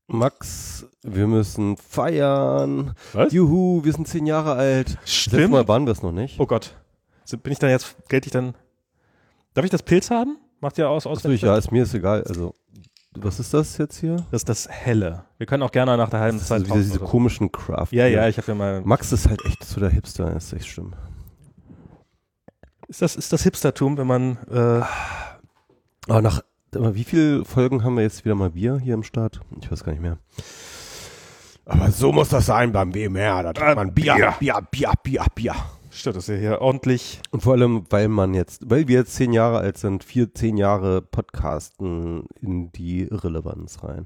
Max, wir müssen feiern. Was? Juhu, wir sind 10 Jahre alt. Stimmt. Letztes Mal waren wir es noch nicht. Oh Gott. Bin ich dann jetzt, gelte ich dann, darf ich das Pilz haben? Macht ja aus. Achso, ja, mir ist egal. Also, was ist das jetzt hier? Das ist das Helle. Wir können auch gerne nach der halben Zeit Also diese komischen Craft. Ja, ich habe ja mal. Max ist halt echt so der Hipster, das ist echt schlimm. Ist das Hipstertum, wenn man, Aber wie viele Folgen haben wir jetzt wieder mal Bier hier im Start? Ich weiß gar nicht mehr. Aber so muss das sein beim WMR. Da trinkt man Bier. Stimmt, das ist ja hier ordentlich. Und vor allem, weil wir jetzt 10 Jahre alt sind, 10 Jahre Podcasten in die Irrelevanz rein.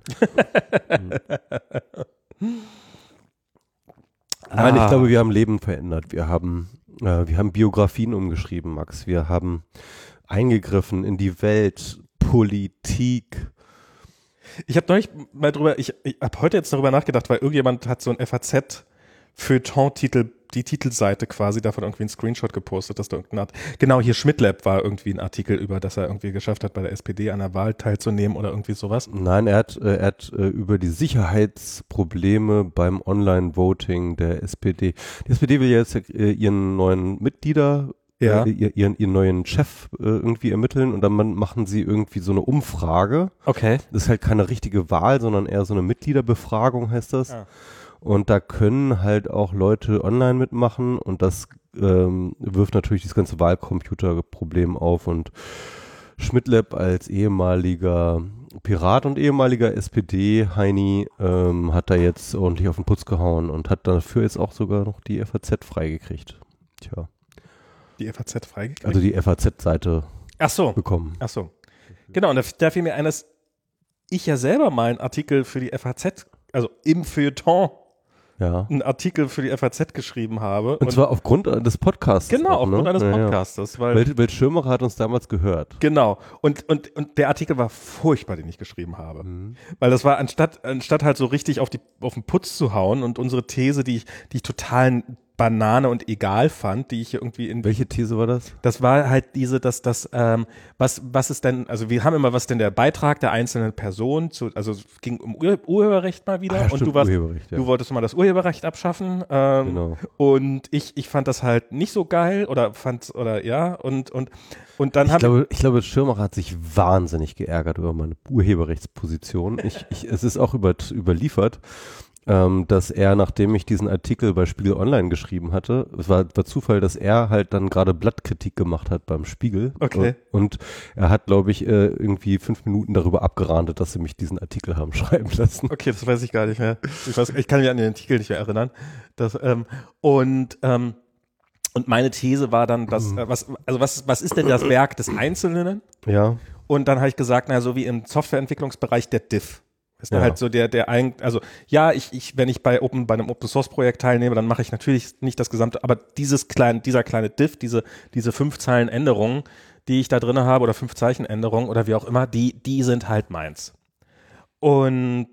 Nein, ich glaube, wir haben Leben verändert. Wir haben Biografien umgeschrieben, Max. Wir haben eingegriffen in die Welt, Politik. Ich habe neulich mal ich habe heute jetzt darüber nachgedacht, weil irgendjemand hat so ein FAZ-Feuilleton-Titel, die Titelseite quasi, davon irgendwie einen Screenshot gepostet, dass da irgendeine Art, genau, hier Schmidtlab war irgendwie ein Artikel über, dass er irgendwie geschafft hat, bei der SPD an der Wahl teilzunehmen oder irgendwie sowas. Nein, er hat über die Sicherheitsprobleme beim Online-Voting der SPD. Die SPD will jetzt ihren neuen Mitglieder, ihren neuen Chef irgendwie ermitteln und dann machen sie irgendwie so eine Umfrage. Okay. Das ist halt keine richtige Wahl, sondern eher so eine Mitgliederbefragung heißt das. Ah. Und da können halt auch Leute online mitmachen und das wirft natürlich das ganze Wahlcomputerproblem auf und Schmidtlab als ehemaliger Pirat und ehemaliger SPD-Heini hat da jetzt ordentlich auf den Putz gehauen und hat dafür jetzt auch sogar noch die FAZ freigekriegt. Tja. Die FAZ freigekriegt? Also die FAZ-Seite bekommen. Ach so. Genau, und da fiel mir ein, dass ich ja selber mal einen Artikel für die FAZ, also im Feuilleton, einen Artikel für die FAZ geschrieben habe. Und zwar aufgrund des Podcasts. Genau, aufgrund eines Podcasts. Weil Schirmacher hat uns damals gehört. Genau. Und der Artikel war furchtbar, den ich geschrieben habe. Mhm. Weil das war, anstatt halt so richtig auf den Putz zu hauen und unsere These, die ich total Banane und egal fand, die ich irgendwie in... Welche These war das? Das war halt diese, was ist denn, also wir haben immer, was denn der Beitrag der einzelnen Person also es ging um Urheberrecht mal wieder und du wolltest mal das Urheberrecht abschaffen genau. Und ich fand das halt nicht so geil und dann ich glaube, Schirmacher hat sich wahnsinnig geärgert über meine Urheberrechtsposition. Es ist auch überliefert, dass er, nachdem ich diesen Artikel bei Spiegel Online geschrieben hatte, es war Zufall, dass er halt dann gerade Blattkritik gemacht hat beim Spiegel. Okay. Und er hat, glaube ich, irgendwie 5 Minuten darüber abgerandet, dass sie mich diesen Artikel haben schreiben lassen. Okay, das weiß ich gar nicht mehr. Ich kann mich an den Artikel nicht mehr erinnern. Und meine These war dann, dass, was ist denn das Werk des Einzelnen? Ja. Und dann habe ich gesagt, so wie im Softwareentwicklungsbereich der Diff. Ist halt so wenn ich bei einem Open Source Projekt teilnehme, dann mache ich natürlich nicht das gesamte, aber dieser kleine Diff, diese 5 Zeilen Änderungen, die ich da drin habe oder 5 Zeichen Änderungen oder wie auch immer, die sind halt meins. Und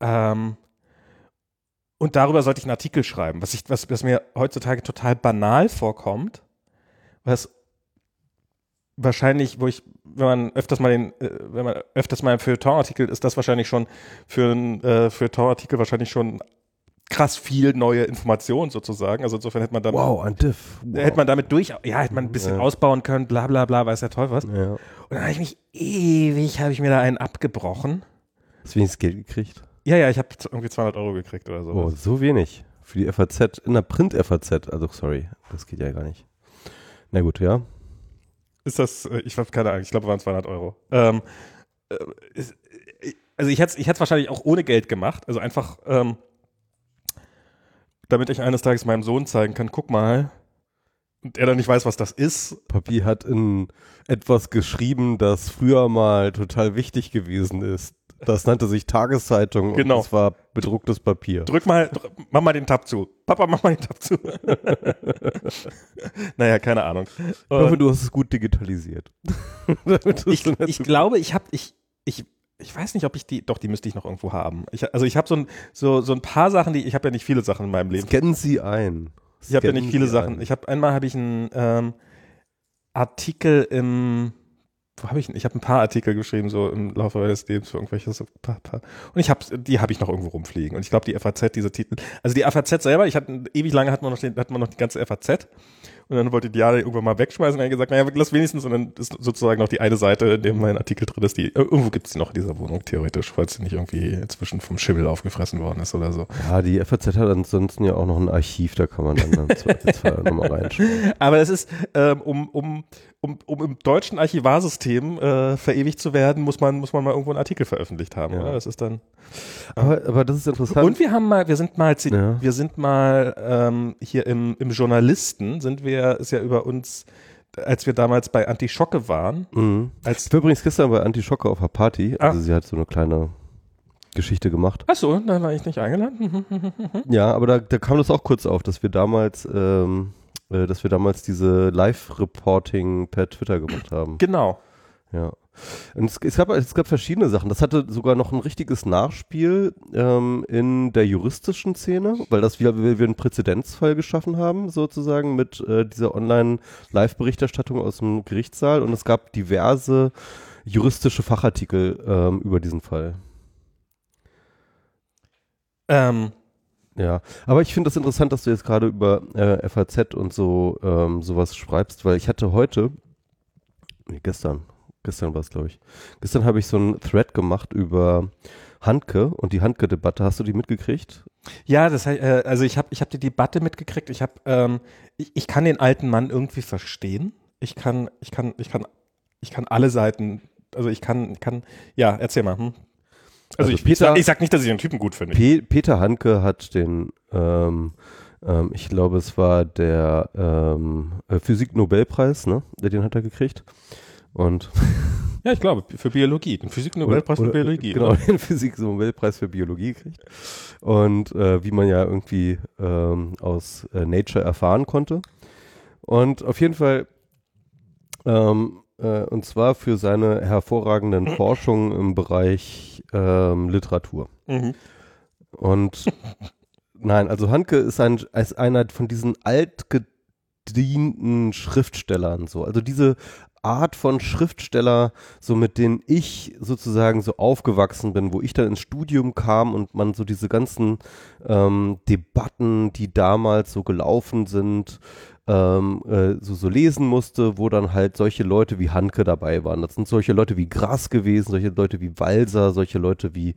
darüber sollte ich einen Artikel schreiben, was mir heutzutage total banal vorkommt, was wahrscheinlich, wenn man öfters mal im Feuilleton-Artikel ist, das wahrscheinlich schon für einen Feuilleton-Artikel wahrscheinlich schon krass viel neue Informationen sozusagen. Also insofern hätte man damit ein Diff. Hätte man damit hätte man ein bisschen ausbauen können, bla bla bla, weiß der Teufel was. Ja. Und dann habe ich mir da einen abgebrochen. Hast du wenigstens Geld gekriegt? Ja, ich habe irgendwie 200 € gekriegt oder so. Oh, so wenig. Für die FAZ, in der Print-FAZ. Also sorry, das geht ja gar nicht. Na gut, ja. Ist das, ich habe keine Ahnung, ich glaube, waren 200 €. Also ich hätte es wahrscheinlich auch ohne Geld gemacht, also einfach, damit ich eines Tages meinem Sohn zeigen kann, guck mal, und er dann nicht weiß, was das ist. Papi hat in etwas geschrieben, das früher mal total wichtig gewesen ist. Das nannte sich Tageszeitung Genau. Und das war bedrucktes Papier. Mach mal den Tab zu. Papa, mach mal den Tab zu. Naja, keine Ahnung. Ich hoffe, du hast es gut digitalisiert. Ich glaube, ich weiß nicht, ob ich die müsste ich noch irgendwo haben. Ich habe so ein paar Sachen, ich habe ja nicht viele Sachen in meinem Leben. Scannen Sie ein. Ich habe ja nicht viele Sachen. Einmal habe ich einen Artikel im wo habe ich habe ein paar Artikel geschrieben, so im Laufe meines Lebens für irgendwelche, so paar. Und die habe ich noch irgendwo rumfliegen. Und ich glaube, die FAZ, diese Titel, also die FAZ selber, ewig lange hat man noch die ganze FAZ. Und dann wollte die Jahre irgendwann mal wegschmeißen und dann gesagt, naja, lass wenigstens, und dann ist sozusagen noch die eine Seite, in dem mein Artikel drin ist, irgendwo gibt's die noch in dieser Wohnung, theoretisch, falls sie nicht irgendwie inzwischen vom Schimmel aufgefressen worden ist oder so. Ja, die FAZ hat ansonsten ja auch noch ein Archiv, da kann man dann nochmal reinschauen. Aber es ist, um im deutschen Archivarsystem verewigt zu werden, muss man mal irgendwo einen Artikel veröffentlicht haben, oder? Das ist dann. Aber das ist interessant. Und wir sind mal hier im Journalisten, ist ja über uns, als wir damals bei Antischocke waren. Mhm. Ich war übrigens gestern bei Antischocke auf einer Party, also sie hat so eine kleine Geschichte gemacht. Ach so, da war ich nicht eingeladen. Ja, aber da kam das auch kurz auf, dass wir damals diese Live-Reporting per Twitter gemacht haben. Genau. Ja. Und es gab verschiedene Sachen. Das hatte sogar noch ein richtiges Nachspiel in der juristischen Szene, weil wir einen Präzedenzfall geschaffen haben, sozusagen, mit dieser Online-Live-Berichterstattung aus dem Gerichtssaal. Und es gab diverse juristische Fachartikel über diesen Fall. Ja, aber ich finde das interessant, dass du jetzt gerade über FAZ und so sowas schreibst, weil ich hatte gestern war es, glaube ich. Gestern habe ich so einen Thread gemacht über Handke und die Handke-Debatte. Hast du die mitgekriegt? Ja, also ich hab die Debatte mitgekriegt. Ich kann den alten Mann irgendwie verstehen. Ich kann alle Seiten, also ja, erzähl mal. Also ich sag nicht, dass ich den Typen gut finde. Peter Handke hat den, ich glaube, es war der Physik-Nobelpreis, ne? Den hat er gekriegt. Und ja, ich glaube, für Biologie, den Physik-Nobelpreis für Biologie. Genau, oder? Den Physik-Nobelpreis für Biologie gekriegt. Und wie man ja irgendwie aus Nature erfahren konnte. Und auf jeden Fall, und zwar für seine hervorragenden Forschungen im Bereich Literatur. Mhm. Und nein, also Handke ist einer von diesen altgedienten Schriftstellern so. Also diese Art von Schriftsteller, so mit denen ich sozusagen so aufgewachsen bin, wo ich dann ins Studium kam und man so diese ganzen Debatten, die damals so gelaufen sind, so lesen musste, wo dann halt solche Leute wie Handke dabei waren. Das sind solche Leute wie Grass gewesen, solche Leute wie Walser, solche Leute wie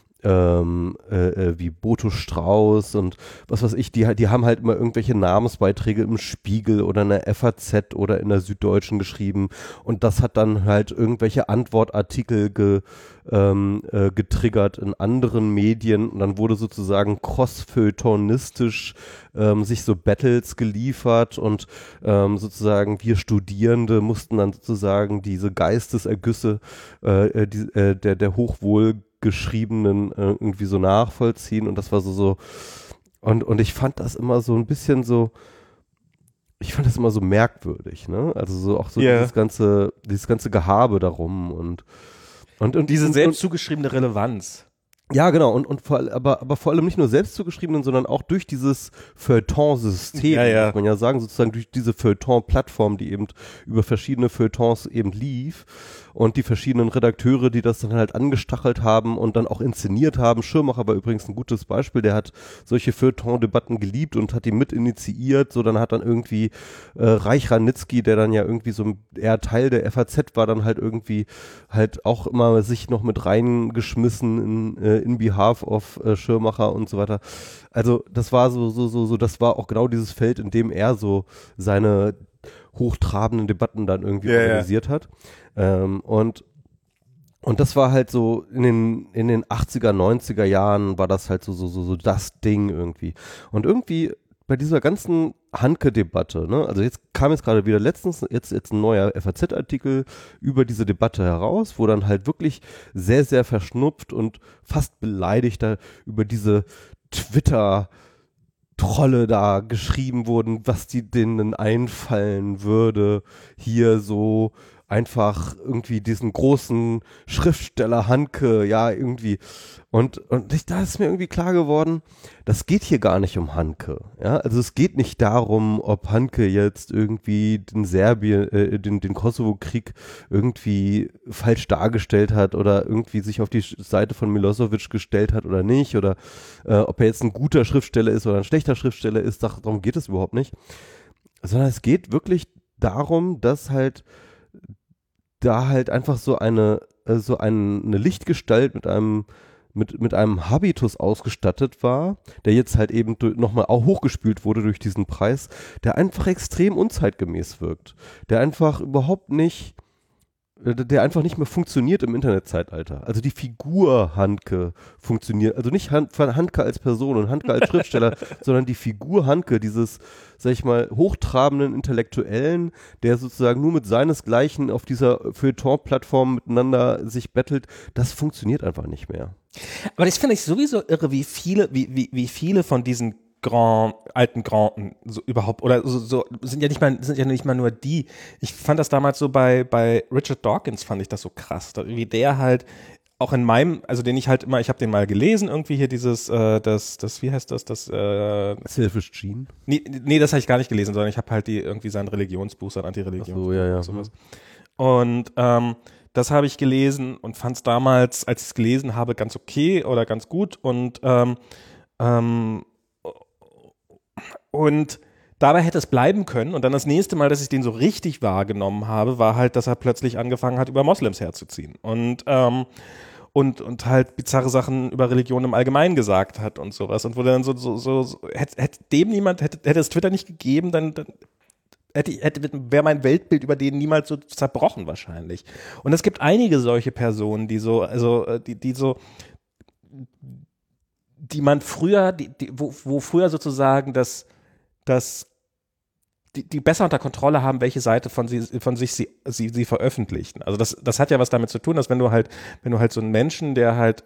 Boto Strauß und was weiß ich, die haben halt immer irgendwelche Namensbeiträge im Spiegel oder in der FAZ oder in der Süddeutschen geschrieben und das hat dann halt irgendwelche Antwortartikel getriggert in anderen Medien und dann wurde sozusagen cross-feuilletonistisch sich so Battles geliefert und sozusagen wir Studierende mussten dann sozusagen diese Geistesergüsse der Hochwohl geschriebenen irgendwie so nachvollziehen und das war so und ich fand das immer so ein bisschen so, ich fand das immer so merkwürdig, ne? Also so auch so dieses ganze Gehabe darum und diese selbst zugeschriebene Relevanz. Ja, genau, aber vor allem nicht nur selbst zugeschriebenen, sondern auch durch dieses Feuilleton-System, muss man ja sagen, sozusagen durch diese Feuilleton-Plattform, die eben über verschiedene Feuilletons eben lief und die verschiedenen Redakteure, die das dann halt angestachelt haben und dann auch inszeniert haben. Schirmacher war übrigens ein gutes Beispiel, der hat solche Feuilleton-Debatten geliebt und hat die mit initiiert, so dann hat dann irgendwie Reich Ranitzky, der dann ja irgendwie so eher Teil der FAZ war, dann halt irgendwie halt auch immer sich noch mit reingeschmissen in behalf of Schirmacher und so weiter. Also das war so, das war auch genau dieses Feld, in dem er so seine hochtrabenden Debatten dann irgendwie organisiert hat. Und das war halt so in den 80er, 90er Jahren war das halt so das Ding irgendwie. Und irgendwie bei dieser ganzen Handke-Debatte, ne, also jetzt kam gerade wieder letztens jetzt ein neuer FAZ-Artikel über diese Debatte heraus, wo dann halt wirklich sehr, sehr verschnupft und fast beleidigt da über diese Twitter-Trolle da geschrieben wurden, was denen einfallen würde, hier so einfach irgendwie diesen großen Schriftsteller Hanke, ja, irgendwie. Und da ist mir irgendwie klar geworden, das geht hier gar nicht um Hanke. Ja? Also es geht nicht darum, ob Hanke jetzt irgendwie den Kosovo-Krieg irgendwie falsch dargestellt hat oder irgendwie sich auf die Seite von Milosevic gestellt hat oder nicht, oder ob er jetzt ein guter Schriftsteller ist oder ein schlechter Schriftsteller ist, darum geht es überhaupt nicht. Sondern es geht wirklich darum, dass halt da halt einfach so eine Lichtgestalt mit einem Habitus ausgestattet war, der jetzt halt eben nochmal auch hochgespült wurde durch diesen Preis, der einfach extrem unzeitgemäß wirkt. Der einfach nicht mehr funktioniert im Internetzeitalter. Also die Figur Handke funktioniert, also nicht Handke als Person und Handke als Schriftsteller, sondern die Figur Handke, dieses, sag ich mal, hochtrabenden Intellektuellen, der sozusagen nur mit seinesgleichen auf dieser Feuilleton-Plattform miteinander sich bettelt, das funktioniert einfach nicht mehr. Aber das finde ich sowieso irre, wie viele von diesen alten Granden so überhaupt, oder so sind ja nicht mal nur die. Ich fand das damals so bei Richard Dawkins, fand ich das so krass, wie der halt auch in meinem, also den ich halt immer, ich habe den mal gelesen, irgendwie hier dieses, wie heißt das, Selfish Gene? Nee, das habe ich gar nicht gelesen, sondern ich habe halt irgendwie sein Religionsbuch, sein Antireligionsbuch. So, ja. Und sowas. Und das habe ich gelesen und fand es damals, als ich es gelesen habe, ganz okay oder ganz gut und dabei hätte es bleiben können. Und dann das nächste Mal, dass ich den so richtig wahrgenommen habe, war halt, dass er plötzlich angefangen hat, über Moslems herzuziehen. Und halt bizarre Sachen über Religion im Allgemeinen gesagt hat und sowas. Und wo dann hätte es Twitter nicht gegeben, dann wäre mein Weltbild über den niemals so zerbrochen wahrscheinlich. Und es gibt einige solche Personen, die man früher, wo früher sozusagen die besser unter Kontrolle haben, welche Seite von sich sie veröffentlichen. Also das hat ja was damit zu tun, dass wenn du halt so einen Menschen, der halt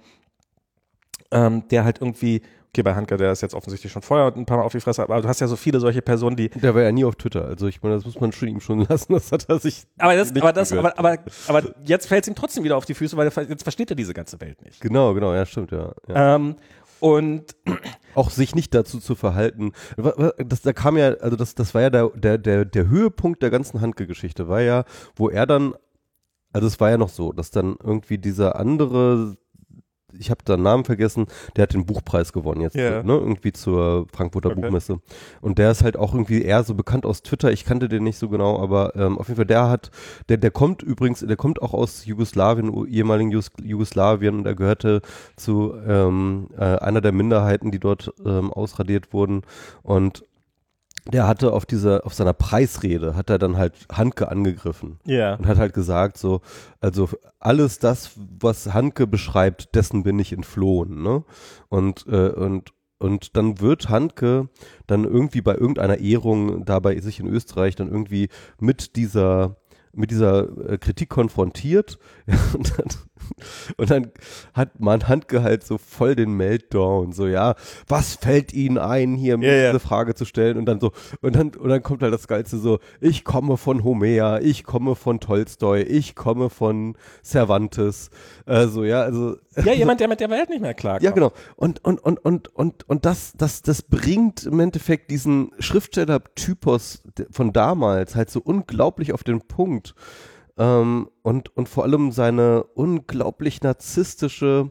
irgendwie, okay, bei Handke, der ist jetzt offensichtlich schon vorher ein paar Mal auf die Fresse, aber du hast ja so viele solche Personen, die. Der war ja nie auf Twitter, also ich meine, das muss man ihm schon lassen, das hat er sich. Aber jetzt fällt es ihm trotzdem wieder auf die Füße, weil jetzt versteht er diese ganze Welt nicht. Genau, ja, stimmt, ja. Und auch sich nicht dazu zu verhalten. Das war ja der Höhepunkt der ganzen Handke-Geschichte, war ja, wo er dann, also es war ja noch so, dass dann irgendwie dieser andere, ich habe den Namen vergessen, der hat den Buchpreis gewonnen jetzt, irgendwie zur Frankfurter Buchmesse. Und der ist halt auch irgendwie eher so bekannt aus Twitter, ich kannte den nicht so genau, aber auf jeden Fall der kommt auch aus Jugoslawien, ehemaligen Jugoslawien, und er gehörte zu einer der Minderheiten, die dort ausradiert wurden, und der hatte auf seiner Preisrede hat er dann halt Handke angegriffen und hat halt gesagt so, also alles das, was Handke beschreibt, dessen bin ich entflohen, ne? Und dann wird Handke dann irgendwie bei irgendeiner Ehrung da bei sich in Österreich dann irgendwie mit dieser Kritik konfrontiert, und dann hat man Handke halt so voll den Meltdown, so, ja, was fällt Ihnen ein, hier diese Frage zu stellen, und dann kommt halt das Geilste so, ich komme von Homer, ich komme von Tolstoi, ich komme von Cervantes, jemand, der mit der Welt nicht mehr klarkommt. Ja, genau. Und das bringt im Endeffekt diesen Schriftsteller-Typus von damals halt so unglaublich auf den Punkt. Und vor allem seine unglaublich narzisstische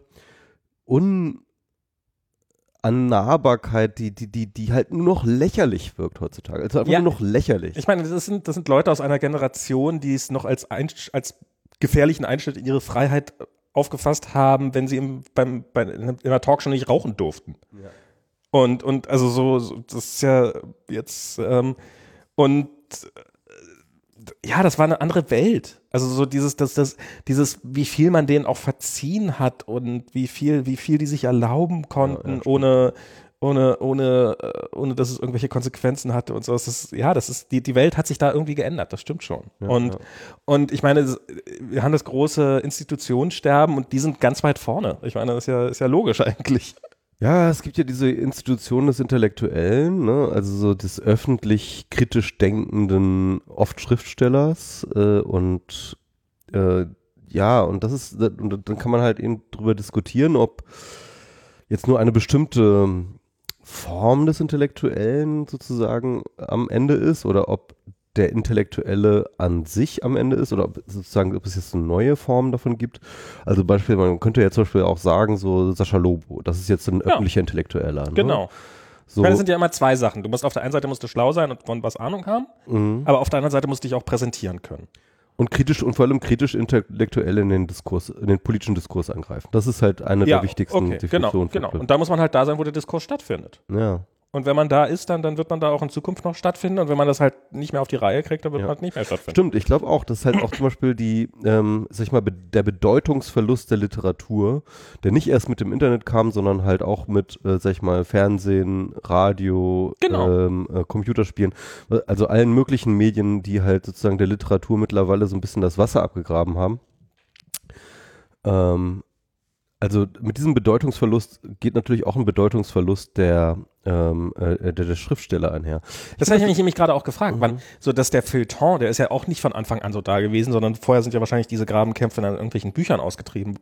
Unannahbarkeit, die halt nur noch lächerlich wirkt heutzutage. Also einfach nur noch lächerlich. Ich meine, das sind Leute aus einer Generation, die es noch als gefährlichen Einschnitt in ihre Freiheit aufgefasst haben, wenn sie in einer Talkshow nicht rauchen durften. Ja. Und also so, das ist ja jetzt das war eine andere Welt. Also so dieses, wie viel man denen auch verziehen hat und wie viel die sich erlauben konnten, ohne dass es irgendwelche Konsequenzen hatte und so. Die Welt hat sich da irgendwie geändert, das stimmt schon. Ja, und ich meine, wir haben das große Institutionssterben und die sind ganz weit vorne. Ich meine, das ist ja logisch eigentlich. Ja, es gibt ja diese Institution des Intellektuellen, ne? Also so des öffentlich kritisch denkenden, oft Schriftstellers und ja, und das ist, und dann kann man halt eben drüber diskutieren, ob jetzt nur eine bestimmte Form des Intellektuellen sozusagen am Ende ist oder ob der Intellektuelle an sich am Ende ist oder ob sozusagen, ob es jetzt eine neue Form davon gibt. Also beispielsweise, man könnte ja zum Beispiel auch sagen, so Sascha Lobo, das ist jetzt ein öffentlicher Intellektueller. Ne? Genau. So. Ich meine, das sind ja immer zwei Sachen. Du musst auf der einen Seite musst du schlau sein und von was Ahnung haben, aber auf der anderen Seite musst du dich auch präsentieren können. Und kritisch und vor allem kritisch intellektuell in den Diskurs, in den politischen Diskurs eingreifen. Das ist halt eine der wichtigsten Definitionen. Genau. Und da muss man halt da sein, wo der Diskurs stattfindet. Ja. Und wenn man da ist, dann wird man da auch in Zukunft noch stattfinden. Und wenn man das halt nicht mehr auf die Reihe kriegt, dann wird man halt nicht mehr stattfinden. Stimmt, ich glaube auch, das ist halt auch zum Beispiel die, sag ich mal, der Bedeutungsverlust der Literatur, der nicht erst mit dem Internet kam, sondern halt auch mit, sag ich mal, Fernsehen, Radio, Computerspielen, also allen möglichen Medien, die halt sozusagen der Literatur mittlerweile so ein bisschen das Wasser abgegraben haben. Also mit diesem Bedeutungsverlust geht natürlich auch ein Bedeutungsverlust der Schriftsteller einher. Das habe ich mich nämlich gerade auch gefragt, wann, so dass der Feuilleton, der ist ja auch nicht von Anfang an so da gewesen, sondern vorher sind ja wahrscheinlich diese Grabenkämpfe in irgendwelchen Büchern ausgetragen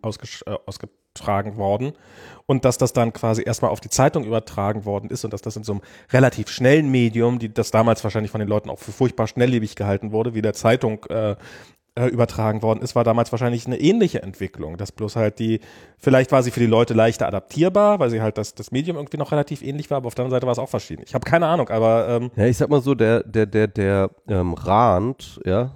worden und dass das dann quasi erstmal auf die Zeitung übertragen worden ist und dass das in so einem relativ schnellen Medium, das damals wahrscheinlich von den Leuten auch für furchtbar schnelllebig gehalten wurde, wie der Zeitung übertragen worden ist, war damals wahrscheinlich eine ähnliche Entwicklung, dass bloß halt vielleicht war sie für die Leute leichter adaptierbar, weil sie halt das Medium irgendwie noch relativ ähnlich war, aber auf der anderen Seite war es auch verschieden. Ich habe keine Ahnung, aber ja, ich sag mal so, der Rand, ja,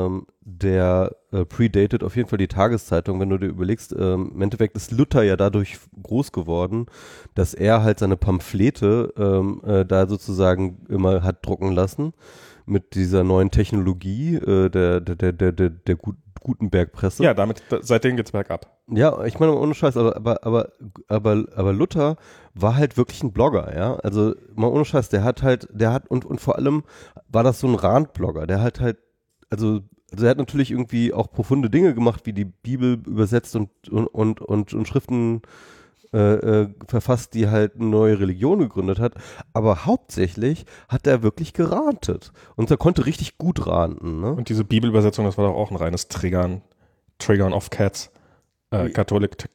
der predated auf jeden Fall die Tageszeitung, wenn du dir überlegst, im Endeffekt ist Luther ja dadurch groß geworden, dass er halt seine Pamphlete da sozusagen immer hat drucken lassen mit dieser neuen Technologie der Gutenberg-Presse. Ja, seitdem geht's bergab. Ja, ich meine ohne Scheiß, aber Luther war halt wirklich ein Blogger, ja. Also mal ohne Scheiß, und vor allem war das so ein Randblogger, der hat halt, also er hat natürlich irgendwie auch profunde Dinge gemacht, wie die Bibel übersetzt und Schriften verfasst, die halt eine neue Religion gegründet hat, aber hauptsächlich hat er wirklich gerantet und er konnte richtig gut ranten. Ne? Und diese Bibelübersetzung, das war doch auch ein reines Triggern of Cats, Catholic.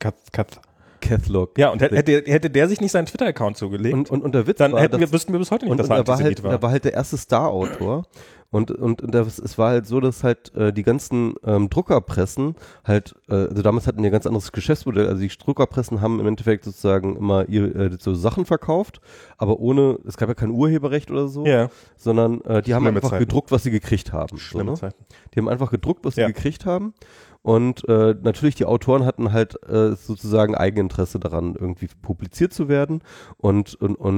Ja, und hätte der sich nicht seinen Twitter-Account zugelegt, und der Witz dann war, wüssten wir bis heute nicht, dass er Antisemit war. Er war halt der erste Star-Autor. Und es war halt so, dass halt die ganzen Druckerpressen halt, also damals hatten die ein ganz anderes Geschäftsmodell, also die Druckerpressen haben im Endeffekt sozusagen immer so Sachen verkauft, aber es gab ja kein Urheberrecht oder so, sondern die haben einfach gedruckt, was sie gekriegt haben. Schlimme Zeiten. Die haben einfach gedruckt, was sie gekriegt haben. Und natürlich die Autoren hatten halt sozusagen Eigeninteresse daran, irgendwie publiziert zu werden. Und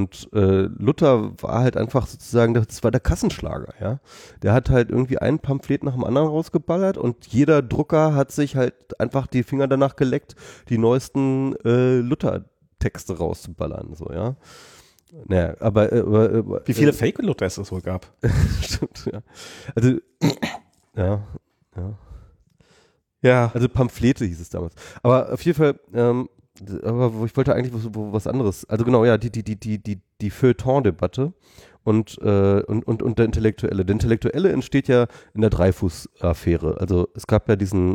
Luther war halt einfach sozusagen, das war der Kassenschlager, ja. Der hat halt irgendwie ein Pamphlet nach dem anderen rausgeballert und jeder Drucker hat sich halt einfach die Finger danach geleckt, die neuesten Luther-Texte rauszuballern, so, ja. Naja, aber wie viele Fake-Luther es wohl gab. Stimmt, ja. Also, ja. Ja, also Pamphlete hieß es damals. Aber auf jeden Fall, aber ich wollte eigentlich was anderes. Also genau, ja, die Feuilleton-Debatte und der Intellektuelle. Der Intellektuelle entsteht ja in der Dreyfus-Affäre. Also es gab ja diesen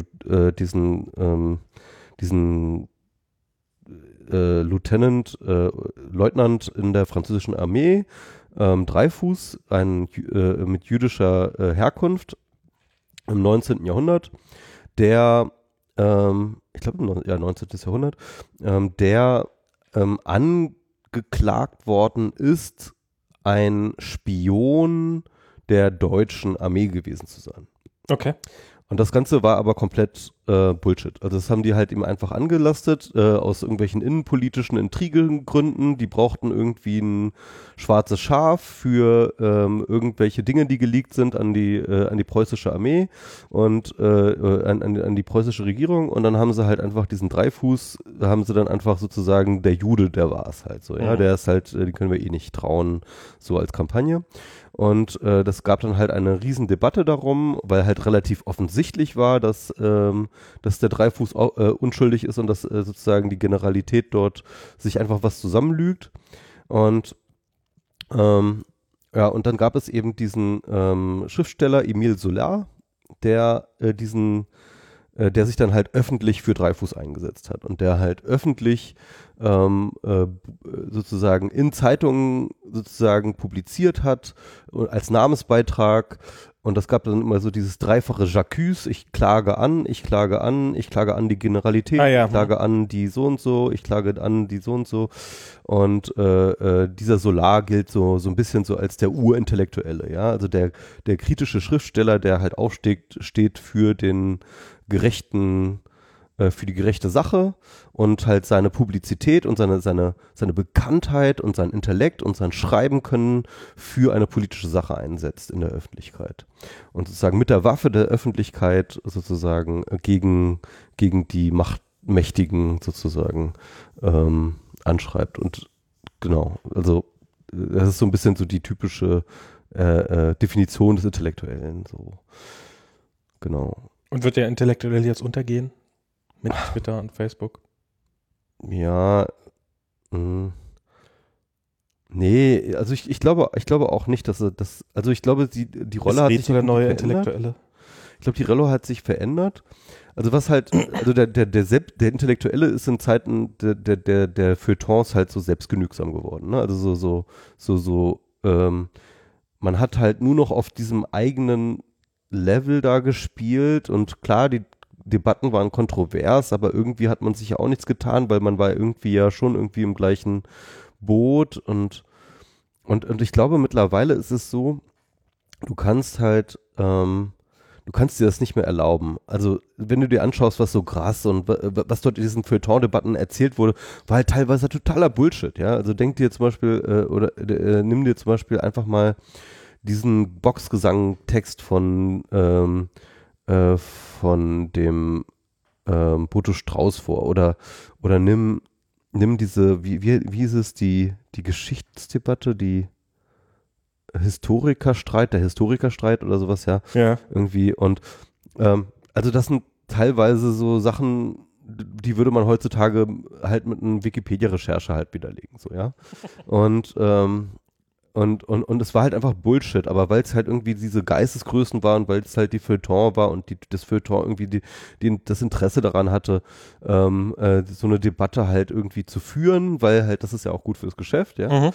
Leutnant in der französischen Armee, Dreyfus, mit jüdischer Herkunft im 19. Jahrhundert, der, ich glaube, 19. Jahrhundert, der angeklagt worden ist, ein Spion der deutschen Armee gewesen zu sein. Okay. Und das Ganze war aber komplett Bullshit. Also das haben die halt ihm einfach angelastet, aus irgendwelchen innenpolitischen Intrigengründen. Die brauchten irgendwie ein schwarzes Schaf für irgendwelche Dinge, die geleakt sind an die preußische Armee und an die preußische Regierung. Und dann haben sie halt einfach diesen Dreifuß, haben sie dann einfach sozusagen, der Jude, der war es halt so. Ja, der ist halt, den können wir eh nicht trauen, so als Kampagne. Und das gab dann halt eine riesen Debatte darum, weil halt relativ offensichtlich war, dass dass der Dreyfus unschuldig ist und dass sozusagen die Generalität dort sich einfach was zusammenlügt. Und ja, und dann gab es eben diesen Schriftsteller Emile Zola, der der sich dann halt öffentlich für Dreyfus eingesetzt hat und der halt öffentlich sozusagen in Zeitungen sozusagen publiziert hat als Namensbeitrag. Und das gab dann immer so dieses dreifache J'accuse, ich klage an die Generalität, ich klage an die so und so, ich klage an die so und so. Und dieser Solar gilt so ein bisschen so als der Urintellektuelle, ja, also der kritische Schriftsteller, der halt steht für den gerechten, für die gerechte Sache und halt seine Publizität und seine Bekanntheit und sein Intellekt und sein Schreiben können für eine politische Sache einsetzt in der Öffentlichkeit. Und sozusagen mit der Waffe der Öffentlichkeit sozusagen gegen die Mächtigen sozusagen anschreibt. Und genau, also das ist so ein bisschen so die typische Definition des Intellektuellen. So. Genau. Und wird der Intellektuelle jetzt untergehen? Mit Twitter und Facebook? Ja, nee, also ich glaube auch nicht, dass also ich glaube, die Rolle hat sich der neue verändert. Intellektuelle. Ich glaube, die Rolle hat sich verändert. Also was halt, also der Intellektuelle ist in Zeiten der Feuilletons halt so selbstgenügsam geworden, ne? Also man hat halt nur noch auf diesem eigenen Level da gespielt und klar, die Debatten waren kontrovers, aber irgendwie hat man sich ja auch nichts getan, weil man war irgendwie ja schon irgendwie im gleichen Boot und ich glaube mittlerweile ist es so, du kannst dir das nicht mehr erlauben. Also wenn du dir anschaust, was so Gras und was dort in diesen Feuilleton-Debatten erzählt wurde, war halt teilweise totaler Bullshit, ja. Also nimm dir zum Beispiel einfach mal diesen Boxgesang-Text von dem Boto Strauß vor oder nimm diese, wie hieß es, die Geschichtsdebatte, der Historikerstreit oder sowas, ja. Irgendwie und also das sind teilweise so Sachen, die würde man heutzutage halt mit einer Wikipedia-Recherche halt widerlegen, so, ja. Und es war halt einfach Bullshit, aber weil es halt irgendwie diese Geistesgrößen waren, weil es halt die Feuilleton war und das Feuilleton irgendwie das Interesse daran hatte, so eine Debatte halt irgendwie zu führen, weil halt, das ist ja auch gut fürs Geschäft, ja,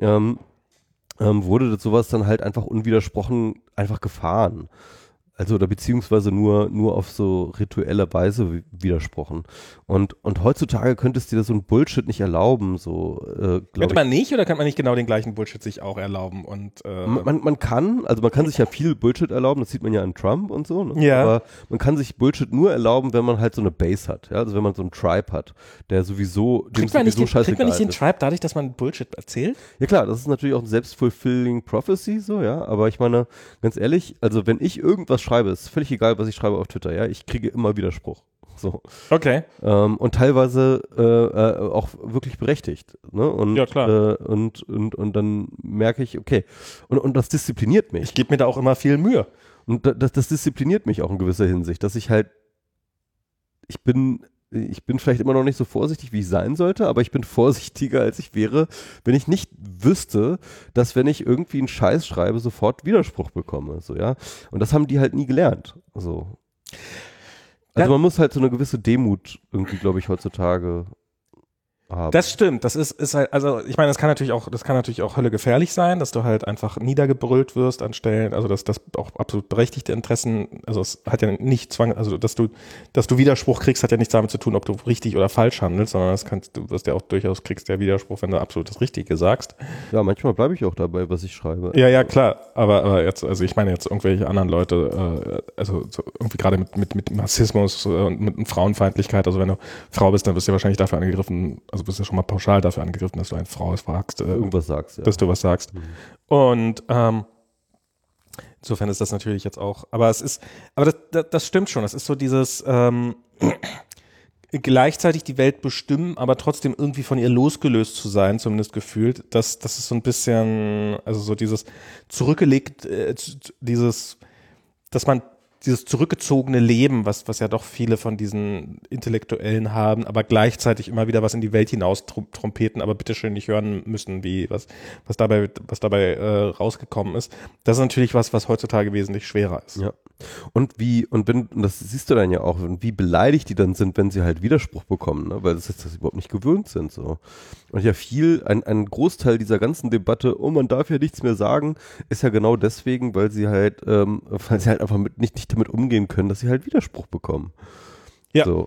wurde das sowas dann halt einfach unwidersprochen einfach gefahren. Also oder beziehungsweise nur auf so rituelle Weise widersprochen. Und heutzutage könntest du dir so ein Bullshit nicht erlauben. So, könnte man nicht oder kann man nicht genau den gleichen Bullshit sich auch erlauben? Und man kann sich ja viel Bullshit erlauben, das sieht man ja an Trump und so. Ne? Ja. Aber man kann sich Bullshit nur erlauben, wenn man halt so eine Base hat. Ja? Also wenn man so einen Tribe hat, der sowieso kriegt man nicht den Tribe dadurch, dass man Bullshit erzählt? Ja klar, das ist natürlich auch ein selbstfulfilling Prophecy, so, ja. Aber ich meine, ganz ehrlich, also wenn ich irgendwas schreibe, ist völlig egal, was ich schreibe auf Twitter, ja, ich kriege immer Widerspruch. So. Okay. Und teilweise auch wirklich berechtigt. Ne? Und, ja, klar. Und dann merke ich, okay, und das diszipliniert mich. Ich gebe mir da auch immer viel Mühe. Und das diszipliniert mich auch in gewisser Hinsicht, dass ich halt, ich bin vielleicht immer noch nicht so vorsichtig, wie ich sein sollte, aber ich bin vorsichtiger, als ich wäre, wenn ich nicht wüsste, dass wenn ich irgendwie einen Scheiß schreibe, sofort Widerspruch bekomme. So, ja. Und das haben die halt nie gelernt. So. Also man muss halt so eine gewisse Demut irgendwie, glaube ich, heutzutage haben. Das stimmt, das ist halt, also ich meine, das kann natürlich auch Hölle gefährlich sein, dass du halt einfach niedergebrüllt wirst an Stellen, also dass das auch absolut berechtigte Interessen, also es hat ja nicht Zwang, also dass du Widerspruch kriegst, hat ja nichts damit zu tun, ob du richtig oder falsch handelst, sondern du wirst ja auch durchaus kriegst der Widerspruch, wenn du absolut das Richtige sagst. Ja, manchmal bleibe ich auch dabei, was ich schreibe. Ja, klar, aber jetzt, also ich meine jetzt irgendwelche anderen Leute, also so irgendwie gerade mit Rassismus und mit Frauenfeindlichkeit, also wenn du Frau bist, dann wirst du ja wahrscheinlich dafür angegriffen, also bist du ja schon mal pauschal dafür angegriffen, dass du eine Frau fragst. Irgendwas sagst, ja. Dass du was sagst. Und insofern ist das natürlich jetzt auch, aber das stimmt schon, das ist so dieses gleichzeitig die Welt bestimmen, aber trotzdem irgendwie von ihr losgelöst zu sein, zumindest gefühlt, das ist so ein bisschen, also so dieses zurückgelegt, dass man dieses zurückgezogene Leben, was ja doch viele von diesen Intellektuellen haben, aber gleichzeitig immer wieder was in die Welt hinaus trompeten, aber bitteschön nicht hören müssen, was dabei rausgekommen ist. Das ist natürlich was heutzutage wesentlich schwerer ist. Ja. Und das siehst du dann ja auch, wie beleidigt die dann sind, wenn sie halt Widerspruch bekommen, ne? Weil das überhaupt nicht gewöhnt sind, so. Und ja ein Großteil dieser ganzen Debatte, oh, man darf ja nichts mehr sagen, ist ja genau deswegen, weil sie halt einfach nicht damit umgehen können, dass sie halt Widerspruch bekommen. Ja. So.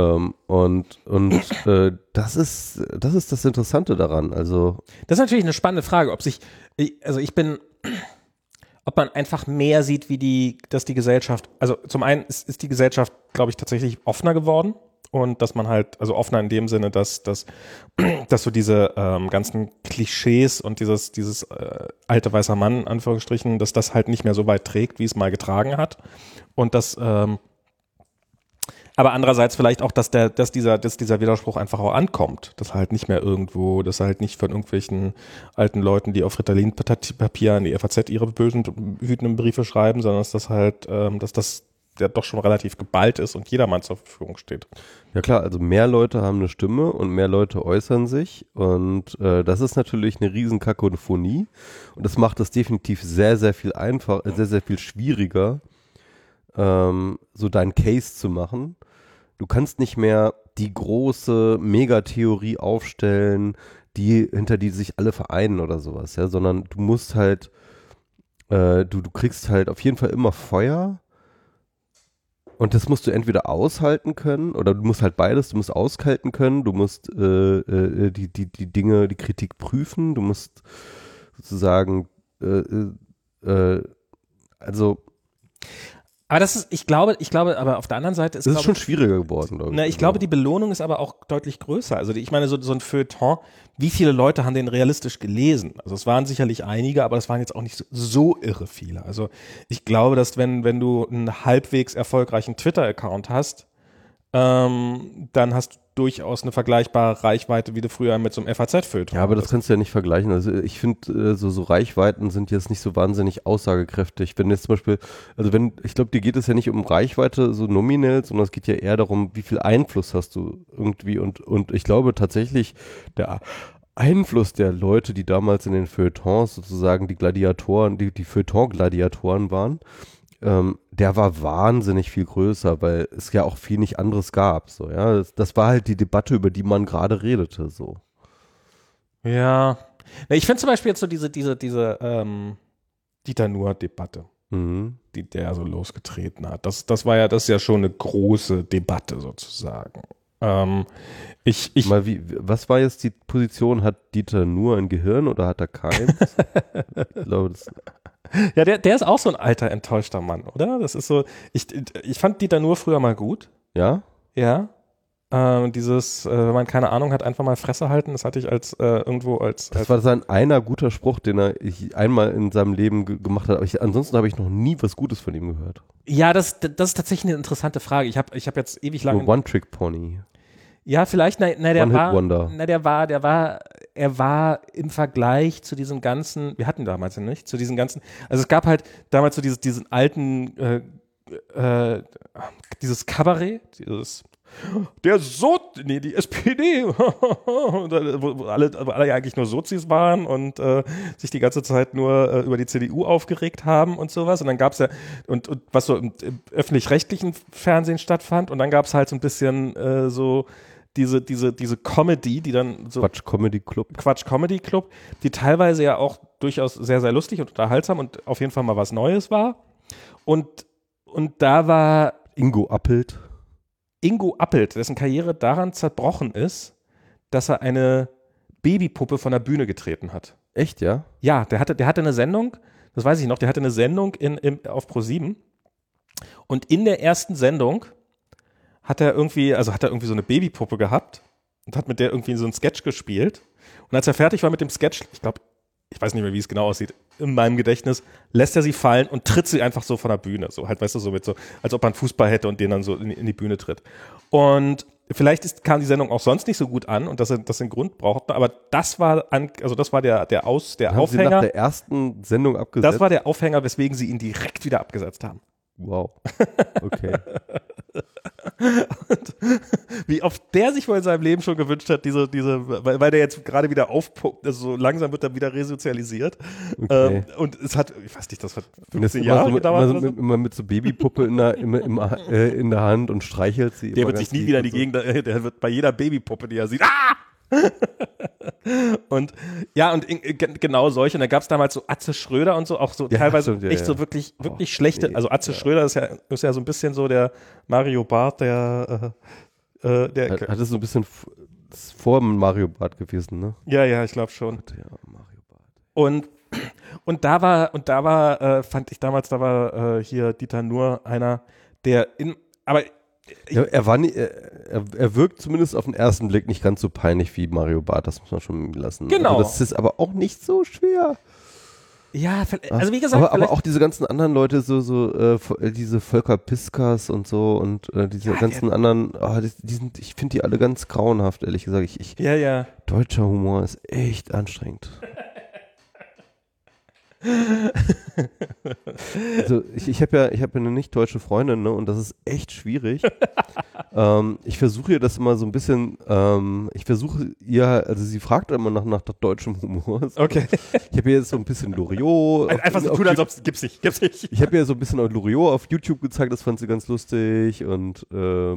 Das ist das Interessante daran. Also das ist natürlich eine spannende Frage, ob man einfach mehr sieht, dass die Gesellschaft, also zum einen ist die Gesellschaft, glaube ich, tatsächlich offener geworden und dass man halt, also offener in dem Sinne, dass so diese ganzen Klischees und dieses alte weißer Mann, in Anführungsstrichen, dass das halt nicht mehr so weit trägt, wie es mal getragen hat und aber andererseits vielleicht auch, dass dieser Widerspruch einfach auch ankommt, dass halt nicht mehr irgendwo, dass halt nicht von irgendwelchen alten Leuten, die auf Ritalin-Papier an die FAZ ihre bösen, wütenden Briefe schreiben, sondern dass das halt, dass das ja doch schon relativ geballt ist und jedermann zur Verfügung steht. Ja klar, also mehr Leute haben eine Stimme und mehr Leute äußern sich und das ist natürlich eine riesen Kakophonie und das macht es definitiv sehr, sehr viel einfacher, sehr, sehr viel schwieriger, so deinen Case zu machen. Du kannst nicht mehr die große Megatheorie aufstellen, hinter die sich alle vereinen oder sowas, ja, sondern du musst halt, du kriegst halt auf jeden Fall immer Feuer und das musst du entweder aushalten können oder du musst halt beides, du musst aushalten können, du musst die Dinge, die Kritik prüfen, du musst sozusagen, also aber das ist, ich glaube, aber auf der anderen Seite ist es schon schwieriger geworden, glaube ich. Ich glaube, die Belohnung ist aber auch deutlich größer. Also ich meine, so ein Feuilleton, wie viele Leute haben den realistisch gelesen? Also es waren sicherlich einige, aber es waren jetzt auch nicht so irre viele. Also ich glaube, dass wenn du einen halbwegs erfolgreichen Twitter-Account hast, dann hast du durchaus eine vergleichbare Reichweite, wie du früher mit so einem FAZ-Feuilleton. Ja, aber das kannst du ja nicht vergleichen. Also ich finde, so Reichweiten sind jetzt nicht so wahnsinnig aussagekräftig. Wenn jetzt zum Beispiel, ich glaube, dir geht es ja nicht um Reichweite so nominell, sondern es geht ja eher darum, wie viel Einfluss hast du irgendwie und ich glaube tatsächlich, der Einfluss der Leute, die damals in den Feuilletons sozusagen die Gladiatoren, die Feuilleton-Gladiatoren waren, der war wahnsinnig viel größer, weil es ja auch viel nicht anderes gab. So, ja, das war halt die Debatte, über die man gerade redete. So. Ja. Ich finde zum Beispiel jetzt so diese Dieter Nuhr-Debatte, die der so losgetreten hat. Das ist ja schon eine große Debatte sozusagen. Was war jetzt die Position? Hat Dieter Nuhr ein Gehirn oder hat er keins? Ich glaube, ja, der ist auch so ein alter, enttäuschter Mann, oder? Das ist so, ich fand Dieter Nuhr früher mal gut. Ja? Ja. Wenn man keine Ahnung hat, einfach mal Fresse halten, das hatte ich Das war sein einer guter Spruch, den er einmal in seinem Leben gemacht hat. Aber ansonsten habe ich noch nie was Gutes von ihm gehört. Ja, das ist tatsächlich eine interessante Frage. Ich hab jetzt ewig lange. So One-Trick-Pony. Ja, vielleicht, er war im Vergleich zu diesem ganzen, wir hatten damals ja nicht, zu diesen ganzen, also es gab halt damals so diesen alten, dieses Kabarett, die SPD, wo alle ja eigentlich nur Sozis waren und sich die ganze Zeit nur über die CDU aufgeregt haben und sowas. Und dann gab es ja, und was so im öffentlich-rechtlichen Fernsehen stattfand, und dann gab es halt so ein bisschen so diese Comedy, die dann so Quatsch Comedy Club, die teilweise ja auch durchaus sehr, sehr lustig und unterhaltsam und auf jeden Fall mal was Neues war. Und da war Ingo Appelt, dessen Karriere daran zerbrochen ist, dass er eine Babypuppe von der Bühne getreten hat. Echt, ja? Ja, der hatte eine Sendung, das weiß ich noch, der hatte eine Sendung auf Pro7 und in der ersten Sendung hat er irgendwie so eine Babypuppe gehabt und hat mit der irgendwie so einen Sketch gespielt. Und als er fertig war mit dem Sketch, ich weiß nicht mehr, wie es genau aussieht, in meinem Gedächtnis, lässt er sie fallen und tritt sie einfach so von der Bühne. So halt, weißt du, so mit so, als ob man Fußball hätte und den dann so in die Bühne tritt. Und vielleicht kam die Sendung auch sonst nicht so gut an und dass den Grund brauchten, aber das war der Aufhänger. Sie nach der ersten Sendung abgesetzt? Das war der Aufhänger, weswegen sie ihn direkt wieder abgesetzt haben. Wow. Okay. Und wie oft der sich wohl in seinem Leben schon gewünscht hat, weil der jetzt gerade wieder aufpumpt, also so langsam wird er wieder resozialisiert. Okay. Und es hat, ich weiß nicht, das hat Und das 15 immer Jahre so gedauert. immer mit so Babypuppe in der Hand und streichelt sie. Der wird sich nie wieder in die Gegend, der wird bei jeder Babypuppe, die er sieht, und ja, und genau solche. Und da gab es damals so Atze Schröder und so, auch so teilweise stimmt, echt so wirklich schlechte. Also Atze Schröder ist ja so ein bisschen so der Mario Barth, der hat es so ein bisschen vor Mario Barth gewesen, ne? Ja, ich glaube schon. Ja, Mario Barth. Und da war, fand ich damals, hier Dieter Nuhr einer, Er wirkt zumindest auf den ersten Blick nicht ganz so peinlich wie Mario Barth, das muss man schon lassen. Genau. Also das ist aber auch nicht so schwer. Ja, also wie gesagt. Aber auch diese ganzen anderen Leute, diese Volker Piskas und so und diese ganzen anderen, ich finde die alle ganz grauenhaft, ehrlich gesagt. Ja. Deutscher Humor ist echt anstrengend. Also ich habe ja eine nicht deutsche Freundin, ne, und das ist echt schwierig. Ich versuche ihr das immer so ein bisschen, also sie fragt immer nach deutschem Humor. Okay. Ich habe ihr jetzt so ein bisschen Loriot. Einfach so tun, als ob es gibt's nicht. Ich habe ihr so ein bisschen Loriot auf YouTube gezeigt, das fand sie ganz lustig und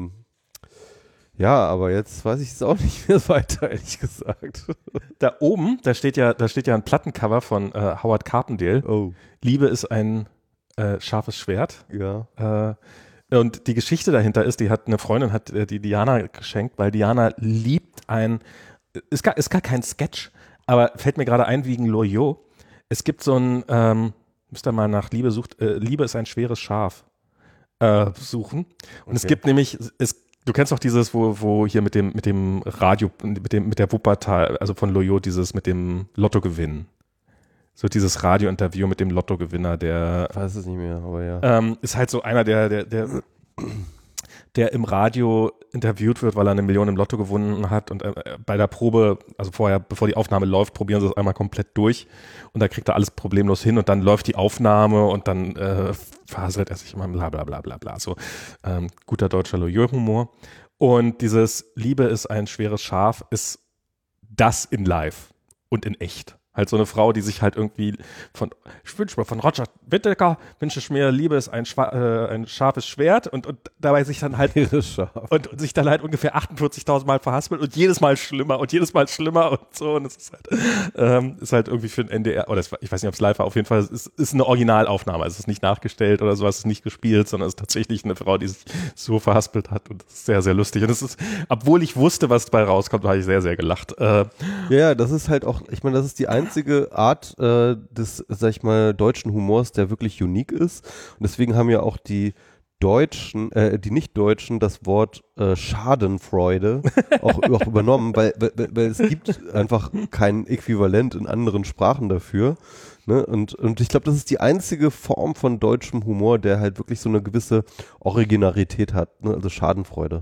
ja, aber jetzt weiß ich es auch nicht mehr weiter, ehrlich gesagt. Da oben, da steht ja ein Plattencover von Howard Carpendale. Oh. Liebe ist ein scharfes Schwert. Ja. Und die Geschichte dahinter ist, eine Freundin hat die Diana geschenkt, weil Diana liebt ist gar kein Sketch, aber fällt mir gerade ein wegen Loriot. Es gibt so ein, müsst ihr mal nach Liebe sucht, Liebe ist ein schweres Schaf suchen. Und es gibt nämlich, du kennst doch dieses, wo hier mit dem Radio, mit der Wuppertal, also von Loriot, dieses mit dem Lottogewinn. So dieses Radiointerview mit dem Lottogewinner, der. Ich weiß es nicht mehr, aber ja. Ist halt so einer, der im Radio interviewt wird, weil er 1 Million im Lotto gewonnen hat und bei der Probe, also vorher, bevor die Aufnahme läuft, probieren sie das einmal komplett durch und da kriegt er alles problemlos hin und dann läuft die Aufnahme und dann faselt er sich immer bla bla bla bla bla. So guter deutscher Loriot-Humor. Und dieses Liebe ist ein schweres Schaf ist das in live und in echt. Halt so eine Frau, die sich halt irgendwie von Roger Whittaker wünsche ich mir, Liebe ist ein scharfes Schwert und dabei sich dann halt und sich dann halt ungefähr 48.000 Mal verhaspelt und jedes Mal schlimmer und so und es ist halt irgendwie für den NDR, oder ich weiß nicht, ob es live war, auf jeden Fall, es ist eine Originalaufnahme, also es ist nicht nachgestellt oder sowas, es ist nicht gespielt, sondern es ist tatsächlich eine Frau, die sich so verhaspelt hat und das ist sehr, sehr lustig und es ist, obwohl ich wusste, was dabei rauskommt, habe ich sehr, sehr gelacht. Ja, das ist halt auch, ich meine, das ist die einzige Art des, sag ich mal, deutschen Humors, der wirklich unique ist. Und deswegen haben ja auch die Nicht-Deutschen das Wort Schadenfreude auch übernommen, weil es gibt einfach kein Äquivalent in anderen Sprachen dafür. Ne? Und ich glaube, das ist die einzige Form von deutschem Humor, der halt wirklich so eine gewisse Originalität hat, ne? Also Schadenfreude.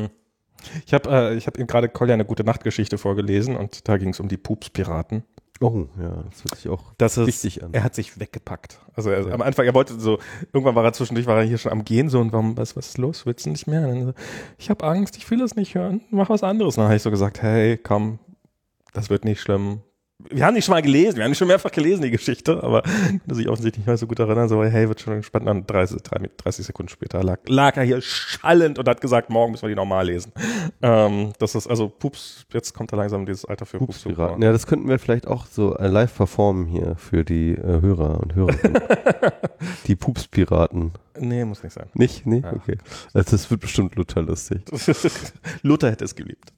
Ich hab ihm gerade Kolja eine gute Nachtgeschichte vorgelesen und da ging es um die Pupspiraten. Oh, ja, das hört sich auch wichtig an. Er hat sich weggepackt. Also am Anfang, er wollte so, irgendwann war er hier schon am Gehen so und was ist los? Willst du nicht mehr? Und dann so, ich habe Angst, ich will das nicht hören, mach was anderes. Und dann habe ich so gesagt, hey, komm, das wird nicht schlimm. Wir haben die schon mal gelesen, wir haben die schon mehrfach gelesen, die Geschichte, aber konnte sich offensichtlich nicht mehr so gut erinnern, so, hey, wird schon gespannt. Dann 30 Sekunden später lag er hier schallend und hat gesagt, morgen müssen wir die nochmal lesen. Das ist also Pups, jetzt kommt da langsam dieses Alter für Pupspiraten. Ja, das könnten wir vielleicht auch so live performen hier für die Hörer und Hörerinnen. Die Pupspiraten. Nee, muss nicht sein. Nicht? Nee? Ja. Okay. Also das wird bestimmt Luther lustig. Luther hätte es geliebt.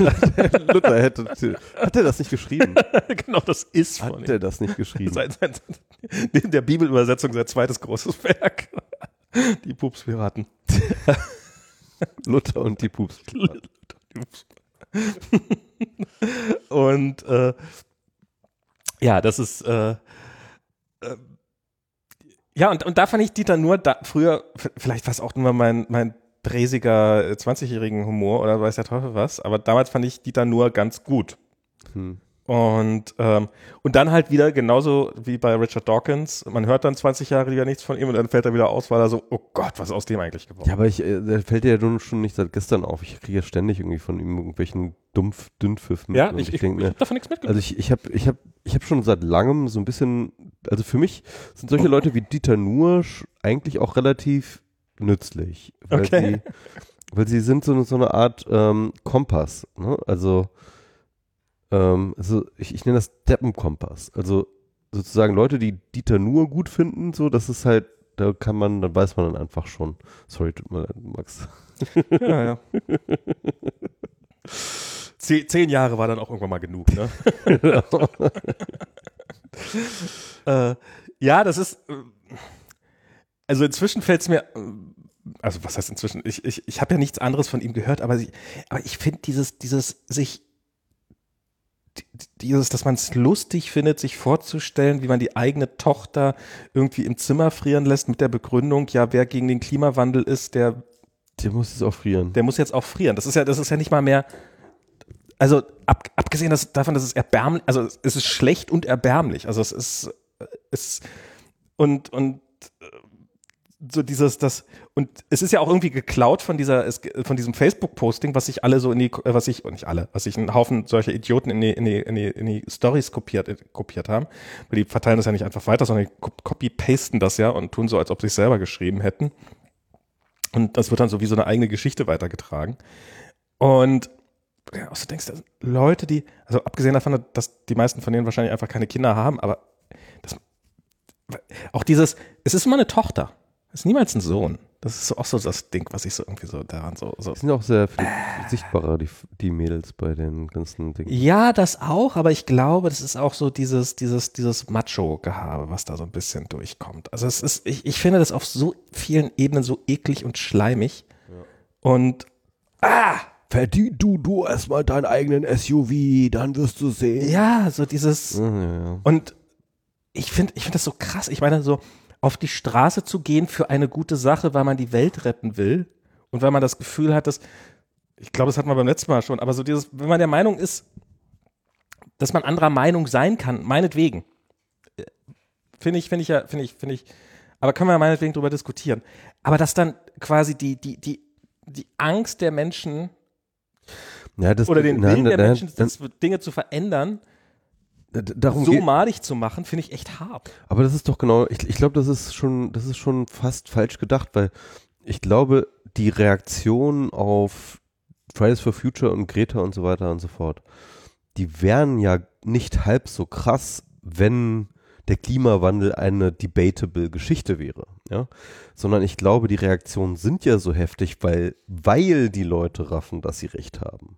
Luther hat er das nicht geschrieben? Genau, das ist von ihm. Hat er das nicht geschrieben? Neben der Bibelübersetzung sein zweites großes Werk. Die Pupspiraten. Luther und die Pupspiraten. Und ja, das ist ja, und da fand ich Dieter Nuhr früher, vielleicht war es auch nur mein bräsiger 20-jährigen Humor oder weiß der Teufel was, aber damals fand ich Dieter Nuhr ganz gut. Und dann halt wieder genauso wie bei Richard Dawkins, man hört dann 20 Jahre wieder nichts von ihm und dann fällt er wieder aus, weil er so, oh Gott, was ist aus dem eigentlich geworden? Ja, aber der fällt dir ja nun schon nicht seit gestern auf. Ich kriege ja ständig irgendwie von ihm irgendwelchen Dünnpfiffen. Ja, ich hab davon nichts mitgekriegt. Also ich hab schon seit langem so ein bisschen, also für mich sind solche Leute wie Dieter Nuhr eigentlich auch relativ nützlich. Weil sie sind so eine Art Kompass, ne? Also ich nenne das Deppenkompass. Also sozusagen Leute, die Dieter Nuhr gut finden, so, das ist halt, dann weiß man dann einfach schon. Sorry, tut mir leid, Max. Ja. 10 Jahre war dann auch irgendwann mal genug, ne? Ja, das ist, also inzwischen fällt es mir, also was heißt inzwischen, ich habe ja nichts anderes von ihm gehört, aber ich finde dass man es lustig findet, sich vorzustellen, wie man die eigene Tochter irgendwie im Zimmer frieren lässt mit der Begründung, ja, wer gegen den Klimawandel ist, der muss jetzt auch frieren. Der muss jetzt auch frieren. Das ist ja nicht mal mehr, also abgesehen davon, dass es erbärmlich, also es ist schlecht und erbärmlich. Also es ist und so und es ist ja auch irgendwie geklaut von diesem Facebook-Posting, was sich alle so was sich einen Haufen solcher Idioten in die Stories kopiert haben. Weil die verteilen das ja nicht einfach weiter, sondern die copy-pasten das ja und tun so, als ob sie es selber geschrieben hätten. Und das wird dann so wie so eine eigene Geschichte weitergetragen. Und ja, du denkst, Leute, also abgesehen davon, dass die meisten von denen wahrscheinlich einfach keine Kinder haben, aber es ist immer eine Tochter. Es ist niemals ein Sohn. Das ist auch so das Ding, was ich so irgendwie so daran so. Die sind auch sehr viel sichtbarer, die Mädels bei den ganzen Dingen. Ja, das auch, aber ich glaube, das ist auch so dieses Macho-Gehabe, was da so ein bisschen durchkommt. Also ich finde das auf so vielen Ebenen so eklig und schleimig. Ja. Und verdien du erstmal deinen eigenen SUV, dann wirst du sehen. Ja, so dieses ja. Und ich finde das so krass. Ich meine, so auf die Straße zu gehen für eine gute Sache, weil man die Welt retten will und weil man das Gefühl hat, ich glaube, das hatten wir beim letzten Mal schon, aber so wenn man der Meinung ist, dass man anderer Meinung sein kann, meinetwegen. Finde ich, aber können wir ja meinetwegen drüber diskutieren. Aber dass dann quasi die Angst der Menschen oder den Willen der Menschen, Dinge zu verändern, so malig zu machen, finde ich echt hart. Aber das ist doch genau, ich glaube, das ist schon fast falsch gedacht, weil ich glaube, die Reaktion auf Fridays for Future und Greta und so weiter und so fort, die wären ja nicht halb so krass, wenn der Klimawandel eine debatable Geschichte wäre, ja, sondern ich glaube, die Reaktionen sind ja so heftig, weil die Leute raffen, dass sie recht haben,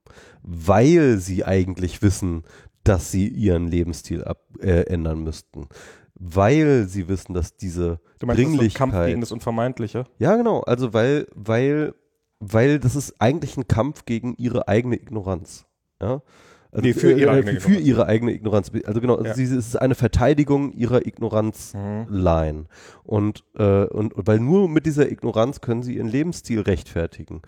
weil sie eigentlich wissen, dass sie ihren Lebensstil ändern müssten, weil sie wissen, dass diese Dringlichkeit... Das ist ein Kampf gegen das Unvermeidliche? Ja, genau, also weil das ist eigentlich ein Kampf gegen ihre eigene Ignoranz, ja. Also für ihre eigene Ignoranz. Also genau, also es ist eine Verteidigung ihrer Ignoranz-Line. Und weil nur mit dieser Ignoranz können sie ihren Lebensstil rechtfertigen.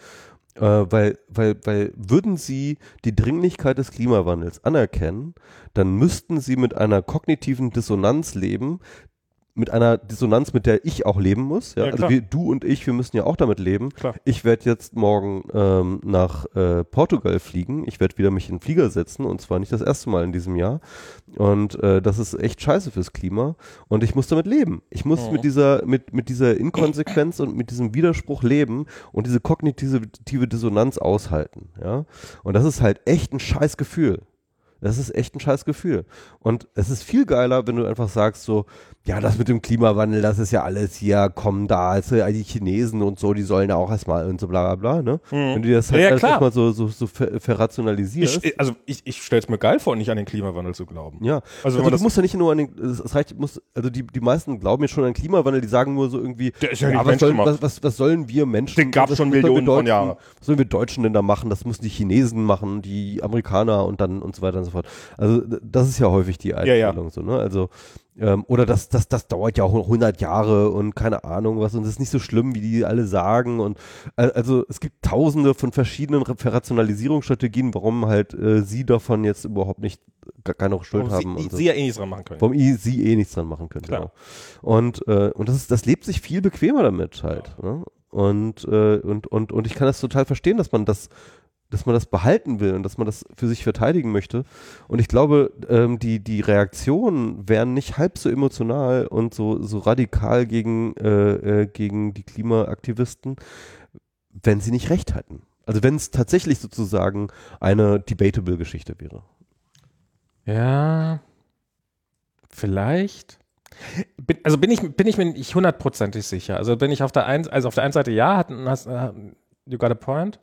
Weil würden sie die Dringlichkeit des Klimawandels anerkennen, dann müssten sie mit einer kognitiven Dissonanz leben, mit einer Dissonanz, mit der ich auch leben muss. Ja? Also du und ich, wir müssen ja auch damit leben. Klar. Ich werde jetzt morgen nach Portugal fliegen. Ich werde wieder mich in den Flieger setzen und zwar nicht das erste Mal in diesem Jahr. Und das ist echt scheiße fürs Klima und ich muss damit leben. Ich muss mit dieser Inkonsequenz und mit diesem Widerspruch leben und diese kognitive Dissonanz aushalten. Ja? Und das ist halt echt ein scheiß Gefühl. Das ist echt ein scheiß Gefühl. Und es ist viel geiler, wenn du einfach sagst so, ja, das mit dem Klimawandel, das ist ja alles hier, kommen da, also die Chinesen und so, die sollen ja auch erstmal und so bla bla bla, ne? Wenn du das halt erstmal so verrationalisierst. Ich stelle es mir geil vor, nicht an den Klimawandel zu glauben. Ja, also du musst ja nicht nur an den, es reicht, die meisten glauben ja schon an den Klimawandel, die sagen nur so irgendwie, der ist ja nicht was sollen wir Menschen? Den gab es schon Millionen von Jahren. Was sollen wir Deutschen denn da machen? Das müssen die Chinesen machen, die Amerikaner und dann und so weiter und so fort. Also das ist ja häufig die Einstellung so, ne? Also oder das dauert ja auch 100 Jahre und keine Ahnung was und es ist nicht so schlimm, wie die alle sagen und also es gibt tausende von verschiedenen Verrationalisierungsstrategien, warum halt sie davon jetzt überhaupt nicht keine Schuld haben. Sie ja eh nichts dran machen können. Warum sie eh nichts dran machen können. Klar. Genau. Und das lebt sich viel bequemer damit halt. Ja. Ne? Und ich kann das total verstehen, dass man das behalten will und dass man das für sich verteidigen möchte. Und ich glaube, die Reaktionen wären nicht halb so emotional und so radikal gegen die Klimaaktivisten, wenn sie nicht recht hätten. Also wenn es tatsächlich sozusagen eine debatable Geschichte wäre. Ja, vielleicht. Bin ich mir nicht hundertprozentig sicher. Also bin ich auf der einen Seite ja, you got a point.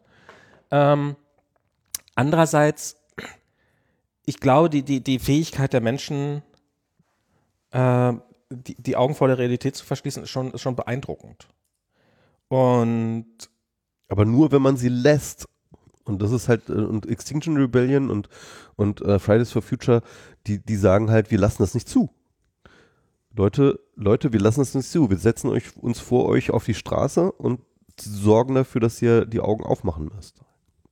Andererseits, ich glaube, die Fähigkeit der Menschen, die Augen vor der Realität zu verschließen, ist schon beeindruckend. Aber nur, wenn man sie lässt. Und das ist halt, und Extinction Rebellion und Fridays for Future, die sagen halt, wir lassen das nicht zu. Leute, wir lassen das nicht zu. Wir setzen uns vor euch auf die Straße und sorgen dafür, dass ihr die Augen aufmachen müsst.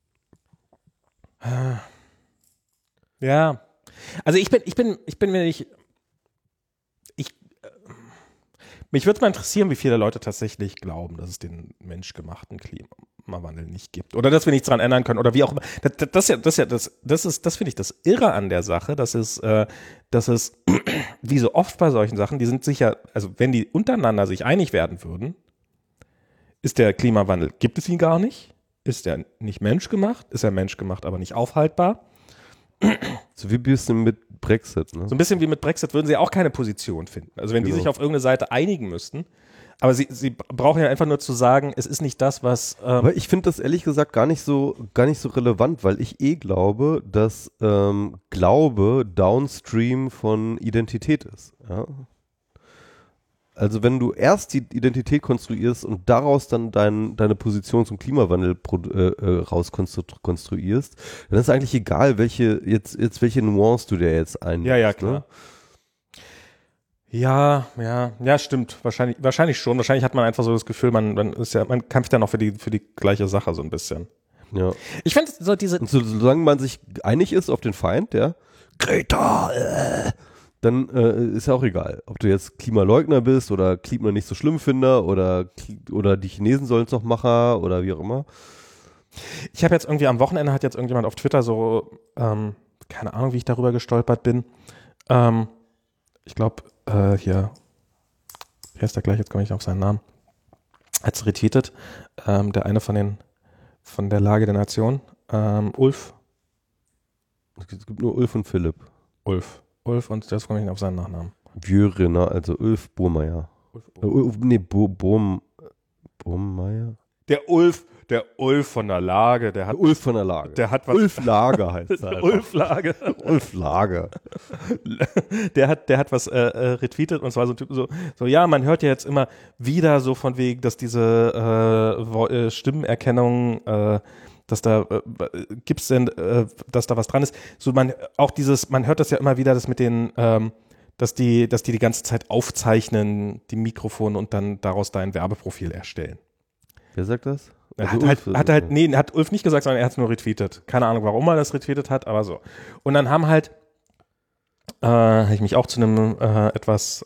Ja. Also ich bin mir nicht. Mich würde es mal interessieren, wie viele Leute tatsächlich glauben, dass es den menschgemachten Klimawandel nicht gibt. Oder dass wir nichts daran ändern können. Oder wie auch immer. Das finde ich das Irre an der Sache, dass es, wie so oft bei solchen Sachen, die sind sicher, also wenn die untereinander sich einig werden würden, ist der Klimawandel, gibt es ihn gar nicht? Ist er nicht menschgemacht? Ist er menschgemacht, aber nicht aufhaltbar? So wie ein bisschen mit Brexit, ne? So ein bisschen wie mit Brexit würden sie auch keine Position finden. Also wenn die sich auf irgendeine Seite einigen müssten. Aber sie brauchen ja einfach nur zu sagen, es ist nicht das, was... Aber ich finde das ehrlich gesagt gar nicht so relevant, weil ich glaube, dass Glaube downstream von Identität ist. Ja? Also wenn du erst die Identität konstruierst und daraus dann deine Position zum Klimawandel rauskonstruierst, dann ist eigentlich egal, welche Nuance du dir jetzt einnimmst. Ja, klar. Ne? Ja, stimmt. Wahrscheinlich schon. Wahrscheinlich hat man einfach so das Gefühl, man kämpft ja noch für die gleiche Sache so ein bisschen. Ja. Ich finde so und solange man sich einig ist auf den Feind, ja, Greta, dann ist ja auch egal, ob du jetzt Klimaleugner bist oder Klima nicht so schlimm Finder oder die Chinesen sollen es doch machen oder wie auch immer. Ich habe jetzt irgendwie am Wochenende hat jetzt irgendjemand auf Twitter so, keine Ahnung, wie ich darüber gestolpert bin. Ich glaube, hier ist der gleich, jetzt komme ich auf seinen Namen. Hat es retweetet, der eine von der Lage der Nation, Ulf. Es gibt nur Ulf und Philipp. Ulf und das komme ich nicht auf seinen Nachnamen. Björner, also Ulf Burmeier. Burmeier? Der Ulf von der Lage, der hat Ulf von der Lage. Der hat was. Ulf Lager heißt er. Ulf Lage. Ulf Lager. Der hat was retweetet und zwar so ein Typ so ja, man hört ja jetzt immer wieder so von wegen, dass diese Stimmenerkennung dass da gibt's denn, dass da was dran ist. So man hört das ja immer wieder, das mit den, dass die ganze Zeit aufzeichnen, die Mikrofone und dann daraus da ein Werbeprofil erstellen. Wer sagt das? Also hat Ulf nicht gesagt, sondern er hat es nur retweetet. Keine Ahnung, warum er das retweetet hat, aber so. Und dann habe ich mich auch zu einem etwas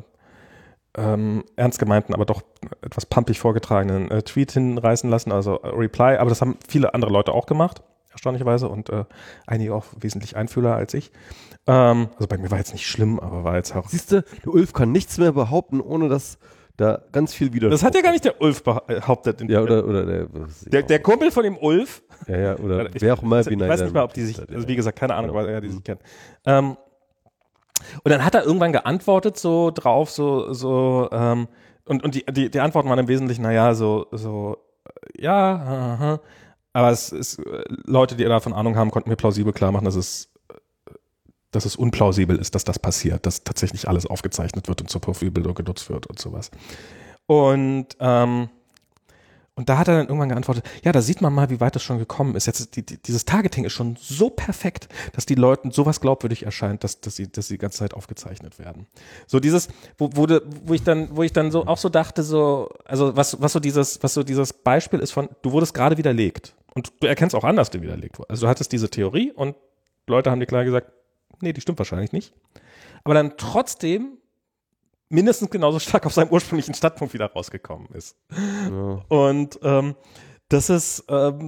ernst gemeinten, aber doch etwas pumpig vorgetragenen Tweet hinreißen lassen, also Reply, aber das haben viele andere Leute auch gemacht, erstaunlicherweise, und einige auch wesentlich einfühler als ich. Also bei mir war jetzt nicht schlimm, aber war jetzt auch... Siehst du, der Ulf kann nichts mehr behaupten, ohne dass da ganz viel wieder... Das hat ja gar nicht der Ulf behauptet. Ja, oder der Kumpel von dem Ulf. Ja, oder wer auch immer. Ich weiß nicht mal, ob die sich, also wie gesagt, keine Ahnung, weil die sich kennen. Und dann hat er irgendwann geantwortet so drauf, und die Antworten waren im Wesentlichen, ja, aber es ist, Leute, die davon Ahnung haben, konnten mir plausibel klar machen, dass es unplausibel ist, dass das passiert, dass tatsächlich alles aufgezeichnet wird und zur Profilbildung genutzt wird und sowas. Und da hat er dann irgendwann geantwortet, ja, da sieht man mal, wie weit das schon gekommen ist. Jetzt dieses Targeting ist schon so perfekt, dass die Leuten sowas glaubwürdig erscheint, dass sie die ganze Zeit aufgezeichnet werden. So dieses, wo ich dann so auch so dachte, so, also was so dieses Beispiel ist von, du wurdest gerade widerlegt. Und du erkennst auch an, dass du widerlegt wurdest. Also du hattest diese Theorie und Leute haben dir klar gesagt, nee, die stimmt wahrscheinlich nicht, aber dann trotzdem mindestens genauso stark auf seinem ursprünglichen Standpunkt wieder rausgekommen ist. Ja. Und das ist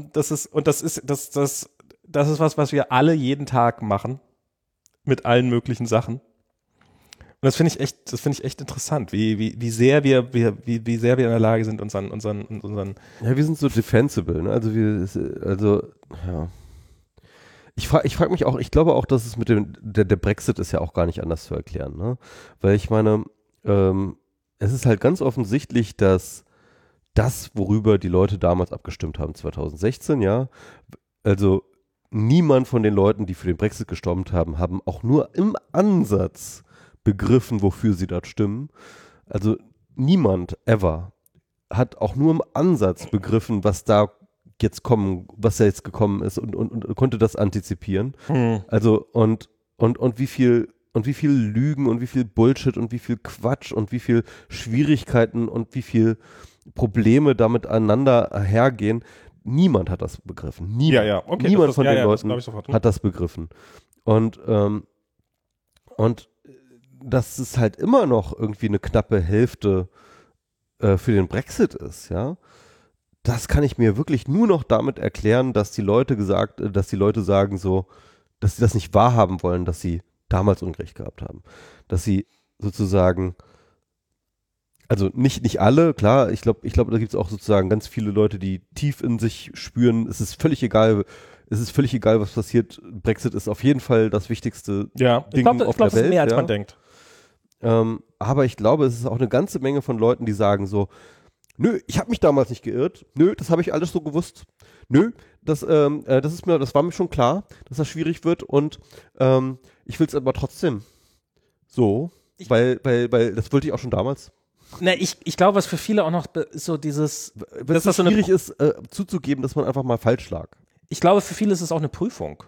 was wir alle jeden Tag machen mit allen möglichen Sachen. Und das finde ich echt interessant, wie sehr wir in der Lage sind, unseren ja, wir sind so defensible, ne? Ja. Ich frage mich auch, ich glaube auch, dass es mit der Brexit ist ja auch gar nicht anders zu erklären, ne? Weil ich meine, es ist halt ganz offensichtlich, dass das, worüber die Leute damals abgestimmt haben, 2016, ja, also niemand von den Leuten, die für den Brexit gestimmt haben, haben auch nur im Ansatz begriffen, wofür sie dort stimmen. Also niemand ever hat auch nur im Ansatz begriffen, was da jetzt gekommen ist und konnte das antizipieren. Also und wie viel Lügen und wie viel Bullshit und wie viel Quatsch und wie viel Schwierigkeiten und wie viel Probleme damit aneinander hergehen. Niemand hat das begriffen. Niemand, okay, niemand von den Leuten hat das begriffen. Und dass es halt immer noch irgendwie eine knappe Hälfte für den Brexit ist, ja, das kann ich mir wirklich nur noch damit erklären, dass die Leute sagen so, dass sie das nicht wahrhaben wollen, dass sie damals Unrecht gehabt haben. Dass sie sozusagen, also nicht alle, klar, ich glaube, da gibt es auch sozusagen ganz viele Leute, die tief in sich spüren, es ist völlig egal, was passiert. Brexit ist auf jeden Fall das wichtigste Ding auf der Welt. Ich glaube, das ist mehr, als man denkt. Aber ich glaube, es ist auch eine ganze Menge von Leuten, die sagen so, nö, ich habe mich damals nicht geirrt, nö, das habe ich alles so gewusst, nö, das war mir schon klar, dass das schwierig wird und ich will es aber trotzdem so, weil das wollte ich auch schon damals. Na, ich glaube, was für viele auch noch so dieses, dass das so schwierig ist, zuzugeben, dass man einfach mal falsch lag. Ich glaube, für viele ist es auch eine Prüfung.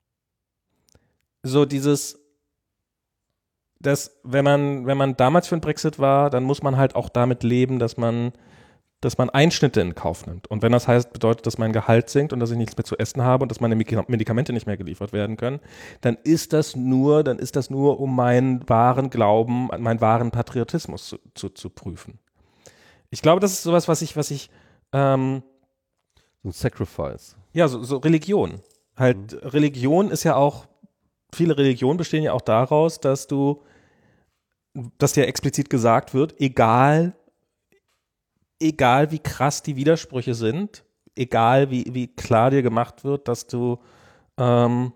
So dieses, dass wenn man damals für den Brexit war, dann muss man halt auch damit leben, dass man Einschnitte in Kauf nimmt. Und wenn das bedeutet, dass mein Gehalt sinkt und dass ich nichts mehr zu essen habe und dass meine Medikamente nicht mehr geliefert werden können, dann ist das nur um meinen wahren Glauben, meinen wahren Patriotismus zu prüfen. Ich glaube, das ist sowas, was ich so ein Sacrifice. Ja, so Religion. Halt, Religion ist ja auch, viele Religionen bestehen ja auch daraus, dass dir explizit gesagt wird, egal wie krass die Widersprüche sind, egal wie klar dir gemacht wird, dass du oder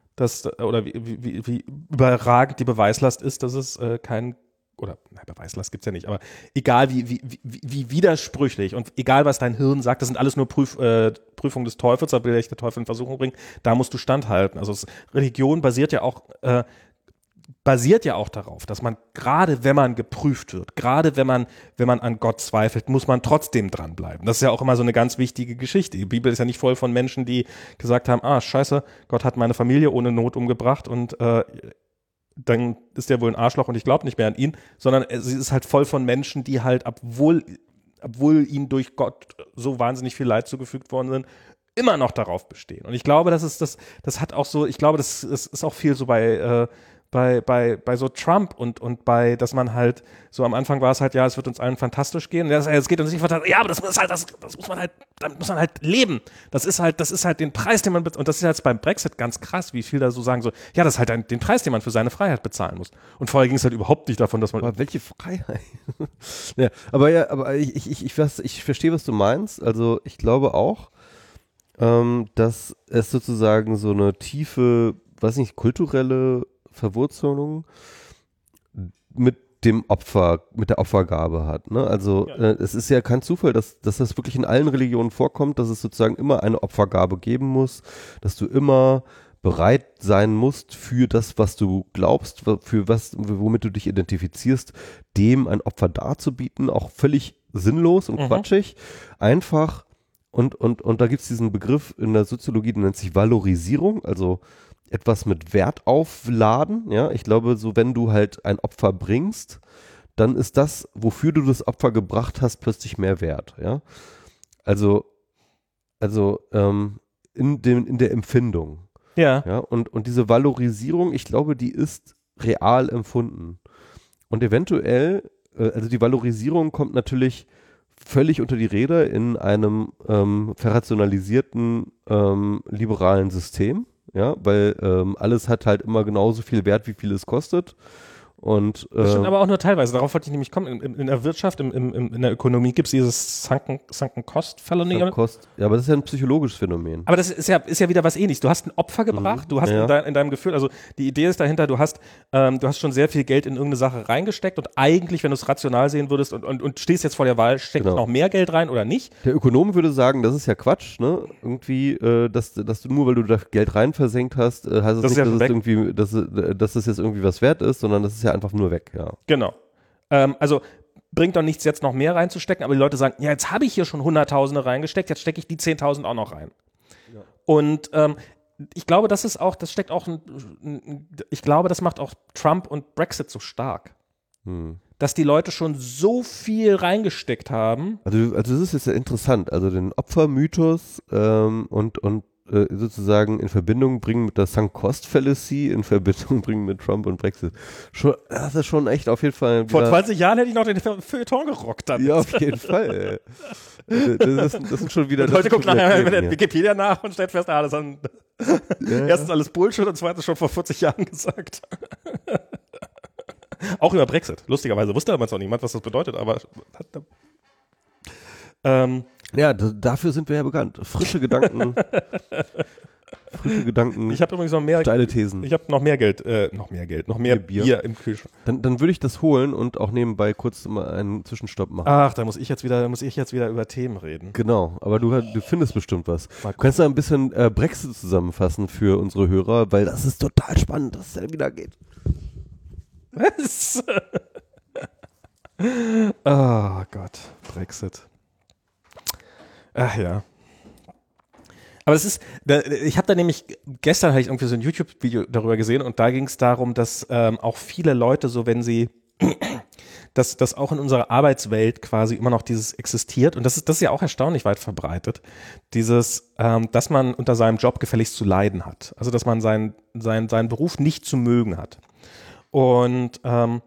wie überragend die Beweislast ist, dass es Beweislast gibt's ja nicht, aber egal wie widersprüchlich und egal was dein Hirn sagt, das sind alles nur Prüfungen des Teufels, da will dich der Teufel in Versuchung bringen, da musst du standhalten. Also Religion basiert ja auch darauf, dass man, gerade wenn man geprüft wird, gerade wenn man an Gott zweifelt, muss man trotzdem dranbleiben. Das ist ja auch immer so eine ganz wichtige Geschichte. Die Bibel ist ja nicht voll von Menschen, die gesagt haben, scheiße, Gott hat meine Familie ohne Not umgebracht und dann ist der wohl ein Arschloch und ich glaube nicht mehr an ihn, sondern sie ist halt voll von Menschen, die halt, obwohl ihnen durch Gott so wahnsinnig viel Leid zugefügt worden sind, immer noch darauf bestehen. Und ich glaube, das hat auch so, ich glaube, das ist auch viel so bei so Trump und bei, dass man halt, so am Anfang war es halt, ja, es wird uns allen fantastisch gehen. Es geht uns nicht fantastisch, ja, aber das muss man halt leben. Das ist halt den Preis, den man, und das ist jetzt beim Brexit ganz krass, wie viel da so sagen, so, ja, das ist halt den Preis, den man für seine Freiheit bezahlen muss. Und vorher ging es halt überhaupt nicht davon, dass man. Aber welche Freiheit? aber ich verstehe, was du meinst. Also ich glaube auch, dass es sozusagen so eine tiefe, weiß nicht, kulturelle Verwurzelung mit der Opfergabe hat. Ne? Also es ist ja kein Zufall, dass das wirklich in allen Religionen vorkommt, dass es sozusagen immer eine Opfergabe geben muss, dass du immer bereit sein musst für das, was du glaubst, womit du dich identifizierst, dem ein Opfer darzubieten, auch völlig sinnlos und quatschig, einfach und da gibt es diesen Begriff in der Soziologie, der nennt sich Valorisierung, also etwas mit Wert aufladen, ja, ich glaube, so wenn du halt ein Opfer bringst, dann ist das, wofür du das Opfer gebracht hast, plötzlich mehr wert, ja, also in der Empfindung Ja. Ja, und diese Valorisierung, ich glaube, die ist real empfunden. Und eventuell, also die Valorisierung kommt natürlich völlig unter die Räder in einem verrationalisierten liberalen System, ja, weil alles hat halt immer genauso viel Wert, wie viel es kostet. Und, das stimmt aber auch nur teilweise. Darauf wollte ich nämlich kommen. In der Wirtschaft, in der Ökonomie gibt es dieses Sunken Cost Fallacy. Ja, aber das ist ja ein psychologisches Phänomen. Aber das ist ja wieder was Ähnliches. Du hast ein Opfer gebracht, du hast in deinem Gefühl, also die Idee ist dahinter, du hast schon sehr viel Geld in irgendeine Sache reingesteckt und eigentlich, wenn du es rational sehen würdest und stehst jetzt vor der Wahl, steckt noch mehr Geld rein oder nicht? Der Ökonom würde sagen, das ist ja Quatsch, ne? Irgendwie, dass du nur, weil du da Geld rein versenkt hast, heißt es nicht, dass es jetzt irgendwie was wert ist, sondern das ist ja einfach nur weg, ja. Genau. Also bringt doch nichts, jetzt noch mehr reinzustecken, aber die Leute sagen, ja, jetzt habe ich hier schon Hunderttausende reingesteckt, jetzt stecke ich die 10.000 auch noch rein. Ja. Und ich glaube, das macht auch Trump und Brexit so stark. Dass die Leute schon so viel reingesteckt haben. Also das ist jetzt ja interessant, also den Opfermythos und sozusagen in Verbindung bringen mit der Sunk Cost Fallacy, in Verbindung bringen mit Trump und Brexit. Das ist schon echt auf jeden Fall. Vor 20 Jahren hätte ich noch den Feuilleton gerockt. Dann. Ja, auf jeden Fall. Das sind schon wieder. Und heute guckt nachher mit der Wikipedia nach und stellt fest, das ist erstens alles Bullshit und zweitens schon vor 40 Jahren gesagt. Auch über Brexit. Lustigerweise wusste damals noch niemand, was das bedeutet, aber ja, dafür sind wir ja bekannt. Frische Gedanken. Ich habe übrigens noch mehr steile Thesen. Ich habe noch mehr Bier im Kühlschrank. Dann würde ich das holen und auch nebenbei kurz mal einen Zwischenstopp machen. Ach, da muss ich jetzt wieder über Themen reden. Genau, aber du findest bestimmt was. Du kannst da ein bisschen Brexit zusammenfassen für unsere Hörer, weil das ist total spannend, dass es ja wieder geht. Was? Oh Gott, Brexit. Ach ja. Aber ich habe da nämlich, gestern habe ich irgendwie so ein YouTube-Video darüber gesehen und da ging es darum, dass auch viele Leute so, wenn sie, dass auch in unserer Arbeitswelt quasi immer noch dieses existiert und das ist ja auch erstaunlich weit verbreitet, dieses, dass man unter seinem Job gefälligst zu leiden hat. Also, dass man seinen Beruf nicht zu mögen hat. Und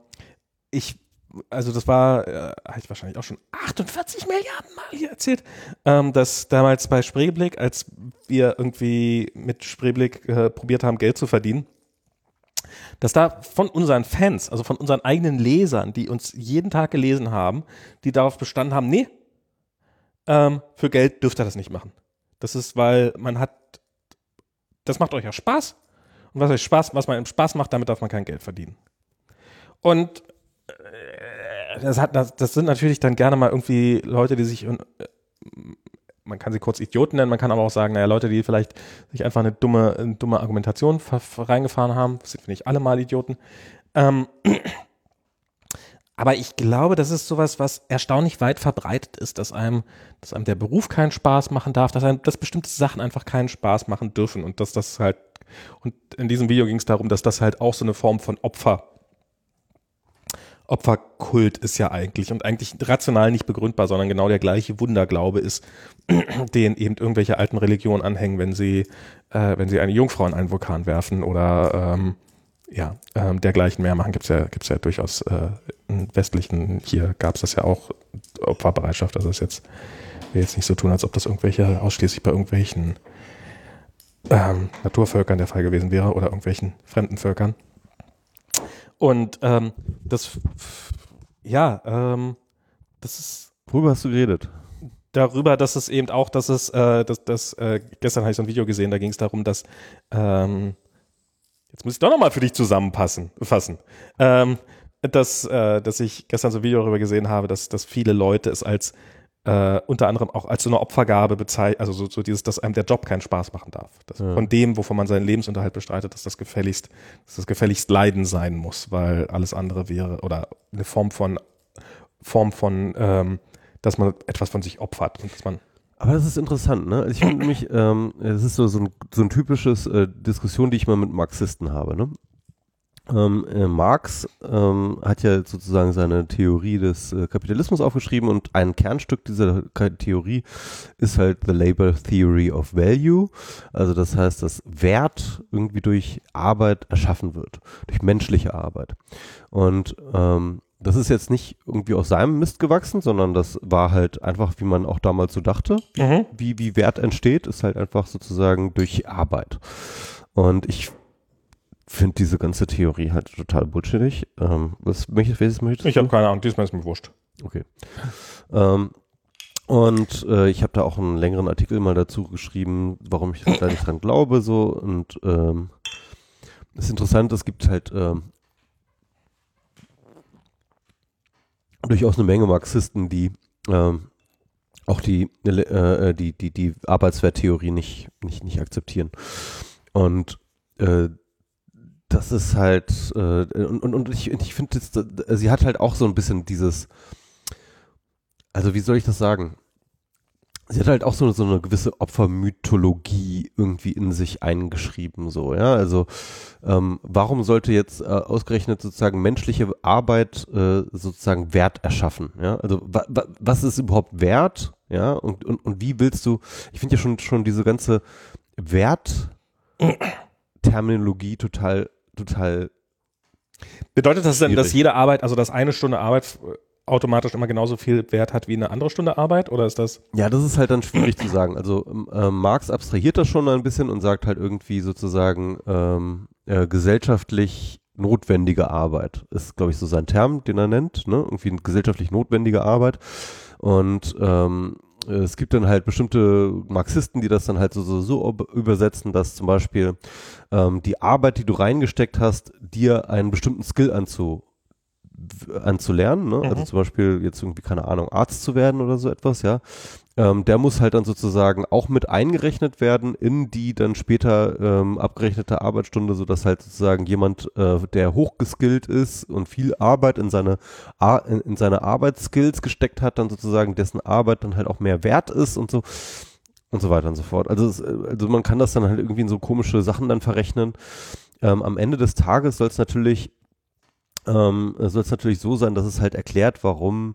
also das war, habe ich wahrscheinlich auch schon 48 Milliarden Mal hier erzählt, dass damals bei Spreeblick, als wir irgendwie mit Spreeblick probiert haben, Geld zu verdienen, dass da von unseren Fans, also von unseren eigenen Lesern, die uns jeden Tag gelesen haben, die darauf bestanden haben, nee, für Geld dürft ihr das nicht machen. Das ist, weil das macht euch ja Spaß und was man im Spaß macht, damit darf man kein Geld verdienen. Und das sind natürlich dann gerne mal irgendwie Leute, die sich, man kann sie kurz Idioten nennen, man kann aber auch sagen, naja, Leute, die vielleicht sich einfach eine dumme Argumentation reingefahren haben, das sind nicht alle mal Idioten. Aber ich glaube, das ist sowas, was erstaunlich weit verbreitet ist, dass einem der Beruf keinen Spaß machen darf, dass bestimmte Sachen einfach keinen Spaß machen dürfen und dass das halt, und in diesem Video ging es darum, dass das halt auch so eine Form von Opferkult ist ja eigentlich und eigentlich rational nicht begründbar, sondern genau der gleiche Wunderglaube ist, den eben irgendwelche alten Religionen anhängen, wenn sie eine Jungfrau in einen Vulkan werfen oder dergleichen mehr machen. Gibt's ja durchaus in westlichen, hier gab es das ja auch, Opferbereitschaft, also das will jetzt nicht so tun, als ob das ausschließlich bei irgendwelchen Naturvölkern der Fall gewesen wäre oder irgendwelchen fremden Völkern. Und das ist. Worüber hast du geredet? Darüber, dass es eben auch, gestern habe ich so ein Video gesehen, da ging es darum, dass, jetzt muss ich doch nochmal für dich fassen, dass ich gestern so ein Video darüber gesehen habe, dass viele Leute es als unter anderem auch als so eine Opfergabe bezeichnet, also so dieses, dass einem der Job keinen Spaß machen darf. Von dem, wovon man seinen Lebensunterhalt bestreitet, dass das gefälligst Leiden sein muss, weil alles andere wäre, oder eine Form von dass man etwas von sich opfert und dass man. Aber das ist interessant, ne? Ich finde nämlich, es ist so ein typisches Diskussion, die ich mal mit Marxisten habe, ne? Marx hat ja sozusagen seine Theorie des Kapitalismus aufgeschrieben und ein Kernstück dieser Theorie ist halt the Labor Theory of Value. Also das heißt, dass Wert irgendwie durch Arbeit erschaffen wird, durch menschliche Arbeit. Und das ist jetzt nicht irgendwie aus seinem Mist gewachsen, sondern das war halt einfach, wie man auch damals so dachte, wie Wert entsteht, ist halt einfach sozusagen durch Arbeit. Und ich finde diese ganze Theorie halt total bullshittig. Was möchtest du? Ich habe keine Ahnung, diesmal ist mir wurscht. Okay. Ich habe da auch einen längeren Artikel mal dazu geschrieben, warum ich da nicht dran glaube. So. Und das ist interessant, es gibt halt durchaus eine Menge Marxisten, die auch die Arbeitswerttheorie nicht akzeptieren. Und das ist halt, ich finde, sie hat halt auch so ein bisschen dieses, also wie soll ich das sagen? Sie hat halt auch so eine gewisse Opfermythologie irgendwie in sich eingeschrieben, so, ja, also warum sollte jetzt ausgerechnet sozusagen menschliche Arbeit sozusagen Wert erschaffen, ja, also was ist überhaupt Wert, ja, und wie willst du, ich finde ja schon diese ganze Wertterminologie total Bedeutet das denn, dass schwierig. jede Arbeit, also dass eine Stunde Arbeit automatisch immer genauso viel Wert hat wie eine andere Stunde Arbeit? Oder ist das? Ja, das ist halt dann schwierig zu sagen. Also Marx abstrahiert das schon ein bisschen und sagt halt irgendwie sozusagen gesellschaftlich notwendige Arbeit. Ist, glaube ich, so sein Term, den er nennt, ne? Irgendwie gesellschaftlich notwendige Arbeit. Und es gibt dann halt bestimmte Marxisten, die das dann halt so übersetzen, dass zum Beispiel die Arbeit, die du reingesteckt hast, dir einen bestimmten Skill anzulernen, ne? Also zum Beispiel jetzt irgendwie, keine Ahnung, Arzt zu werden oder so etwas, ja. Der muss halt dann sozusagen auch mit eingerechnet werden in die dann später abgerechnete Arbeitsstunde, sodass halt sozusagen jemand, der hochgeskillt ist und viel Arbeit in seine Arbeitsskills gesteckt hat, dann sozusagen dessen Arbeit dann halt auch mehr wert ist und so weiter und so fort. Also man kann das dann halt irgendwie in so komische Sachen dann verrechnen. Am Ende des Tages soll es natürlich so sein, dass es halt erklärt, warum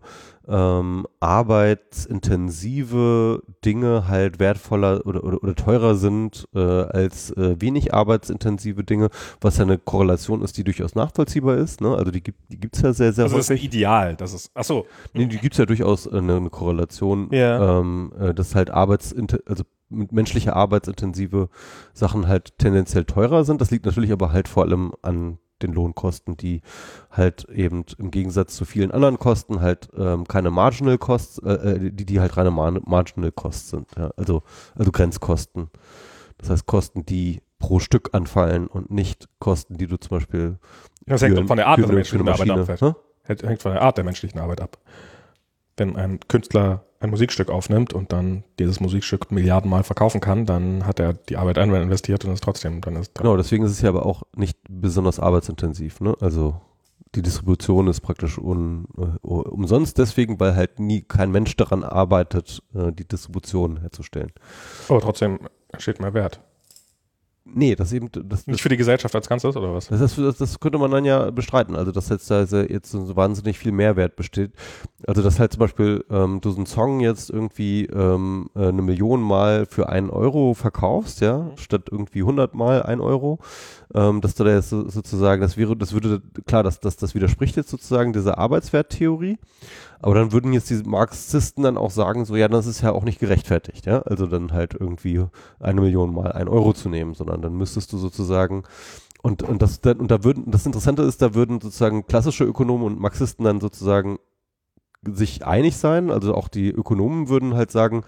arbeitsintensive Dinge halt wertvoller oder teurer sind als wenig arbeitsintensive Dinge, was ja eine Korrelation ist, die durchaus nachvollziehbar ist. Ne? Also die gibt's ja sehr, sehr Also häufig. das ist ideal. Das ist, ach so. Nee, die gibt's ja durchaus eine Korrelation, Ja. dass halt also mit menschliche arbeitsintensive Sachen halt tendenziell teurer sind. Das liegt natürlich aber halt vor allem an den Lohnkosten, die halt eben im Gegensatz zu vielen anderen Kosten halt keine Marginal Costs, die halt reine Marginal Costs sind, ja? Also Grenzkosten. Das heißt Kosten, die pro Stück anfallen und nicht Kosten, die du zum Beispiel Das hängt von der Art der menschlichen Arbeit Maschine, ab. ne? Hängt von der Art der menschlichen Arbeit ab. Wenn ein Künstler ein Musikstück aufnimmt und dann dieses Musikstück Milliardenmal verkaufen kann, dann hat er die Arbeit einmal investiert und ist trotzdem, dann ist Genau, deswegen ist es ja aber auch nicht besonders arbeitsintensiv, ne? Also die Distribution ist praktisch umsonst deswegen, weil halt kein Mensch daran arbeitet, die Distribution herzustellen. aber trotzdem entsteht mehr Wert. Nee, das Nicht für die Gesellschaft als Ganzes, oder was? Das könnte man dann ja bestreiten, also dass jetzt so wahnsinnig viel Mehrwert besteht. Also dass halt zum Beispiel du so einen Song jetzt irgendwie 1 Million Mal für 1 Euro verkaufst, ja, statt irgendwie 100 Mal 1 Euro, dass du da jetzt sozusagen, das würde, klar, das widerspricht jetzt sozusagen dieser Arbeitswerttheorie, aber dann würden jetzt diese Marxisten dann auch sagen, so, ja, das ist ja auch nicht gerechtfertigt, ja, also dann halt irgendwie 1 Million Mal 1 Euro zu nehmen, sondern dann müsstest du sozusagen das Interessante ist, da würden sozusagen klassische Ökonomen und Marxisten dann sozusagen sich einig sein, also auch die Ökonomen würden halt sagen,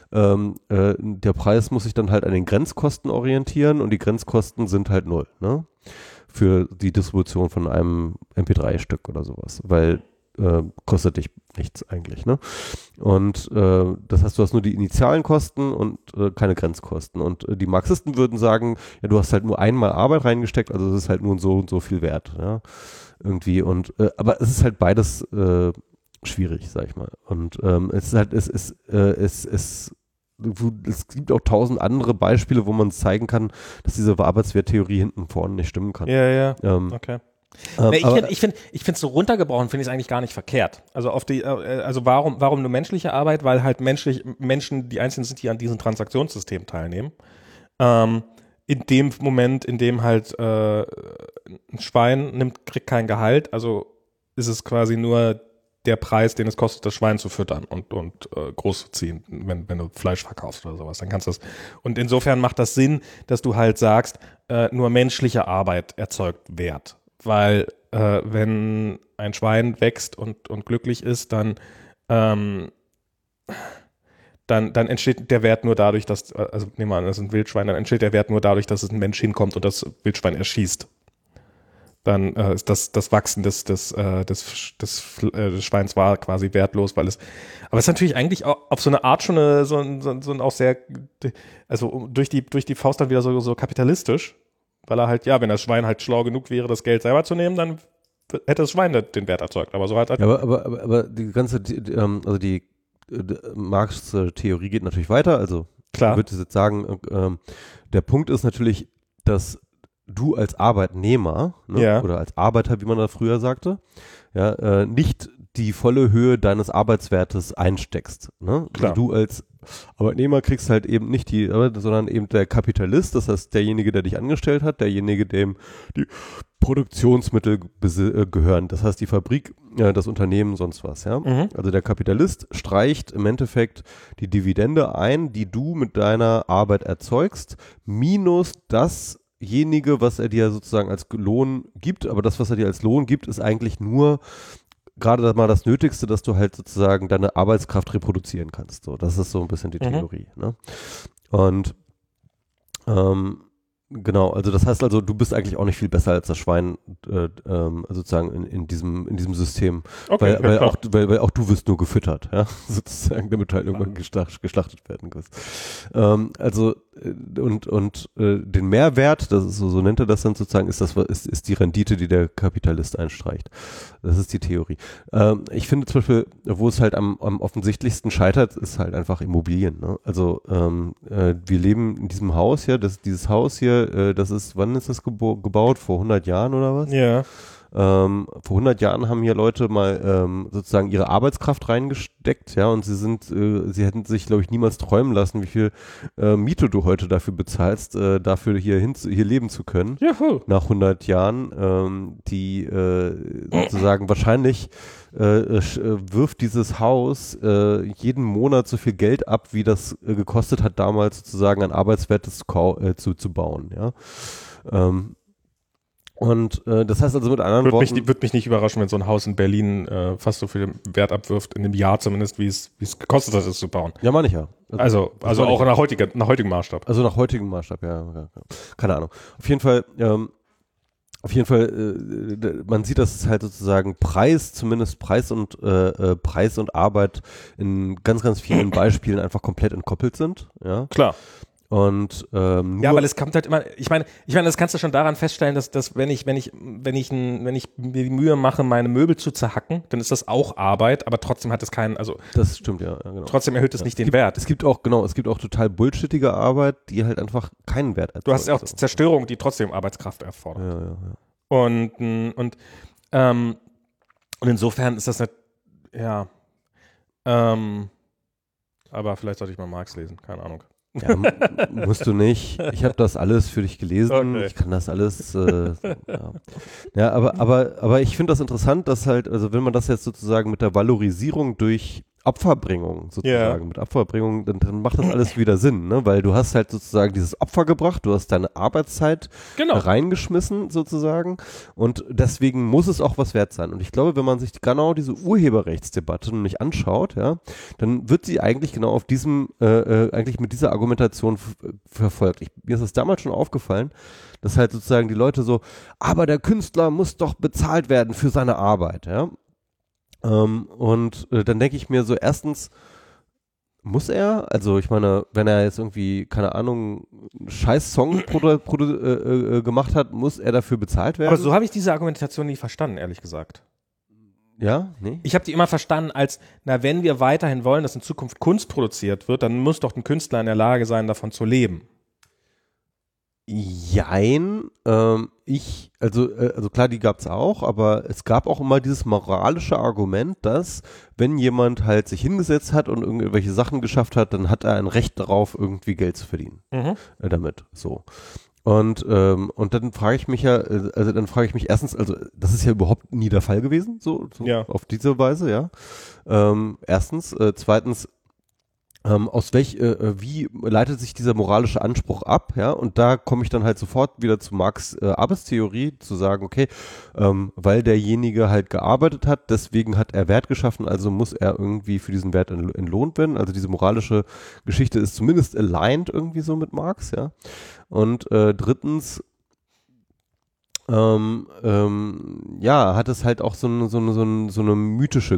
der Preis muss sich dann halt an den Grenzkosten orientieren und die Grenzkosten sind halt 0, ne? Für die Distribution von einem MP3-Stück oder sowas, weil kostet dich nichts eigentlich, ne? Und das heißt, du hast nur die initialen Kosten und keine Grenzkosten. Und die Marxisten würden sagen, ja, du hast halt nur einmal Arbeit reingesteckt, also es ist halt nur so und so viel wert, ja? Irgendwie und aber es ist halt beides schwierig, sag ich mal. Und es gibt auch 1000 andere Beispiele, wo man zeigen kann, dass diese Arbeitswerttheorie hinten vorne nicht stimmen kann. Ja, okay. Ich finde so runtergebrochen, finde ich es eigentlich gar nicht verkehrt. Also also warum nur menschliche Arbeit? Weil halt Menschen die Einzigen sind, die an diesem Transaktionssystem teilnehmen. In dem Moment, in dem halt ein Schwein kriegt kein Gehalt, also ist es quasi nur der Preis, den es kostet, das Schwein zu füttern und groß zu ziehen, wenn du Fleisch verkaufst oder sowas, dann kannst du das. Und insofern macht das Sinn, dass du halt sagst, nur menschliche Arbeit erzeugt Wert. Weil wenn ein Schwein wächst und glücklich ist, dann entsteht der Wert nur dadurch, dass, also nehmen wir an, das ist ein Wildschwein, dann entsteht der Wert nur dadurch, dass es ein Mensch hinkommt und das Wildschwein erschießt. Dann ist das Wachsen des Schweins war quasi wertlos, aber es ist natürlich eigentlich auch auf so eine Art schon so ein auch sehr, also durch die Faust dann wieder so kapitalistisch, weil er halt, ja, wenn das Schwein halt schlau genug wäre, das Geld selber zu nehmen, dann hätte das Schwein den Wert erzeugt, aber so halt. Ja, aber die ganze, also die Marx' Theorie geht natürlich weiter, also Klar. Ich würde jetzt sagen, der Punkt ist natürlich, dass du als Arbeitnehmer, ne, Ja. oder als Arbeiter, wie man da früher sagte, ja, nicht die volle Höhe deines Arbeitswertes einsteckst. Ne? Klar. Also du als Arbeitnehmer kriegst halt eben nicht sondern eben der Kapitalist, das heißt derjenige, der dich angestellt hat, derjenige, dem die Produktionsmittel gehören, das heißt die Fabrik, das Unternehmen, sonst was, ja. Mhm. Also der Kapitalist streicht im Endeffekt die Dividende ein, die du mit deiner Arbeit erzeugst, minus dasjenige, was er dir sozusagen als Lohn gibt, aber das, was er dir als Lohn gibt, ist eigentlich nur gerade mal das Nötigste, dass du halt sozusagen deine Arbeitskraft reproduzieren kannst. So, das ist so ein bisschen die Theorie. Ne? Und genau, also das heißt also, du bist eigentlich auch nicht viel besser als das Schwein sozusagen in diesem System, Okay, weil auch du wirst nur gefüttert, ja, sozusagen, damit du halt irgendwann geschlachtet werden kannst. Also den Mehrwert, das ist so nennt er das dann sozusagen, ist die Rendite, die der Kapitalist einstreicht. Das ist die Theorie. Ich finde zum Beispiel, wo es halt am offensichtlichsten scheitert, ist halt einfach Immobilien. Ne? Also wir leben in diesem Haus hier, dieses Haus hier, wann ist das gebaut? Vor 100 Jahren oder was? Ja. Vor 100 Jahren haben hier Leute mal sozusagen ihre Arbeitskraft reingesteckt, ja, und sie hätten sich, glaube ich, niemals träumen lassen, wie viel Miete du heute dafür bezahlst, dafür hier leben zu können. Juhu. Nach 100 Jahren, die sozusagen wahrscheinlich wirft dieses Haus jeden Monat so viel Geld ab, wie das gekostet hat, damals sozusagen ein Arbeitswertes zu bauen, ja. Und das heißt also mit anderen Worten... Würde mich nicht überraschen, wenn so ein Haus in Berlin fast so viel Wert abwirft, in einem Jahr zumindest, wie es gekostet hat, es zu bauen. Ja, meine ich ja. Also auch nach heutigem Maßstab. Also nach heutigem Maßstab, ja. Keine Ahnung. Auf jeden Fall, man sieht, dass es halt sozusagen Preis und Arbeit in ganz, ganz vielen Beispielen einfach komplett entkoppelt sind. Ja, klar. Und ja, weil es kommt halt immer, ich meine, das kannst du schon daran feststellen, dass wenn ich mir die Mühe mache, meine Möbel zu zerhacken, dann ist das auch Arbeit, aber trotzdem hat es keinen, also das stimmt, ja genau. Trotzdem erhöht es nicht den Wert. Es gibt auch total bullshittige Arbeit, die halt einfach keinen Wert erzeugt. Du hast ja auch Zerstörung, die trotzdem Arbeitskraft erfordert. Ja. Und insofern ist das nicht, ja, aber vielleicht sollte ich mal Marx lesen, keine Ahnung. Ja, musst du nicht. Ich habe das alles für dich gelesen. Okay. Ich kann das alles. Ja, aber ich finde das interessant, dass halt, also wenn man das jetzt sozusagen mit der Valorisierung durch Opferbringung sozusagen, mit Opferbringung, dann macht das alles wieder Sinn, ne? Weil du hast halt sozusagen dieses Opfer gebracht, du hast deine Arbeitszeit reingeschmissen sozusagen und deswegen muss es auch was wert sein. Und ich glaube, wenn man sich genau diese Urheberrechtsdebatte nicht anschaut, ja, dann wird sie eigentlich genau auf eigentlich mit dieser Argumentation verfolgt. Mir ist das damals schon aufgefallen, dass halt sozusagen die Leute so, aber der Künstler muss doch bezahlt werden für seine Arbeit, ja. Und dann denke ich mir so, erstens, muss er? Also ich meine, wenn er jetzt irgendwie, keine Ahnung, einen scheiß Song gemacht hat, muss er dafür bezahlt werden? Aber so habe ich diese Argumentation nie verstanden, ehrlich gesagt. Ja? Nee? Ich habe die immer verstanden als, wenn wir weiterhin wollen, dass in Zukunft Kunst produziert wird, dann muss doch ein Künstler in der Lage sein, davon zu leben. Jein, also klar, die gab es auch, aber es gab auch immer dieses moralische Argument, dass wenn jemand halt sich hingesetzt hat und irgendwelche Sachen geschafft hat, dann hat er ein Recht darauf, irgendwie Geld zu verdienen damit. So. Und dann frage ich mich dann frage ich mich erstens, also das ist ja überhaupt nie der Fall gewesen, so Ja. auf diese Weise, ja. Erstens, zweitens, wie leitet sich dieser moralische Anspruch ab, ja, und da komme ich dann halt sofort wieder zu Marx' Arbeitstheorie, zu sagen, okay, weil derjenige halt gearbeitet hat, deswegen hat er Wert geschaffen, also muss er irgendwie für diesen Wert entlohnt werden, also diese moralische Geschichte ist zumindest aligned irgendwie so mit Marx, ja, und drittens, hat es halt auch so eine mythische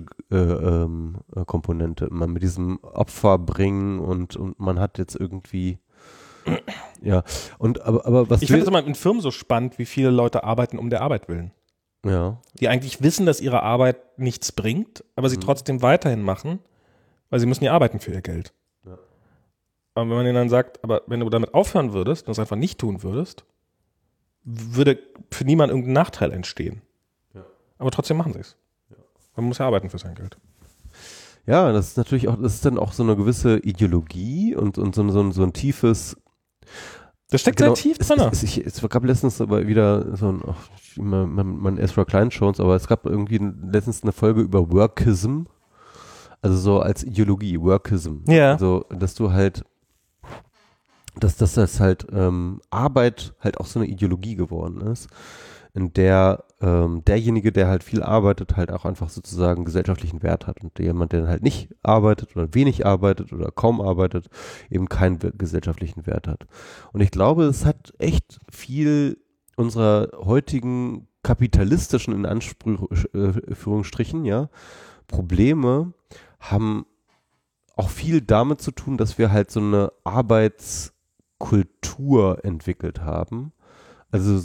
Komponente, immer mit diesem Opfer bringen und man hat jetzt irgendwie, ja, aber was Ich finde es immer in Firmen so spannend, wie viele Leute arbeiten um der Arbeit willen. ja, Die eigentlich wissen, dass ihre Arbeit nichts bringt, aber sie trotzdem weiterhin machen, weil sie müssen ja arbeiten für ihr Geld. Ja. Aber wenn man ihnen dann sagt, aber wenn du damit aufhören würdest und das einfach nicht tun würdest, würde für niemanden irgendein Nachteil entstehen. Ja. Aber trotzdem machen sie es. Ja. Man muss ja arbeiten für sein Geld. Ja, das ist natürlich auch, das ist dann auch so eine gewisse Ideologie und so ein tiefes. Das steckt sehr tief drin. Es gab letztens aber wieder so mein Ezra Klein Shows, aber es gab irgendwie letztens eine Folge über Workism, also so als Ideologie, Workism. Ja. Also, dass du halt, dass das halt Arbeit halt auch so eine Ideologie geworden ist, in der derjenige, der halt viel arbeitet, halt auch einfach sozusagen gesellschaftlichen Wert hat und jemand, der halt nicht arbeitet oder wenig arbeitet oder kaum arbeitet, eben keinen gesellschaftlichen Wert hat. Und ich glaube, es hat echt viel unserer heutigen kapitalistischen, in Anführungsstrichen, ja, Probleme haben auch viel damit zu tun, dass wir halt so eine Arbeitskultur entwickelt haben. Also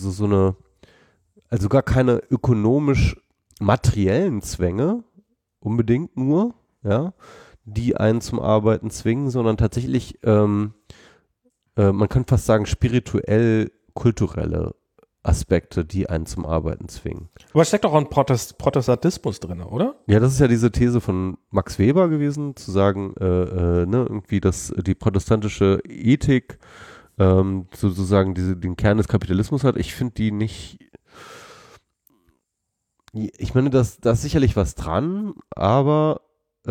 also gar keine ökonomisch-materiellen Zwänge unbedingt nur, ja, die einen zum Arbeiten zwingen, sondern tatsächlich, man kann fast sagen, spirituell-kulturelle Aspekte, die einen zum Arbeiten zwingen. Aber es steckt auch ein Protestantismus drin, oder? Ja, das ist ja diese These von Max Weber gewesen, zu sagen, irgendwie, dass die protestantische Ethik sozusagen den Kern des Kapitalismus hat. Ich finde die nicht. Ich meine, da ist sicherlich was dran, aber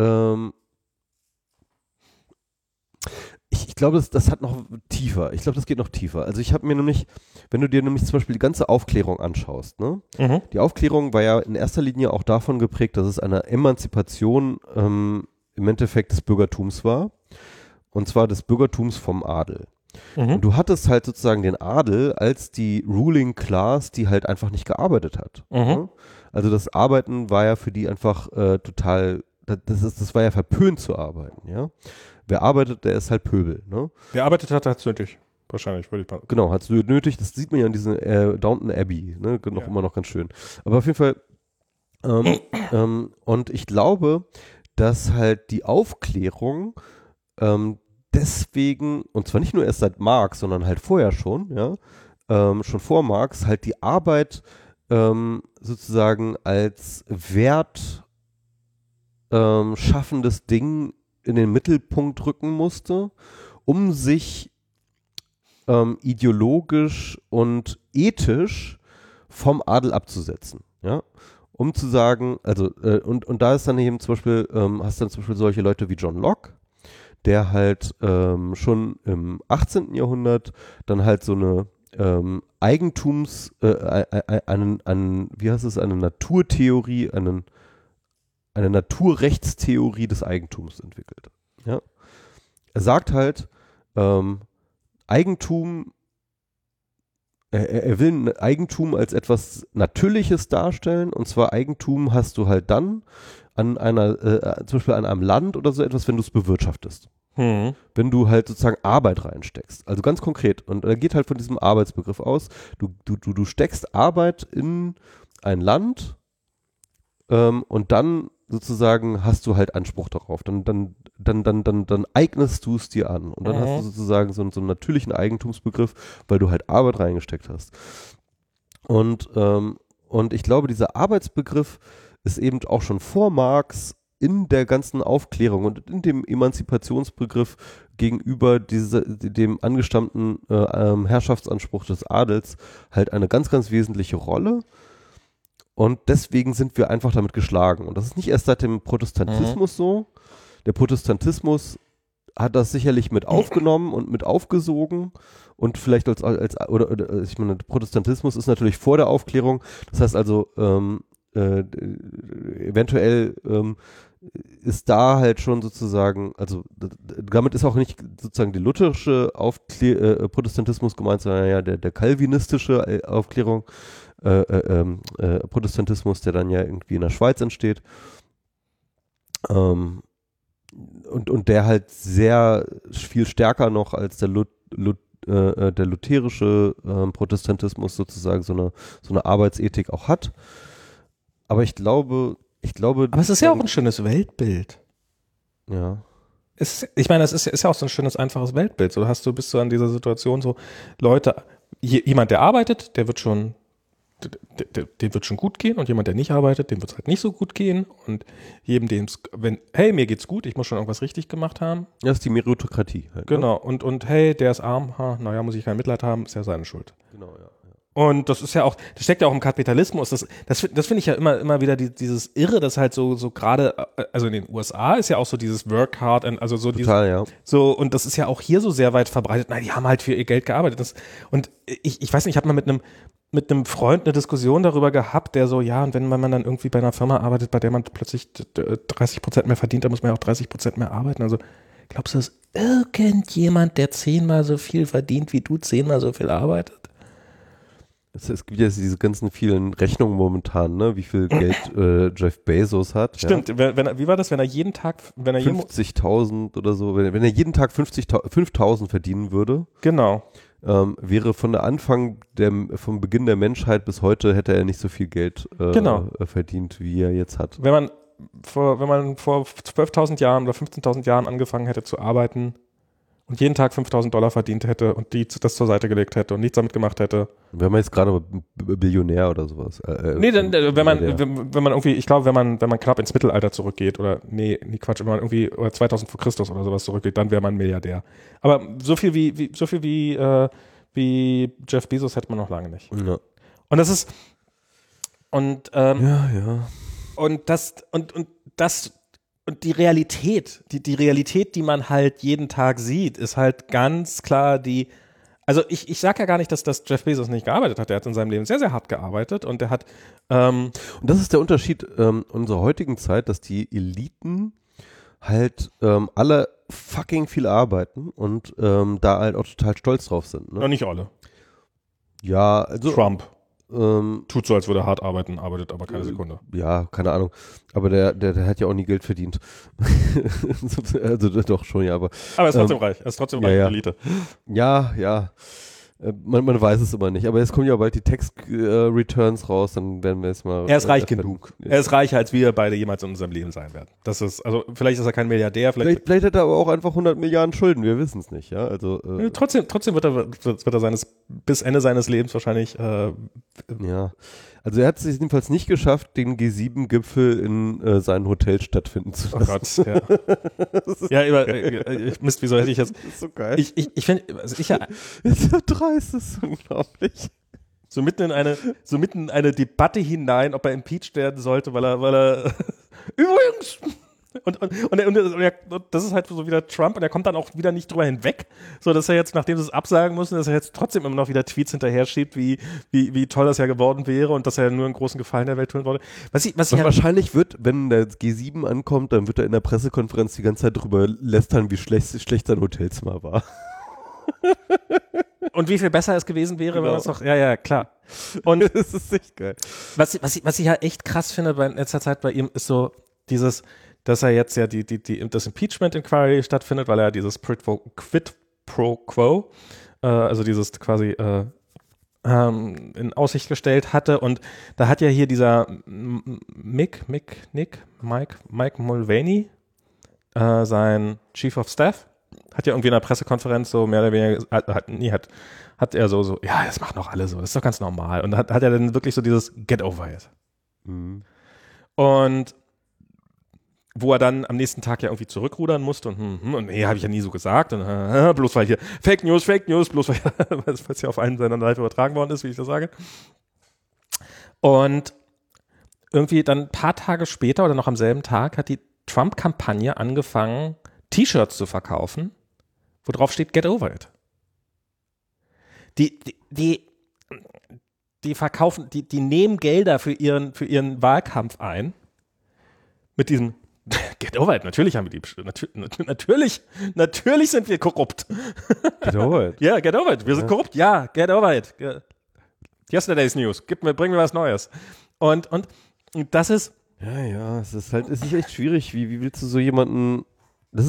ich glaube, das hat noch tiefer. Ich glaube, das geht noch tiefer. Also ich habe mir nämlich, wenn du dir nämlich zum Beispiel die ganze Aufklärung anschaust, ne? Die Aufklärung war ja in erster Linie auch davon geprägt, dass es eine Emanzipation im Endeffekt des Bürgertums war. Und zwar des Bürgertums vom Adel. Und du hattest halt sozusagen den Adel als die Ruling Class, die halt einfach nicht gearbeitet hat. Ne? Also das Arbeiten war ja für die einfach total, das war ja verpönt zu arbeiten, ja. Wer arbeitet, der ist halt Pöbel, ne? Wer arbeitet hat es nötig. Wahrscheinlich, würde ich mal. Genau, hat es nötig, das sieht man ja in diesem Downton Abbey, ne? Immer noch ganz schön. Aber auf jeden Fall, und ich glaube, dass halt die Aufklärung deswegen, und zwar nicht nur erst seit Marx, sondern halt vorher schon, ja, schon vor Marx, halt die Arbeit sozusagen als wertschaffendes Ding in den Mittelpunkt rücken musste, um sich ideologisch und ethisch vom Adel abzusetzen, ja, um zu sagen, also und da ist dann eben zum Beispiel, hast dann zum Beispiel solche Leute wie John Locke, der halt schon im 18. Jahrhundert dann halt so eine eine Naturtheorie, eine Naturrechtstheorie des Eigentums entwickelt. Ja? Er sagt halt, Eigentum, er will Eigentum als etwas Natürliches darstellen, und zwar Eigentum hast du halt dann an zum Beispiel an einem Land oder so etwas, wenn du es bewirtschaftest. Wenn du halt sozusagen Arbeit reinsteckst. Also ganz konkret. Und er geht halt von diesem Arbeitsbegriff aus. Du steckst Arbeit in ein Land und dann sozusagen hast du halt Anspruch darauf. Dann eignest du es dir an. Und dann hast du sozusagen so einen natürlichen Eigentumsbegriff, weil du halt Arbeit reingesteckt hast. Und ich glaube, dieser Arbeitsbegriff ist eben auch schon vor Marx in der ganzen Aufklärung und in dem Emanzipationsbegriff gegenüber dem angestammten Herrschaftsanspruch des Adels halt eine ganz, ganz wesentliche Rolle. Und deswegen sind wir einfach damit geschlagen. Und das ist nicht erst seit dem Protestantismus so. Der Protestantismus hat das sicherlich mit aufgenommen und mit aufgesogen. Und vielleicht ich meine, der Protestantismus ist natürlich vor der Aufklärung. Das heißt also, eventuell ist da halt schon sozusagen, also damit ist auch nicht sozusagen die lutherische Protestantismus gemeint, sondern ja der calvinistische Aufklärung, Protestantismus, der dann ja irgendwie in der Schweiz entsteht. Und der halt sehr viel stärker noch als der lutherische Protestantismus sozusagen so eine Arbeitsethik auch hat. Aber ich glaube. Aber es ist ja auch ein schönes Weltbild. Ja. Ich meine, es ist ja auch so ein schönes, einfaches Weltbild. So bist du an dieser Situation so, Leute, jemand, der arbeitet, dem wird schon gut gehen, und jemand, der nicht arbeitet, dem wird es halt nicht so gut gehen, und jedem, hey, mir geht's gut, ich muss schon irgendwas richtig gemacht haben. Das ist die Meritokratie halt. Genau, ne? und hey, der ist arm, naja, muss ich kein Mitleid haben, ist ja seine Schuld. Genau, ja. Und das ist ja auch, das steckt ja auch im Kapitalismus. Das finde ich ja immer wieder dieses Irre, das halt so gerade, also in den USA ist ja auch so dieses Work hard, also so total, ja. So, und das ist ja auch hier so sehr weit verbreitet. Nein, die haben halt für ihr Geld gearbeitet. Und ich weiß nicht, ich habe mal mit einem Freund eine Diskussion darüber gehabt, der so, ja, und wenn man dann irgendwie bei einer Firma arbeitet, bei der man plötzlich 30% mehr verdient, dann muss man ja auch 30% mehr arbeiten. Also glaubst du, dass irgendjemand, der 10-mal so viel verdient wie du, 10-mal so viel arbeitet? Es gibt ja diese ganzen vielen Rechnungen momentan, ne? Wie viel Geld Jeff Bezos hat. Stimmt, ja. Wie war das, wenn er jeden Tag 50.000 oder so, wenn er jeden Tag 5.000 verdienen würde. Genau. Wäre von der vom Beginn der Menschheit bis heute hätte er nicht so viel Geld verdient, wie er jetzt hat. Wenn man vor 12.000 Jahren oder 15.000 Jahren angefangen hätte zu arbeiten und jeden Tag $5.000 verdient hätte und das zur Seite gelegt hätte und nichts damit gemacht hätte. Wenn man jetzt gerade Billionär oder sowas. Nee, dann, wenn man irgendwie, ich glaube, wenn man knapp ins Mittelalter zurückgeht oder, nee, Quatsch, wenn man irgendwie 2000 vor Christus oder sowas zurückgeht, dann wäre man Milliardär. Aber so viel wie Jeff Bezos hätte man noch lange nicht. Ja. Und das ist, ja. Und die Realität, die Realität, die man halt jeden Tag sieht, ist halt ganz klar also ich sage ja gar nicht, dass Jeff Bezos nicht gearbeitet hat. Er hat in seinem Leben sehr, sehr hart gearbeitet, und er hat und das ist der Unterschied unserer heutigen Zeit, dass die Eliten halt alle fucking viel arbeiten und da halt auch total stolz drauf sind. Ne? Ja, nicht alle. Ja, also Trump. Tut so, als würde er hart arbeiten, arbeitet aber keine Sekunde. Ja, keine Ahnung. Aber der hat ja auch nie Geld verdient. Also doch schon, ja. Aber er ist trotzdem reich. Er ist trotzdem reich, Elite. Ja. Man weiß es immer nicht. Aber jetzt kommen ja bald die Tax-Returns raus, dann werden wir es mal. Er ist reich genug. Er ist reicher, als wir beide jemals in unserem Leben sein werden. Das ist, also vielleicht ist er kein Milliardär. Vielleicht hat er aber auch einfach 100 Milliarden Schulden. Wir wissen es nicht, ja. Also trotzdem wird er bis Ende seines Lebens wahrscheinlich. Ja. Also er hat es jedenfalls nicht geschafft, den G7-Gipfel in seinem Hotel stattfinden zu lassen. Oh Gott, ja. Mist, wieso hätte ich jetzt. Das ist so geil. Ich finde, also ich ja. Ist so dreist, das ist unglaublich. So mitten in eine Debatte hinein, ob er impeached werden sollte, weil er übrigens. Und das ist halt so wieder Trump, und er kommt dann auch wieder nicht drüber hinweg, so dass er jetzt, nachdem sie es absagen mussten, dass er jetzt trotzdem immer noch wieder Tweets hinterher schiebt, wie toll das ja geworden wäre und dass er nur einen großen Gefallen der Welt tun wollte. Wahrscheinlich wird, wenn der G7 ankommt, dann wird er in der Pressekonferenz die ganze Zeit drüber lästern, wie schlecht sein Hotelzimmer war. Und wie viel besser es gewesen wäre, wenn man es doch, ja, klar. Und das ist echt geil. Was ich ja echt krass finde in letzter Zeit bei ihm, ist so dieses, dass er jetzt ja das Impeachment Inquiry stattfindet, weil er dieses Quid pro Quo, also dieses quasi in Aussicht gestellt hatte. Und da hat ja hier dieser Mike Mulvaney, sein Chief of Staff, hat ja irgendwie in einer Pressekonferenz so mehr oder weniger, hat er so, ja, das machen doch alle so, das ist doch ganz normal. Und hat er dann wirklich so dieses Get over it. Mhm. Und wo er dann am nächsten Tag ja irgendwie zurückrudern musste und nee, habe ich ja nie so gesagt und bloß weil hier Fake News, bloß weil es ja auf allen Sendern live übertragen worden ist, wie ich das sage. Und irgendwie dann ein paar Tage später oder noch am selben Tag hat die Trump-Kampagne angefangen, T-Shirts zu verkaufen, wo drauf steht Get over it. Die verkaufen, die nehmen Gelder für ihren Wahlkampf ein mit diesem Get over it, natürlich haben wir die, natürlich sind wir korrupt. Get over it. Ja, get over it, wir sind korrupt, ja, get over it. Yesterday's News, bring mir was Neues. Und das ist... Ja, es ist echt schwierig, wie willst du so jemanden, das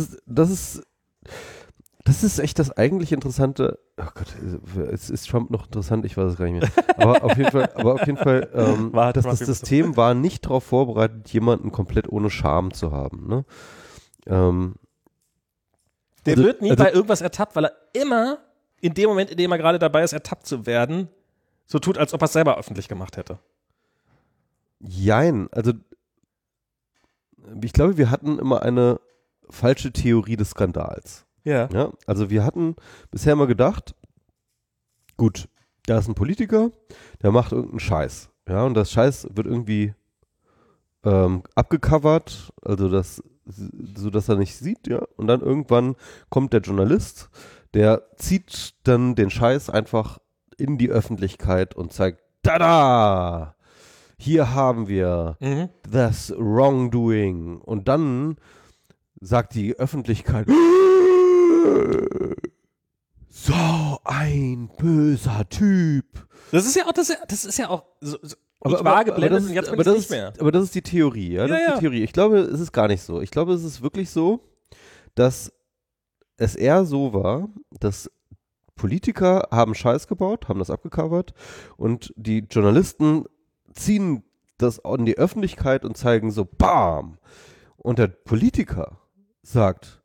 ist echt das eigentlich Interessante, oh Gott, ist Trump noch interessant? Ich weiß es gar nicht mehr. Aber auf jeden Fall, das System war nicht darauf vorbereitet, jemanden komplett ohne Scham zu haben. Ne? Der wird nie bei irgendwas ertappt, weil er immer in dem Moment, in dem er gerade dabei ist, ertappt zu werden, so tut, als ob er es selber öffentlich gemacht hätte. Jein, also ich glaube, wir hatten immer eine falsche Theorie des Skandals. Ja. Ja, also wir hatten bisher immer gedacht, gut, da ist ein Politiker, der macht irgendeinen Scheiß. Ja, und das Scheiß wird irgendwie abgecovert, also so dass er nicht sieht, ja. Und dann irgendwann kommt der Journalist, der zieht dann den Scheiß einfach in die Öffentlichkeit und zeigt, tada! Hier haben wir das Wrongdoing. Und dann sagt die Öffentlichkeit, so ein böser Typ. Das ist ja auch so ich war geblendet und jetzt bin ich nicht mehr. Aber das ist die Theorie, ja? Das ist die Theorie. Ich glaube, es ist gar nicht so. Ich glaube, es ist wirklich so, dass es eher so war, dass Politiker haben Scheiß gebaut, haben das abgecovert und die Journalisten ziehen das in die Öffentlichkeit und zeigen so, bam! Und der Politiker sagt,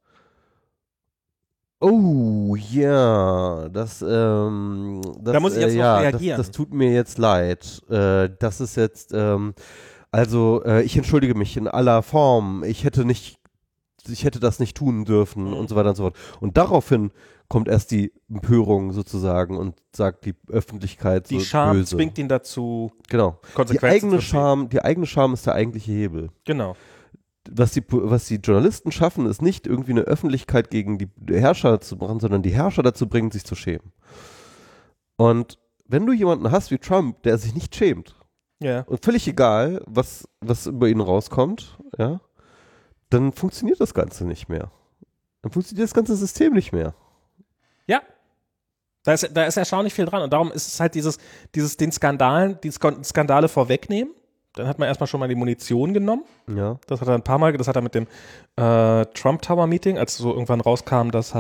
oh ja, da muss ich jetzt noch reagieren. Das tut mir jetzt leid. Das ist jetzt, ich entschuldige mich in aller Form. Ich hätte das nicht tun dürfen und so weiter und so fort. Und daraufhin kommt erst die Empörung sozusagen und sagt die Öffentlichkeit die so Scham böse. zwingt ihn dazu. Genau. Die eigene Scham ist der eigentliche Hebel. Genau. Was die Journalisten schaffen, ist nicht irgendwie eine Öffentlichkeit gegen die Herrscher zu machen, sondern die Herrscher dazu bringen, sich zu schämen. Und wenn du jemanden hast wie Trump, der sich nicht schämt, und völlig egal, was über ihn rauskommt, ja, dann funktioniert das Ganze nicht mehr. Dann funktioniert das ganze System nicht mehr. Ja. Da ist erstaunlich viel dran. Und darum ist es halt die Skandale vorwegnehmen. Dann hat man erstmal schon mal die Munition genommen. Ja. Das hat er ein paar Mal, das hat er mit dem Trump Tower Meeting, als so irgendwann rauskam, dass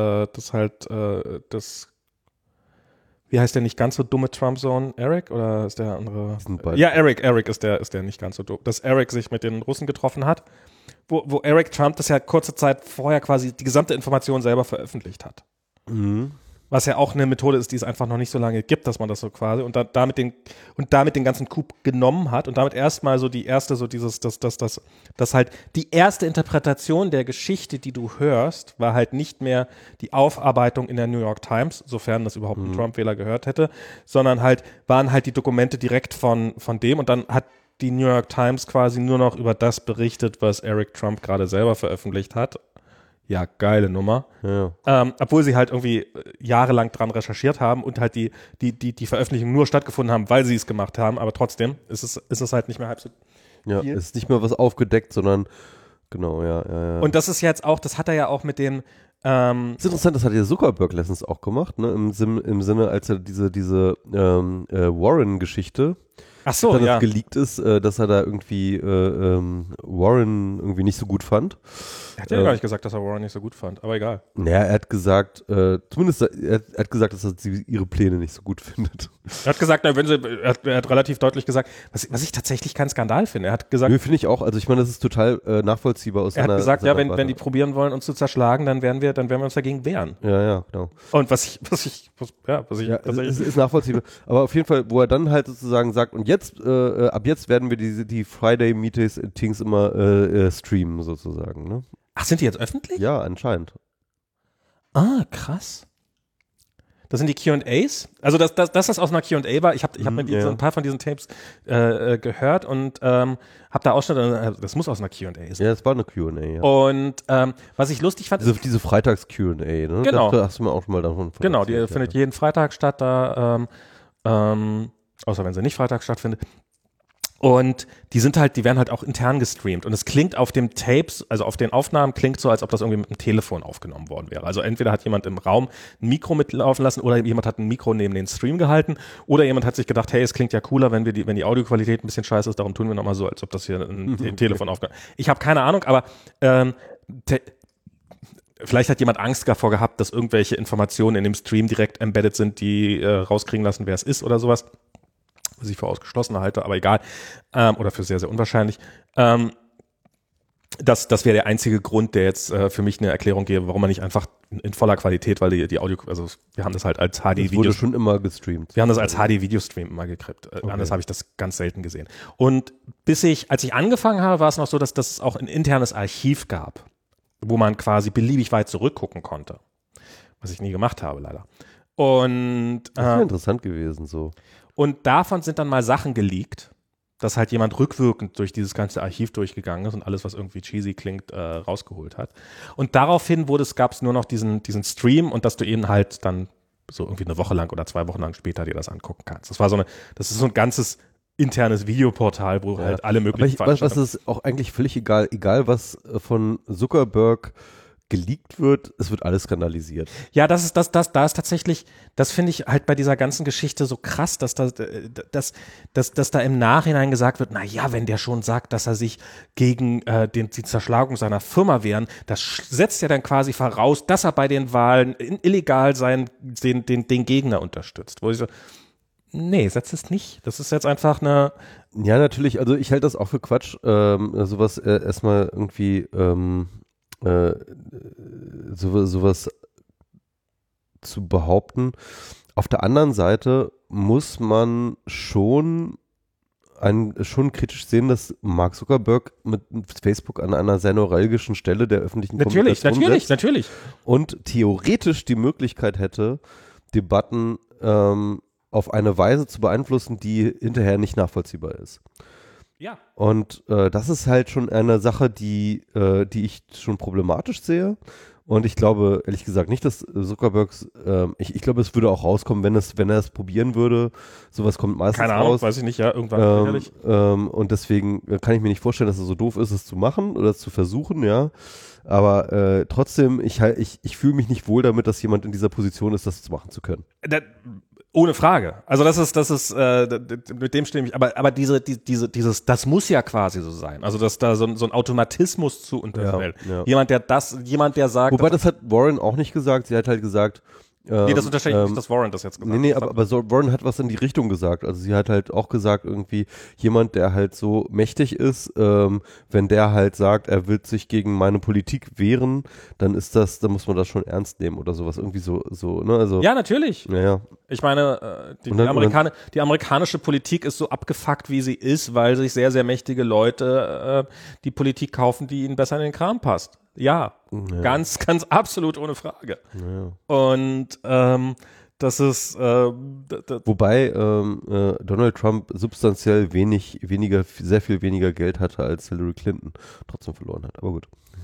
wie heißt der nicht ganz so dumme Trump-Sohn? Eric oder ist der andere? Ja, Eric ist der nicht ganz so dumm. Dass Eric sich mit den Russen getroffen hat, wo Eric Trump das ja kurze Zeit vorher quasi die gesamte Information selber veröffentlicht hat. Mhm. Was ja auch eine Methode ist, die es einfach noch nicht so lange gibt, dass man das so quasi und damit den ganzen Coup genommen hat und damit erstmal so die erste, so dieses, das halt die erste Interpretation der Geschichte, die du hörst, war halt nicht mehr die Aufarbeitung in der New York Times, sofern das überhaupt ein Trump-Wähler gehört hätte, sondern waren halt die Dokumente direkt von dem und dann hat die New York Times quasi nur noch über das berichtet, was Eric Trump gerade selber veröffentlicht hat. Ja, geile Nummer. Ja. Obwohl sie halt irgendwie jahrelang dran recherchiert haben und halt die Veröffentlichungen nur stattgefunden haben, weil sie es gemacht haben, aber trotzdem ist es halt nicht mehr halb so viel. Ja, ist nicht mehr was aufgedeckt, sondern genau, ja. Und das ist jetzt auch, das hat er ja auch mit den das ist interessant, das hat ja Zuckerberg letztens auch gemacht, ne? Im Sinne, als er diese Warren-Geschichte Ach so, dann ja. das geleakt ist, dass er da irgendwie Warren irgendwie nicht so gut fand. Er hat ja gar nicht gesagt, dass er Warren nicht so gut fand, aber egal. Naja, er hat gesagt, zumindest er hat gesagt, dass er ihre Pläne nicht so gut findet. Er hat gesagt, er hat relativ deutlich gesagt, was ich tatsächlich keinen Skandal finde. Er hat gesagt, Nö, finde ich auch. Also ich meine, das ist total nachvollziehbar aus er hat gesagt, seiner ja, wenn die probieren wollen, uns zu zerschlagen, dann werden wir uns dagegen wehren. Ja, genau. Und was ich ist nachvollziehbar. Aber auf jeden Fall, wo er dann halt sozusagen sagt, und jetzt, ab jetzt werden wir die Friday-Meetings immer streamen sozusagen, ne? Ach, sind die jetzt öffentlich? Ja, anscheinend. Ah, krass. Das sind die Q&As? Also, dass das aus einer Q&A war, ich hab mir so ein paar von diesen Tapes gehört und habe da Ausschnitte, das muss aus einer Q&A sein. Ja, es war eine Q&A, ja. Und was ich lustig fand, diese Freitags-Q&A, ne? Genau. Da hast du mir auch schon mal davon genau, die erzählt, findet jeden Freitag statt, da außer wenn sie nicht Freitag stattfindet. Und die werden halt auch intern gestreamt. Und es klingt auf dem Tapes, also auf den Aufnahmen, klingt so, als ob das irgendwie mit dem Telefon aufgenommen worden wäre. Also entweder hat jemand im Raum ein Mikro mitlaufen lassen oder jemand hat ein Mikro neben den Stream gehalten oder jemand hat sich gedacht, hey, es klingt ja cooler, wenn die Audioqualität ein bisschen scheiße ist, darum tun wir nochmal so, als ob das hier ein Telefon aufgenommen. Ich habe keine Ahnung, aber vielleicht hat jemand Angst davor gehabt, dass irgendwelche Informationen in dem Stream direkt embedded sind, die rauskriegen lassen, wer es ist oder sowas. Was ich für ausgeschlossen halte, aber egal. Oder für sehr, sehr unwahrscheinlich. Das wäre der einzige Grund, der jetzt für mich eine Erklärung gäbe, warum man nicht einfach in voller Qualität, weil die Audio, also wir haben das halt als HD-Video. Das wurde schon immer gestreamt. Wir haben das als HD-Videostream immer gekriegt. Okay. Anders habe ich das ganz selten gesehen. Und als ich angefangen habe, war es noch so, dass es auch ein internes Archiv gab, wo man quasi beliebig weit zurückgucken konnte. Was ich nie gemacht habe, leider. Und das wäre interessant gewesen, so. Und davon sind dann mal Sachen geleakt, dass halt jemand rückwirkend durch dieses ganze Archiv durchgegangen ist und alles, was irgendwie cheesy klingt, rausgeholt hat. Und daraufhin gab es nur noch diesen Stream und dass du eben halt dann so irgendwie eine Woche lang oder 2 Wochen lang später dir das angucken kannst. Das ist so ein ganzes internes Videoportal, wo halt alle möglichen Veranstaltungen. Was ist auch eigentlich völlig egal, was von Zuckerberg geleakt wird, es wird alles skandalisiert. Ja, da ist tatsächlich, das finde ich halt bei dieser ganzen Geschichte so krass, dass da im Nachhinein gesagt wird, na ja, wenn der schon sagt, dass er sich gegen die Zerschlagung seiner Firma wehren, das setzt ja dann quasi voraus, dass er bei den Wahlen illegal den Gegner unterstützt. Wo ich so, nee, setzt es nicht. Das ist jetzt einfach eine. Ja, natürlich, also ich halte das auch für Quatsch, sowas erstmal irgendwie sowas zu behaupten. Auf der anderen Seite muss man schon kritisch sehen, dass Mark Zuckerberg mit Facebook an einer sehr neuralgischen Stelle der öffentlichen Kommunikation sitzt natürlich. und theoretisch die Möglichkeit hätte, Debatten auf eine Weise zu beeinflussen, die hinterher nicht nachvollziehbar ist. Ja. Und das ist halt schon eine Sache, die ich schon problematisch sehe. Und ich glaube, ehrlich gesagt, nicht, dass Zuckerbergs, ich glaube, es würde auch rauskommen, wenn er es probieren würde. Sowas kommt meistens raus. Keine Ahnung, weiß ich nicht, ja, irgendwann sicherlich. Und deswegen kann ich mir nicht vorstellen, dass es so doof ist, es zu machen oder es zu versuchen, ja. Aber trotzdem, ich fühle mich nicht wohl damit, dass jemand in dieser Position ist, das machen zu können. Ohne Frage. Also das ist mit dem stimme ich, aber das muss ja quasi so sein. Also dass da so ein Automatismus zu unterfällt. Ja. Jemand, der sagt. Wobei das hat Warren auch nicht gesagt. Sie hat halt gesagt, nee, das unterstelle ich nicht, dass Warren das jetzt gesagt hat. Nee, aber Warren hat was in die Richtung gesagt. Also sie hat halt auch gesagt, irgendwie jemand, der halt so mächtig ist, wenn der halt sagt, er will sich gegen meine Politik wehren, dann muss man das schon ernst nehmen oder sowas. Irgendwie so, ne? Also, ja, natürlich. Ja. Ich meine, die amerikanische Politik ist so abgefuckt, wie sie ist, weil sich sehr, sehr mächtige Leute die Politik kaufen, die ihnen besser in den Kram passt. Ja. Ganz, ganz absolut ohne Frage. Ja. Und das ist wobei Donald Trump substanziell sehr viel weniger Geld hatte als Hillary Clinton, trotzdem verloren hat. Aber gut.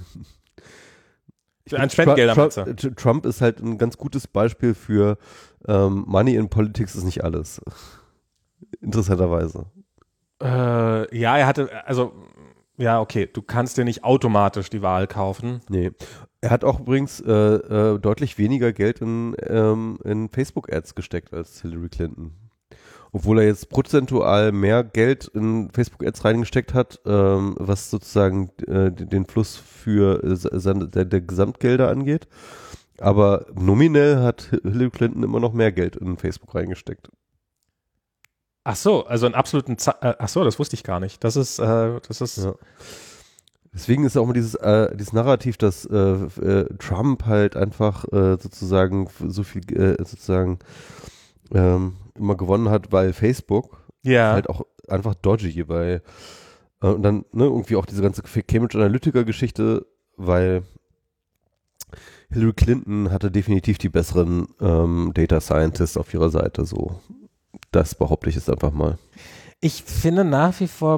Ein Spendengelder. Trump ist halt ein ganz gutes Beispiel für Money in Politics ist nicht alles. Interessanterweise. Ja, er hatte, also ja, okay, du kannst dir nicht automatisch die Wahl kaufen. Nee. Er hat auch übrigens deutlich weniger Geld in Facebook-Ads gesteckt als Hillary Clinton. obwohl er jetzt prozentual mehr Geld in Facebook-Ads reingesteckt hat, was sozusagen den Fluss für der Gesamtgelder angeht. Aber nominell hat Hillary Clinton immer noch mehr Geld in Facebook reingesteckt. Ach so, also einen absoluten, ach so, das wusste ich gar nicht. Das ist. Ja. Deswegen ist auch immer dieses Narrativ, dass Trump halt einfach sozusagen so viel sozusagen immer gewonnen hat, weil Facebook halt auch einfach dodgy, weil und dann irgendwie auch diese ganze Cambridge Analytica-Geschichte, weil Hillary Clinton hatte definitiv die besseren Data Scientists auf ihrer Seite, so. Das behaupte ich jetzt einfach mal. Ich finde nach wie vor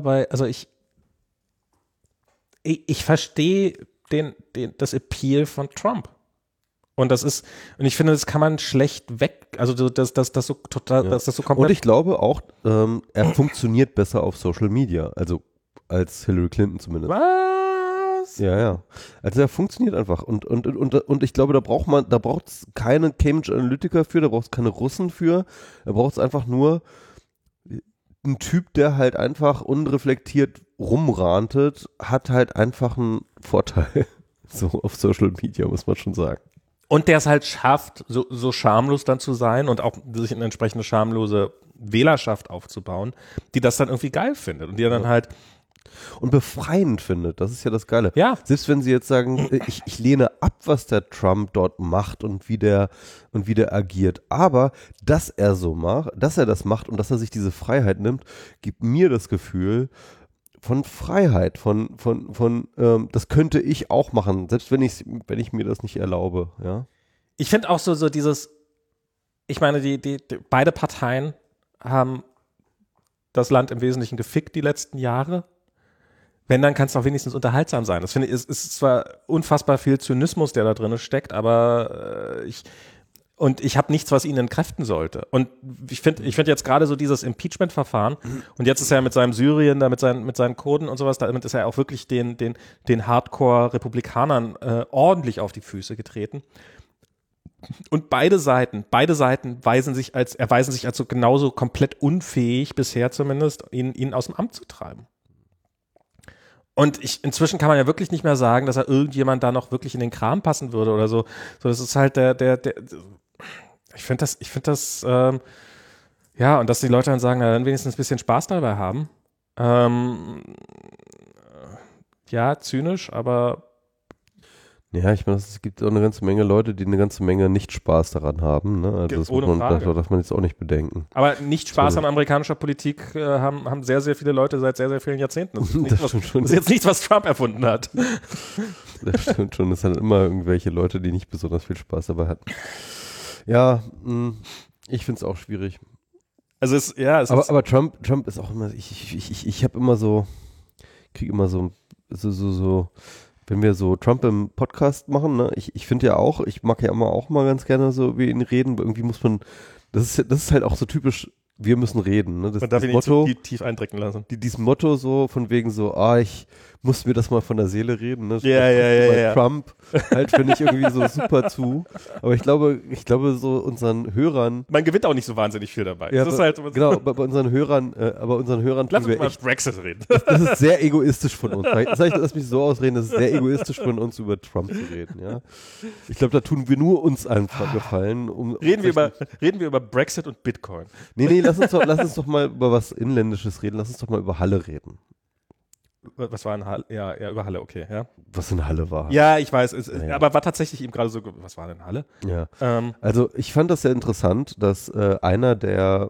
ich verstehe das Appeal von Trump. Und ich finde, das kann man schlecht also das so total, dass das so komplett. Und ich glaube auch, er funktioniert besser auf Social Media, also als Hillary Clinton zumindest. Was? Ja. Also er funktioniert einfach. Und ich glaube, da braucht es keine Cambridge Analytica für, da braucht es keine Russen für, da braucht es einfach nur ein Typ, der halt einfach unreflektiert rumrantet, hat halt einfach einen Vorteil. So auf Social Media, muss man schon sagen. Und der es halt schafft, so schamlos dann zu sein und auch sich eine entsprechende schamlose Wählerschaft aufzubauen, die das dann irgendwie geil findet und die dann halt und befreiend findet. Das ist ja das Geile. Ja. Selbst wenn sie jetzt sagen, ich lehne ab, was der Trump dort macht und wie der agiert. Aber dass er das macht und dass er sich diese Freiheit nimmt, gibt mir das Gefühl von Freiheit, das könnte ich auch machen, selbst wenn ich mir das nicht erlaube. Ja. Ich finde auch so dieses, ich meine, die beide Parteien haben das Land im Wesentlichen gefickt die letzten Jahre. Wenn, dann kann es doch wenigstens unterhaltsam sein. Das finde ich, ist zwar unfassbar viel Zynismus, der da drin steckt, aber ich habe nichts, was ihn entkräften sollte. Und ich finde jetzt gerade so dieses Impeachment-Verfahren, und jetzt ist er mit seinem Syrien, da mit seinen Kurden und sowas, damit ist er auch wirklich den Hardcore-Republikanern ordentlich auf die Füße getreten. Und beide Seiten erweisen sich als so genauso komplett unfähig, bisher zumindest, ihn aus dem Amt zu treiben. Und inzwischen kann man ja wirklich nicht mehr sagen, dass er irgendjemand da noch wirklich in den Kram passen würde oder so. So, das ist halt ich finde das, ja, und dass die Leute dann sagen, na, dann wenigstens ein bisschen Spaß dabei haben. Ja, zynisch, aber ja, ich meine, es gibt auch eine ganze Menge Leute, die eine ganze Menge nicht Spaß daran haben. Ne? Also das darf man jetzt auch nicht bedenken. Aber nicht Spaß an amerikanischer Politik haben sehr, sehr viele Leute seit sehr, sehr vielen Jahrzehnten. Das ist jetzt nichts, was Trump erfunden hat. Das stimmt schon. Es sind immer irgendwelche Leute, die nicht besonders viel Spaß dabei hatten. Ja, ich finde es auch schwierig. Also aber Trump ist auch immer, ich habe immer so, kriege immer so, wenn wir so Trump im Podcast machen, ne, ich finde ja auch, ich mag ja immer auch mal ganz gerne so über ihn reden, irgendwie muss man, das ist halt auch so typisch, wir müssen reden. Ne? Man darf ihn nicht zu tief eindrücken lassen. Dieses Motto so von wegen so, ich muss mir das mal von der Seele reden. Ne? Ja. Trump halt finde ich irgendwie so super zu. Aber ich glaube so unseren Hörern. Man gewinnt auch nicht so wahnsinnig viel dabei. Ja, das ist halt genau, bei unseren Hörern, lass uns mal Brexit reden. Das ist sehr egoistisch von uns. Lass mich so ausreden, das ist sehr egoistisch von uns, über Trump zu reden. Ja? Ich glaube, da tun wir nur uns einfach gefallen. Reden wir über Brexit und Bitcoin. Nee, lass uns doch mal über was Inländisches reden. Lass uns doch mal über Halle reden. Was war in Halle? Ja, über Halle, okay, ja. Was in Halle war. Ja, ich weiß, aber war tatsächlich eben gerade so, was war denn Halle? Ja, also ich fand das sehr interessant, dass einer der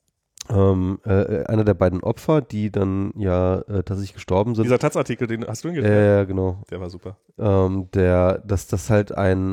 beiden Opfer, die dann ja tatsächlich gestorben sind. Dieser Taz-Artikel, den hast du ihn gelesen? Ja, genau. Der war super. Dass das halt ein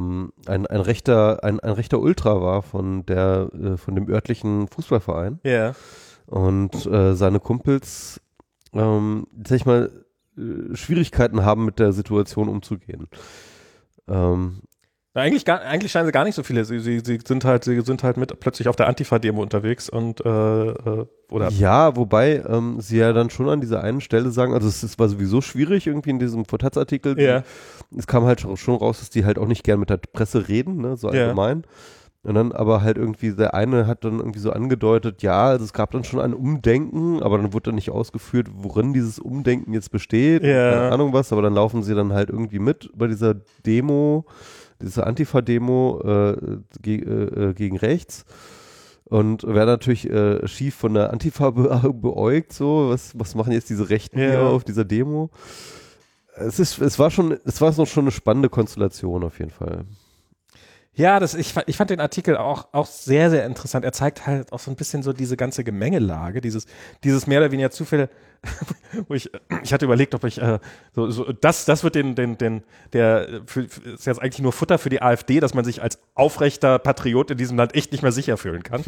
rechter Ultra war von dem örtlichen Fußballverein. Ja. Yeah. Und seine Kumpels sag ich mal, Schwierigkeiten haben, mit der Situation umzugehen. Eigentlich scheinen sie gar nicht so viele. Sie sind halt mit plötzlich auf der Antifa-Demo unterwegs und oder. Ja, wobei sie ja dann schon an dieser einen Stelle sagen, also es war sowieso schwierig irgendwie in diesem Taz-Artikel. Ja. Es kam halt schon raus, dass die halt auch nicht gern mit der Presse reden, ne, so allgemein. Und dann aber halt irgendwie, der eine hat dann irgendwie so angedeutet, ja, also es gab dann schon ein Umdenken, aber dann wurde dann nicht ausgeführt, worin dieses Umdenken jetzt besteht, keine Ahnung was, aber dann laufen sie dann halt irgendwie mit bei dieser Demo, dieser Antifa-Demo gegen rechts und werden natürlich schief von der Antifa beäugt, so, was machen jetzt diese Rechten hier auf dieser Demo? Es war schon eine spannende Konstellation auf jeden Fall. Ja, ich fand den Artikel auch sehr, sehr interessant. Er zeigt halt auch so ein bisschen so diese ganze Gemengelage, dieses mehr oder weniger Zufälle, wo ich hatte überlegt, ob ich das wird ist jetzt eigentlich nur Futter für die AfD, dass man sich als aufrechter Patriot in diesem Land echt nicht mehr sicher fühlen kann.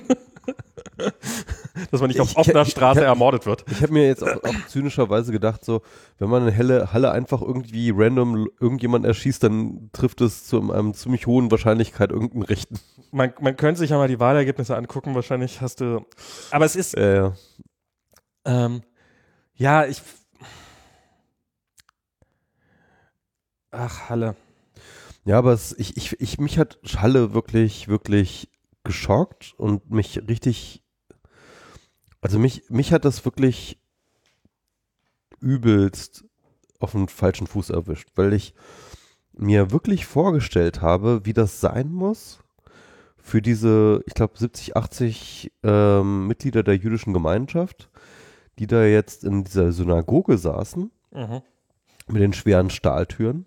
Dass man nicht auf offener Straße ermordet wird. Ich habe mir jetzt auch zynischerweise gedacht, so, wenn man in Halle einfach irgendwie random irgendjemand erschießt, dann trifft es zu einem ziemlich hohen Wahrscheinlichkeit irgendeinen Rechten. Man könnte sich ja mal die Wahlergebnisse angucken, wahrscheinlich hast du, aber es ist, Halle. Ja, aber mich hat Halle wirklich, wirklich geschockt und mich richtig, also mich hat das wirklich übelst auf den falschen Fuß erwischt, weil ich mir wirklich vorgestellt habe, wie das sein muss für diese, ich glaube 70, 80 Mitglieder der jüdischen Gemeinschaft, die da jetzt in dieser Synagoge saßen, mit den schweren Stahltüren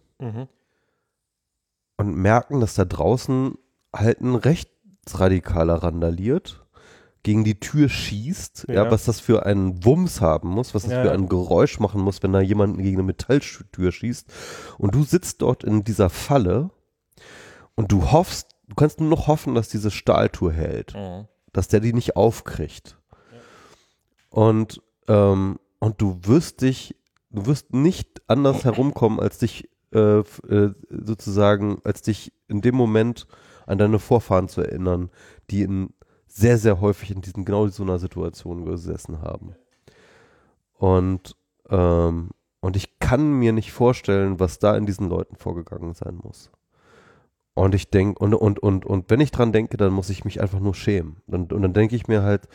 und merken, dass da draußen halt ein Rechtsradikaler randaliert, gegen die Tür schießt, was das für einen Wumms haben muss, was das für ein Geräusch machen muss, wenn da jemand gegen eine Metalltür schießt und du sitzt dort in dieser Falle und du kannst nur noch hoffen, dass diese Stahltür hält, dass der die nicht aufkriegt. Und du wirst nicht anders herumkommen, als dich als dich in dem Moment an deine Vorfahren zu erinnern, die sehr, sehr häufig in genau so einer Situation gesessen haben. Und ich kann mir nicht vorstellen, was da in diesen Leuten vorgegangen sein muss. Und ich denke, und wenn ich dran denke, dann muss ich mich einfach nur schämen. Und dann denke ich mir halt,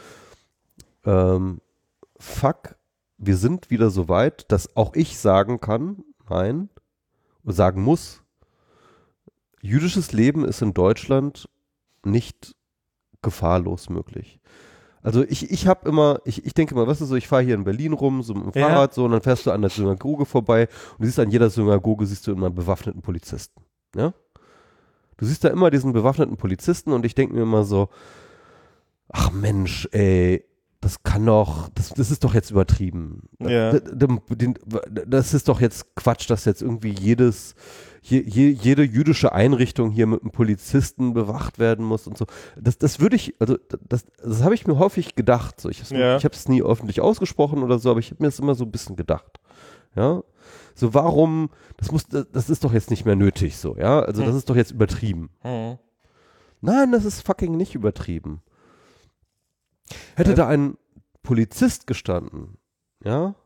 fuck, wir sind wieder so weit, dass auch ich sagen kann, nein, sagen muss, jüdisches Leben ist in Deutschland nicht gefahrlos möglich. Also ich habe immer, ich denke immer, weißt du so, ich fahre hier in Berlin rum, so mit dem Fahrrad so, und dann fährst du an der Synagoge vorbei und du siehst an jeder Synagoge, siehst du immer einen bewaffneten Polizisten, ja? Du siehst da immer diesen bewaffneten Polizisten und ich denke mir immer so, ach Mensch, ey, das ist doch jetzt übertrieben. Ja. Das ist doch jetzt Quatsch, dass jetzt irgendwie jede jüdische Einrichtung hier mit einem Polizisten bewacht werden muss und so. Das würde ich, also das habe ich mir häufig gedacht. So. Ich habe es nie öffentlich ausgesprochen oder so, aber ich habe mir das immer so ein bisschen gedacht. Ja. So, warum, das ist doch jetzt nicht mehr nötig, so, ja. Also das ist doch jetzt übertrieben. Nein, das ist fucking nicht übertrieben. Hätte da ein Polizist gestanden, ja,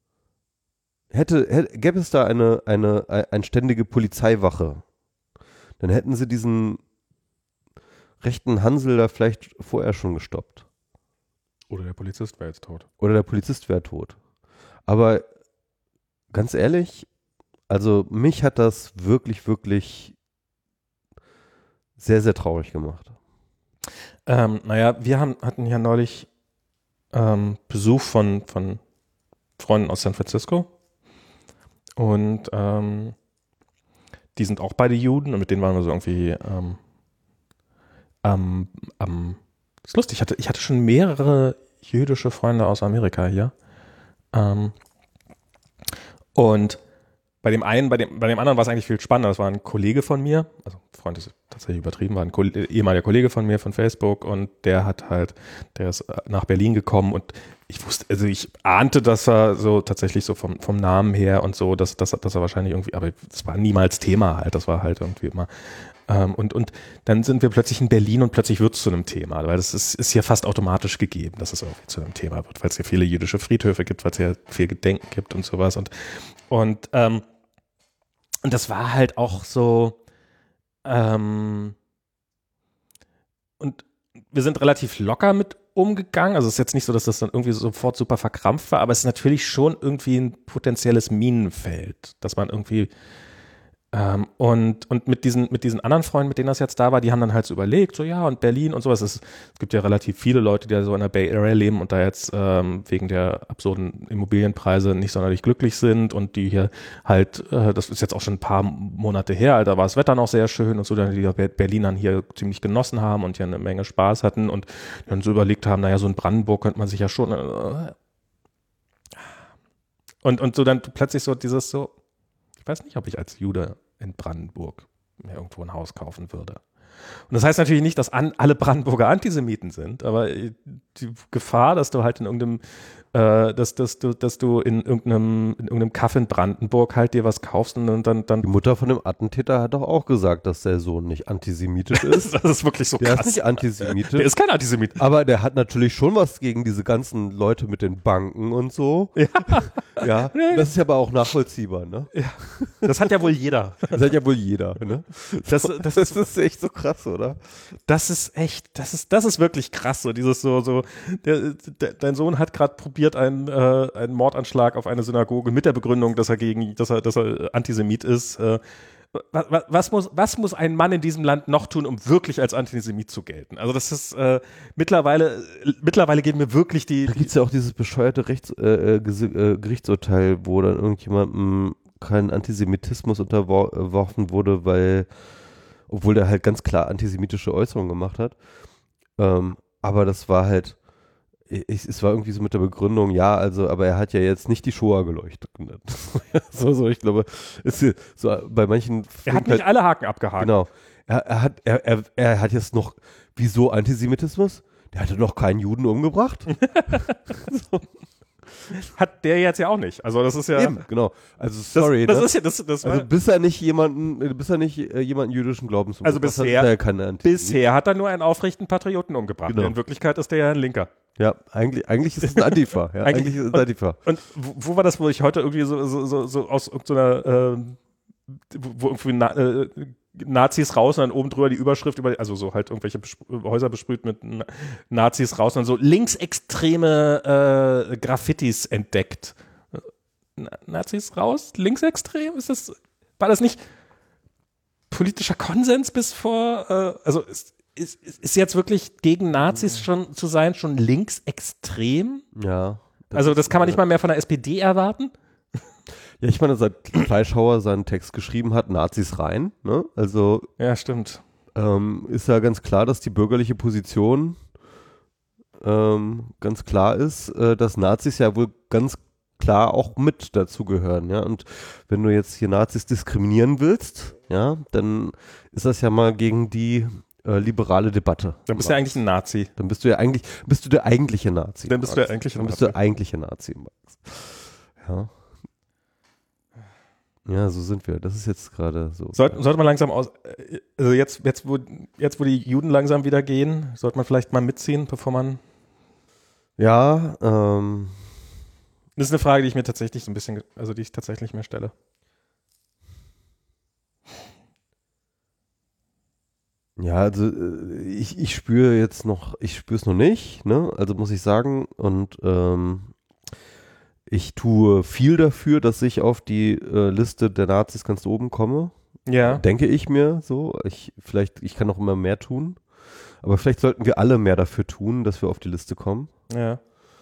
gäbe es da eine ständige Polizeiwache, dann hätten sie diesen rechten Hansel da vielleicht vorher schon gestoppt. Oder der Polizist wäre jetzt tot. Aber ganz ehrlich, also mich hat das wirklich, wirklich sehr, sehr traurig gemacht. Wir hatten ja neulich Besuch von Freunden aus San Francisco und die sind auch beide Juden und mit denen waren wir so irgendwie ist lustig, ich hatte schon mehrere jüdische Freunde aus Amerika hier und bei dem anderen war es eigentlich viel spannender. Das war ein Kollege von mir, also Freund ist tatsächlich übertrieben, war ein ehemaliger Kollege von mir von Facebook und der ist nach Berlin gekommen und ich ahnte, dass er so tatsächlich so vom Namen her und so, dass er wahrscheinlich irgendwie, aber das war niemals Thema halt, das war halt irgendwie immer. Und dann sind wir plötzlich in Berlin und plötzlich wird es zu einem Thema, weil das ist hier fast automatisch gegeben, dass es irgendwie zu einem Thema wird, weil es hier viele jüdische Friedhöfe gibt, weil es hier viel Gedenken gibt und sowas und das war halt auch so, wir sind relativ locker mit umgegangen. Also es ist jetzt nicht so, dass das dann irgendwie sofort super verkrampft war, aber es ist natürlich schon irgendwie ein potenzielles Minenfeld, dass man irgendwie und mit diesen anderen Freunden, mit denen das jetzt da war, die haben dann halt so überlegt, so ja, und Berlin und sowas. Es gibt ja relativ viele Leute, die da so in der Bay Area leben und da jetzt wegen der absurden Immobilienpreise nicht sonderlich glücklich sind und die hier halt, das ist jetzt auch schon ein paar Monate her, da war das Wetter noch sehr schön und so, die Berlinern hier ziemlich genossen haben und hier eine Menge Spaß hatten und dann so überlegt haben, naja, so in Brandenburg könnte man sich ja schon und so dann plötzlich so dieses so, ich weiß nicht, ob ich als Jude in Brandenburg mir irgendwo ein Haus kaufen würde. Und das heißt natürlich nicht, dass alle Brandenburger Antisemiten sind, aber die Gefahr, dass du halt in irgendeinem, dass du in irgendeinem Kaff in Brandenburg halt dir was kaufst und dann Die Mutter von dem Attentäter hat doch auch gesagt, dass der Sohn nicht antisemitisch ist. das ist wirklich so krass. Der ist nicht antisemitisch. Der ist kein Antisemit. Aber der hat natürlich schon was gegen diese ganzen Leute mit den Banken und so. Ja. Ja, das ist ja aber auch nachvollziehbar, ne? Ja. Das hat ja wohl jeder. Das hat ja wohl jeder, ne? Das ist echt so krass, oder? Das ist echt, das ist wirklich krass, so dieses dein Sohn hat gerade probiert, einen Mordanschlag auf eine Synagoge mit der Begründung, dass er Antisemit ist. Was muss ein Mann in diesem Land noch tun, um wirklich als Antisemit zu gelten? Also das ist mittlerweile geben mir wirklich Da gibt es ja auch dieses bescheuerte Gerichtsurteil, wo dann irgendjemandem kein Antisemitismus unterworfen wurde, obwohl der halt ganz klar antisemitische Äußerungen gemacht hat. Aber das war halt, es war irgendwie so mit der Begründung, ja, also, aber er hat ja jetzt nicht die Shoah geleuchtet. so, ich glaube, ist so bei manchen. Er hat nicht alle Haken abgehakt. Genau. Er hat jetzt noch, wieso Antisemitismus? Der hatte noch keinen Juden umgebracht. So. Hat der jetzt ja auch nicht. Also das ist ja. Eben, genau. Also sorry. Das ist ja das also bis er nicht jemanden jüdischen Glaubens umgebracht hat, ist er ja kein Antisemit. Bisher hat er nur einen aufrechten Patrioten umgebracht. Genau. In Wirklichkeit ist der ja ein Linker. Ja, eigentlich ist es ein Antifa. Ja, eigentlich ist es ein Antifa. Und wo war das, wo ich heute irgendwie so aus irgendeiner wo irgendwie Nazis raus und dann oben drüber die Überschrift also so halt irgendwelche Häuser besprüht mit Nazis raus und dann so linksextreme Graffitis entdeckt. Nazis raus? Linksextrem? War das nicht politischer Konsens bis vor, also ist jetzt wirklich gegen Nazis schon zu sein, schon linksextrem? Ja. Also das kann man nicht mal mehr von der SPD erwarten? Ja, ich meine, seit Fleischhauer seinen Text geschrieben hat, Nazis rein, ne? Also ja, stimmt. Ist ja ganz klar, dass die bürgerliche Position ganz klar ist, dass Nazis ja wohl ganz klar auch mit dazugehören, ja. Und wenn du jetzt hier Nazis diskriminieren willst, ja, dann ist das ja mal gegen die liberale Debatte. Dann bist du ja eigentlich ein Nazi. Dann bist du der eigentliche Nazi. Dann bist du der eigentliche Nazi. Dann bist du der eigentliche Nazi. Ja. Ja, so sind wir. Das ist jetzt gerade so. Sollte man langsam also jetzt wo die Juden langsam wieder gehen, sollte man vielleicht mal mitziehen, bevor man. Ja, das ist eine Frage, die ich mir tatsächlich so ein bisschen, also die ich tatsächlich mir stelle. Ja, also ich spüre es noch nicht, ne? Also muss ich sagen. Und ich tue viel dafür, dass ich auf die Liste der Nazis ganz oben komme. Ja. Denke ich mir so. Ich kann noch immer mehr tun. Aber vielleicht sollten wir alle mehr dafür tun, dass wir auf die Liste kommen. Ja.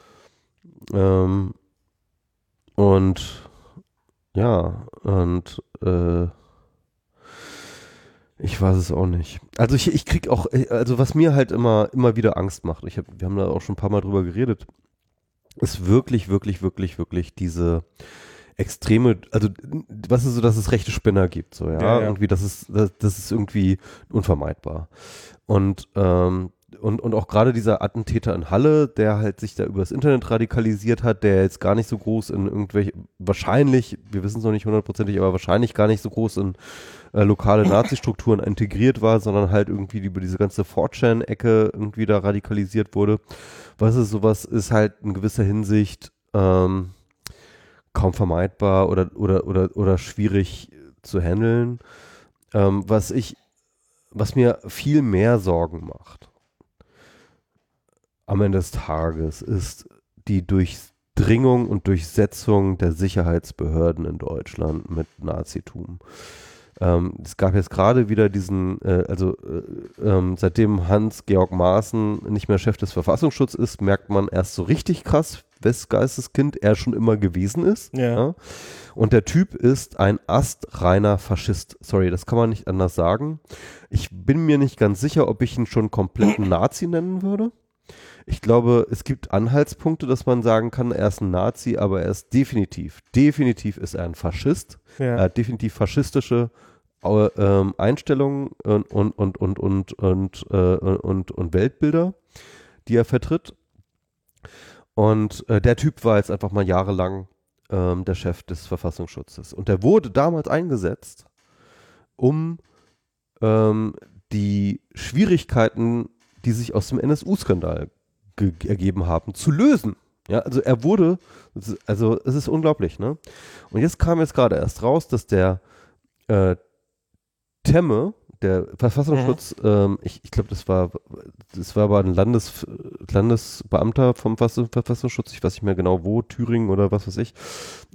Ich weiß es auch nicht. Also ich krieg auch, also was mir halt immer wieder Angst macht, wir haben da auch schon ein paar Mal drüber geredet, ist wirklich diese extreme, also was ist so, dass es rechte Spinner gibt, so, ja. Irgendwie, das ist irgendwie unvermeidbar. Und auch gerade dieser Attentäter in Halle, der halt sich da übers Internet radikalisiert hat, der jetzt gar nicht so groß in irgendwelche, wahrscheinlich, wir wissen es noch nicht hundertprozentig, aber wahrscheinlich gar nicht so groß in lokale Nazi-Strukturen integriert war, sondern halt irgendwie über diese ganze 4chan-Ecke irgendwie da radikalisiert wurde. Sowas ist halt in gewisser Hinsicht kaum vermeidbar oder schwierig zu handeln. Was mir viel mehr Sorgen macht, am Ende des Tages ist die Durchdringung und Durchsetzung der Sicherheitsbehörden in Deutschland mit Nazitum. Es gab jetzt gerade wieder diesen, seitdem Hans-Georg Maaßen nicht mehr Chef des Verfassungsschutzes ist, merkt man erst so richtig krass, wes Geisteskind er schon immer gewesen ist. Ja. Und der Typ ist ein astreiner Faschist. Sorry, das kann man nicht anders sagen. Ich bin mir nicht ganz sicher, ob ich ihn schon kompletten Nazi nennen würde. Ich glaube, es gibt Anhaltspunkte, dass man sagen kann, er ist ein Nazi, aber er ist definitiv ist er ein Faschist. Ja. Er hat definitiv faschistische Einstellungen und Weltbilder, die er vertritt. Und der Typ war jetzt einfach mal jahrelang der Chef des Verfassungsschutzes. Und der wurde damals eingesetzt, um die Schwierigkeiten, die sich aus dem NSU-Skandal ergeben haben, zu lösen. Ja, also er wurde, also es ist unglaublich, ne? Und jetzt kam gerade erst raus, dass der Temme, der Verfassungsschutz, ich glaube, das war aber ein Landesbeamter vom Verfassungsschutz, ich weiß nicht mehr genau wo, Thüringen oder was weiß ich,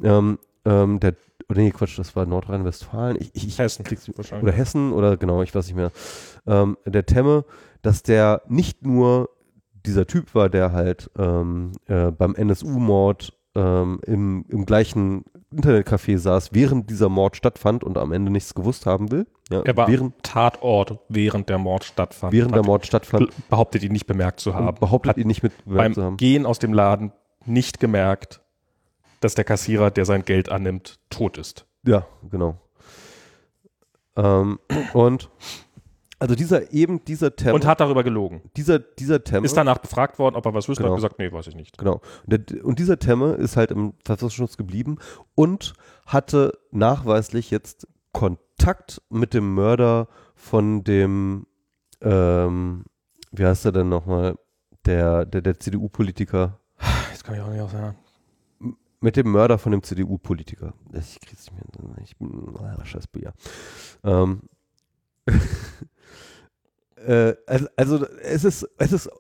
das war Nordrhein-Westfalen, Hessen wahrscheinlich. Oder Hessen oder genau, ich weiß nicht mehr, der Temme, dass der nicht nur dieser Typ war, der halt beim NSU-Mord im gleichen Internetcafé saß, während dieser Mord stattfand und am Ende nichts gewusst haben will. Ja, er war Tatort, während der Mord stattfand. Behauptet ihn nicht bemerkt zu haben. Beim Gehen aus dem Laden nicht gemerkt, dass der Kassierer, der sein Geld annimmt, tot ist. Ja, genau. Und also dieser Temme. Und hat darüber gelogen. Dieser Temme. Ist danach befragt worden, ob er was wüsste, genau. Hat gesagt, nee, weiß ich nicht. Genau. Und dieser Temme ist halt im Verfassungsschutz geblieben und hatte nachweislich jetzt Kontakt mit dem Mörder von dem, wie heißt er denn nochmal, der CDU-Politiker. Jetzt kann ich auch nicht aussagen. Mit dem Mörder von dem CDU-Politiker. Ich krieg's nicht mehr. Ich bin scheiß Bier. Also es ist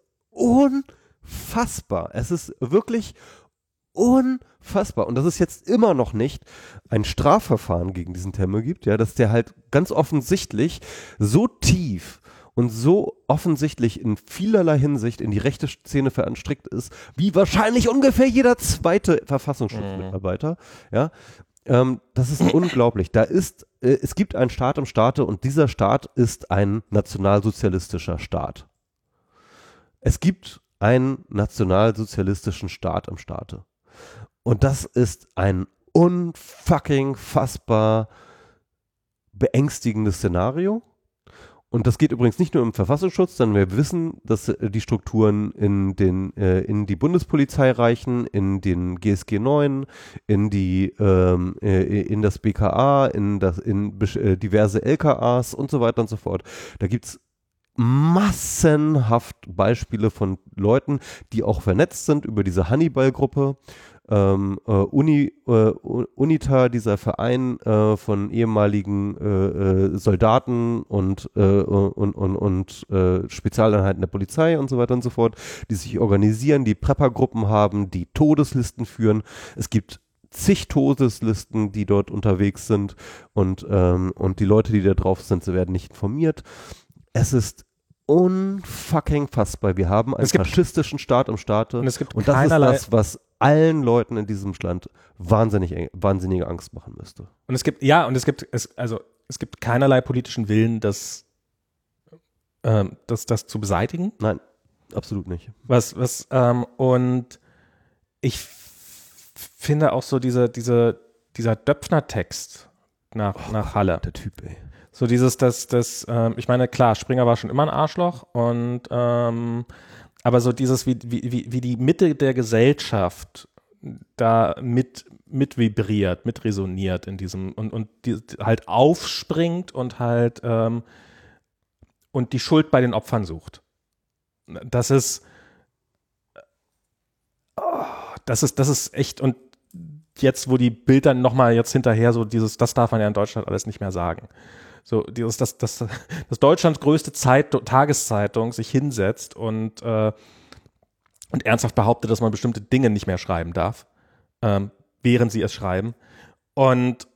unfassbar. Es ist wirklich unfassbar. Und dass es jetzt immer noch nicht ein Strafverfahren gegen diesen Temme gibt, ja, dass der halt ganz offensichtlich so tief und so offensichtlich in vielerlei Hinsicht in die rechte Szene verstrickt ist, wie wahrscheinlich ungefähr jeder zweite Verfassungsschutzmitarbeiter, ja. Das ist unglaublich. Es gibt einen Staat im Staate und dieser Staat ist ein nationalsozialistischer Staat. Es gibt einen nationalsozialistischen Staat im Staate. Und das ist ein unfucking fassbar beängstigendes Szenario. Und das geht übrigens nicht nur im Verfassungsschutz, sondern wir wissen, dass die Strukturen in die Bundespolizei reichen, in den GSG 9, in das BKA, in diverse LKAs und so weiter und so fort. Da gibt's massenhaft Beispiele von Leuten, die auch vernetzt sind über diese Hannibal-Gruppe. UNITA, dieser Verein von ehemaligen Soldaten und Spezialeinheiten der Polizei und so weiter und so fort, die sich organisieren, die Prepper-Gruppen haben, die Todeslisten führen. Es gibt zig Todeslisten, die dort unterwegs sind und die Leute, die da drauf sind, sie werden nicht informiert. Es ist unfucking fassbar. Wir haben einen faschistischen Staat im Staate und das ist das, was allen Leuten in diesem Land wahnsinnige Angst machen müsste. Und es gibt keinerlei politischen Willen, das zu beseitigen. Nein, absolut nicht. Und ich finde auch so dieser Döpfner-Text nach Halle. Der Typ, ey. So ich meine, klar, Springer war schon immer ein Arschloch und aber so dieses, wie die Mitte der Gesellschaft da mit vibriert, mit resoniert in diesem und die halt aufspringt und halt und die Schuld bei den Opfern sucht. Das ist echt, und jetzt, wo die Bilder nochmal jetzt hinterher so das darf man ja in Deutschland alles nicht mehr sagen. So, dass Deutschlands größte Tageszeitung sich hinsetzt und und ernsthaft behauptet, dass man bestimmte Dinge nicht mehr schreiben darf, während sie es schreiben. Und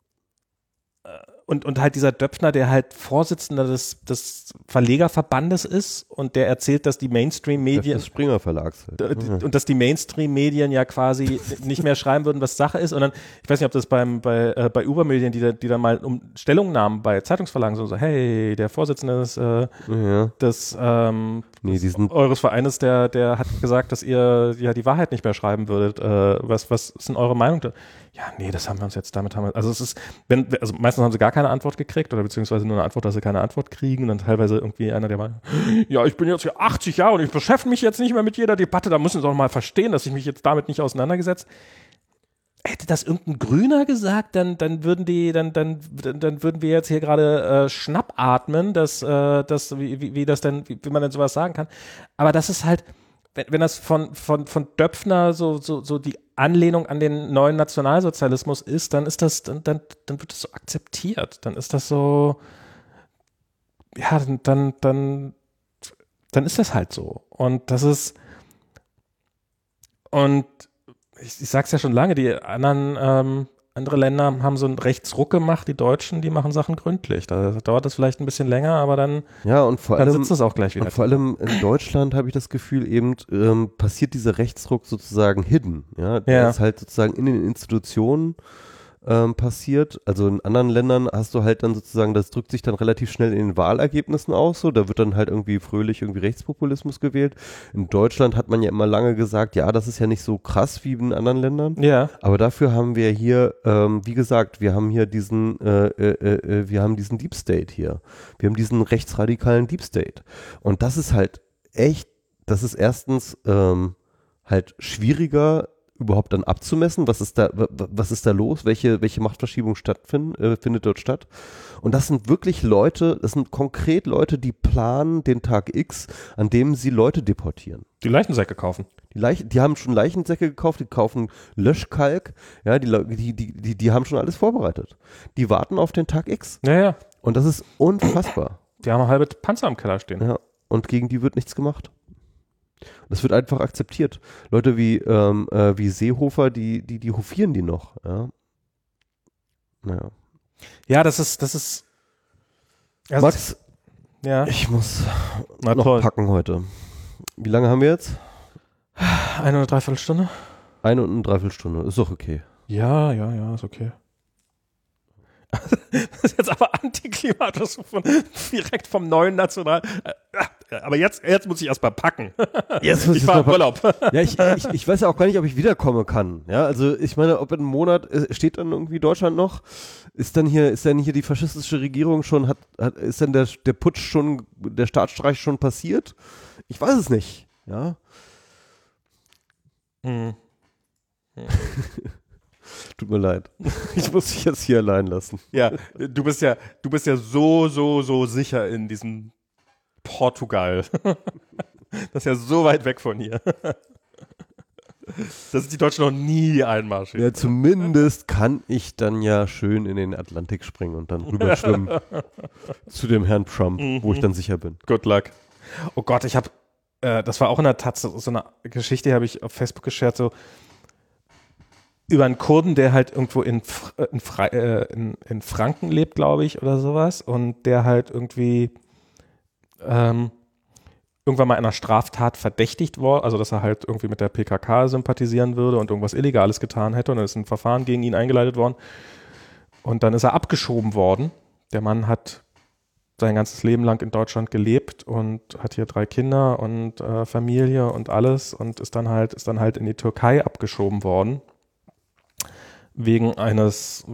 halt dieser Döpfner, der halt Vorsitzender des Verlegerverbandes ist und der erzählt, dass die Mainstream-Medien des Springer Verlags halt. und dass die Mainstream-Medien ja quasi nicht mehr schreiben würden, was Sache ist. Und dann, ich weiß nicht, ob das bei Uber-Medien, die da mal um Stellungnahmen bei Zeitungsverlagen so, hey, der Vorsitzende des eures Vereines, der hat gesagt, dass ihr ja die Wahrheit nicht mehr schreiben würdet. Was ist denn eure Meinung da? Ja, nee, also es ist, meistens haben sie gar keine Antwort gekriegt oder beziehungsweise nur eine Antwort, dass sie keine Antwort kriegen und dann teilweise irgendwie einer, der war, ja, ich bin jetzt hier 80 Jahre und ich beschäftige mich jetzt nicht mehr mit jeder Debatte, da müssen sie doch mal verstehen, dass ich mich jetzt damit nicht auseinandergesetzt. Hätte das irgendein Grüner gesagt, dann würden wir jetzt hier gerade schnappatmen, wie man denn sowas sagen kann. Aber das ist halt, wenn das von Döpfner so die Anlehnung an den neuen Nationalsozialismus ist, dann ist das, dann wird das so akzeptiert. Dann ist das so, ja, dann ist das halt so. Und das ist, und ich sag's ja schon lange, die andere Länder haben so einen Rechtsruck gemacht, die Deutschen, die machen Sachen gründlich. Da dauert das vielleicht ein bisschen länger, aber dann, und dann sitzt es auch gleich wieder. Und vor allem in Deutschland habe ich das Gefühl, eben passiert dieser Rechtsruck sozusagen hidden. Ja, der ist halt sozusagen in den Institutionen passiert. Also in anderen Ländern hast du halt dann sozusagen, das drückt sich dann relativ schnell in den Wahlergebnissen aus, so, da wird dann halt irgendwie fröhlich Rechtspopulismus gewählt. In Deutschland hat man ja immer lange gesagt, ja, das ist ja nicht so krass wie in anderen Ländern. Ja. Aber dafür haben wir hier, wie gesagt, wir haben hier diesen Deep State hier. Wir haben diesen rechtsradikalen Deep State. Und das ist halt echt, das ist erstens halt schwieriger überhaupt dann abzumessen, was ist da los, welche Machtverschiebung findet dort statt. Und das sind wirklich Leute, das sind konkret Leute, die planen den Tag X, an dem sie Leute deportieren. Die Leichensäcke kaufen. Die haben schon Leichensäcke gekauft, die kaufen Löschkalk, ja, die haben schon alles vorbereitet. Die warten auf den Tag X. Ja. Und das ist unfassbar. Die haben halbe Panzer im Keller stehen. Ja, und gegen die wird nichts gemacht. Das wird einfach akzeptiert. Leute wie Seehofer, die hofieren die noch. Ja, naja. Ja, das ist Max, ja. Ich muss noch packen heute. Wie lange haben wir jetzt? 1,3 Stunde. 1,3 Stunde, ist doch okay. Ja, ist okay. Das ist jetzt aber antiklimatisch direkt vom neuen National. Aber jetzt muss ich erstmal packen. Ich fahre in Urlaub. Ja, ich weiß ja auch gar nicht, ob ich wiederkommen kann. Ja, also ich meine, ob in einem Monat steht dann irgendwie Deutschland noch? Ist dann hier die faschistische Regierung schon, ist dann der Putsch schon, der Staatsstreich schon passiert? Ich weiß es nicht. Ja. Tut mir leid. Ich muss dich jetzt hier allein lassen. Ja, du bist ja so sicher in diesem Portugal. Das ist ja so weit weg von hier. Das ist die Deutschen noch nie einmarschiert. Ja, zumindest kann ich dann ja schön in den Atlantik springen und dann rüberschwimmen zu dem Herrn Trump, wo ich dann sicher bin. Good luck. Oh Gott, das war auch in der Tat so eine Geschichte, die habe ich auf Facebook geshared, so über einen Kurden, der halt irgendwo in Franken lebt, glaube ich, oder sowas, und der halt irgendwie irgendwann mal einer Straftat verdächtigt war, also dass er halt irgendwie mit der PKK sympathisieren würde und irgendwas Illegales getan hätte, und dann ist ein Verfahren gegen ihn eingeleitet worden und dann ist er abgeschoben worden. Der Mann hat sein ganzes Leben lang in Deutschland gelebt und hat hier 3 Kinder und Familie und alles und ist dann halt in die Türkei abgeschoben worden. Wegen einer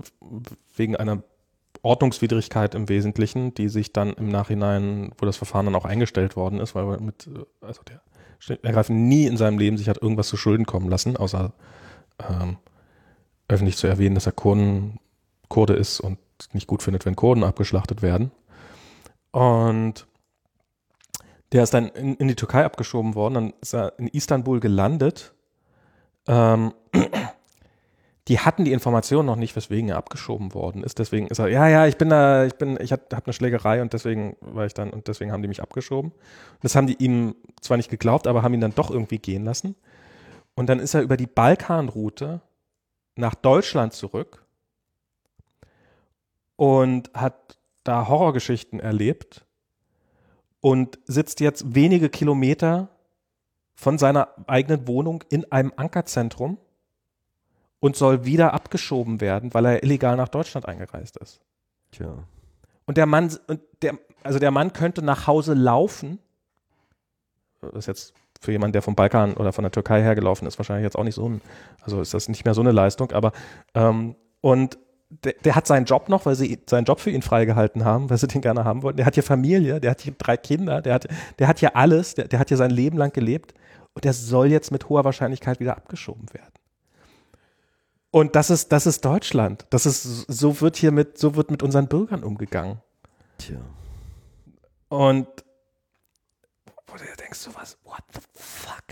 Ordnungswidrigkeit im Wesentlichen, die sich dann im Nachhinein, wo das Verfahren dann auch eingestellt worden ist, weil der ergreifend nie in seinem Leben sich hat irgendwas zu Schulden kommen lassen, außer öffentlich zu erwähnen, dass er Kurde ist und nicht gut findet, wenn Kurden abgeschlachtet werden. Und der ist dann in die Türkei abgeschoben worden, dann ist er in Istanbul gelandet. die hatten die Information noch nicht, weswegen er abgeschoben worden ist. Deswegen ist er, ich habe eine Schlägerei und deswegen haben die mich abgeschoben. Das haben die ihm zwar nicht geglaubt, aber haben ihn dann doch irgendwie gehen lassen. Und dann ist er über die Balkanroute nach Deutschland zurück und hat da Horrorgeschichten erlebt und sitzt jetzt wenige Kilometer von seiner eigenen Wohnung in einem Ankerzentrum und soll wieder abgeschoben werden, weil er illegal nach Deutschland eingereist ist. Tja. Und der Mann könnte nach Hause laufen. Das ist jetzt für jemanden, der vom Balkan oder von der Türkei hergelaufen ist, wahrscheinlich jetzt auch nicht also ist das nicht mehr so eine Leistung, aber und der hat seinen Job noch, weil sie seinen Job für ihn freigehalten haben, weil sie den gerne haben wollten. Der hat hier Familie, der hat hier 3 Kinder, der hat hier alles, der hat hier sein Leben lang gelebt und der soll jetzt mit hoher Wahrscheinlichkeit wieder abgeschoben werden. Und das ist Deutschland. So wird mit unseren Bürgern umgegangen. Tja. Und wo du denkst, sowas, what the fuck?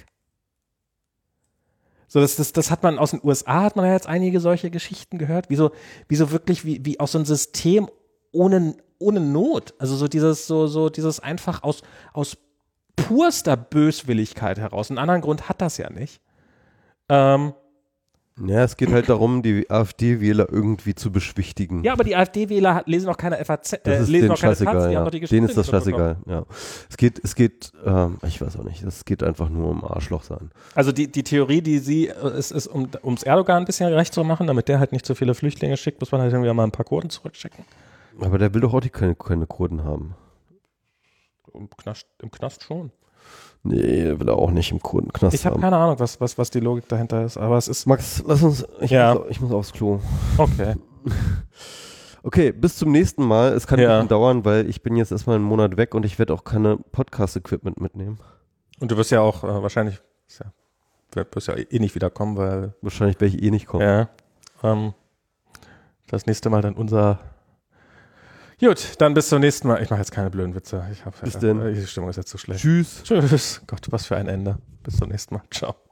So, das hat man aus den USA, hat man ja jetzt einige solche Geschichten gehört, wie so wirklich, wie aus so einem System ohne Not. Also so dieses einfach aus purster Böswilligkeit heraus. Einen anderen Grund hat das ja nicht. Ja, es geht halt darum, die AfD-Wähler irgendwie zu beschwichtigen. Ja, aber die AfD-Wähler lesen auch keine FAZ, das ist lesen denen auch keine scheißegal, FAZ, die ja. haben doch die Denen ist das Geschichte scheißegal, ja. Es geht, ich weiß auch nicht, es geht einfach nur um Arschloch sein. Also die Theorie, die sie, ist ums Erdogan ein bisschen recht zu machen, damit der halt nicht so viele Flüchtlinge schickt, muss man halt irgendwie mal ein paar Kurden zurückschicken. Aber der will doch auch keine Kurden haben. Im Knast schon. Nee, will er auch nicht im Kurdenknast haben. Ich habe keine Ahnung, was die Logik dahinter ist, aber es ist... Max, lass uns, ich muss aufs Klo. Okay. Okay, bis zum nächsten Mal. Es kann ein bisschen dauern, weil ich bin jetzt erstmal einen Monat weg und ich werde auch keine Podcast-Equipment mitnehmen. Und du wirst ja auch wahrscheinlich, wirst ja eh nicht wiederkommen, weil... Wahrscheinlich werde ich eh nicht kommen. Ja, das nächste Mal dann unser... Gut, dann bis zum nächsten Mal. Ich mache jetzt keine blöden Witze. Bis denn. Die Stimmung ist jetzt zu schlecht. Tschüss. Tschüss. Gott, was für ein Ende. Bis zum nächsten Mal. Ciao.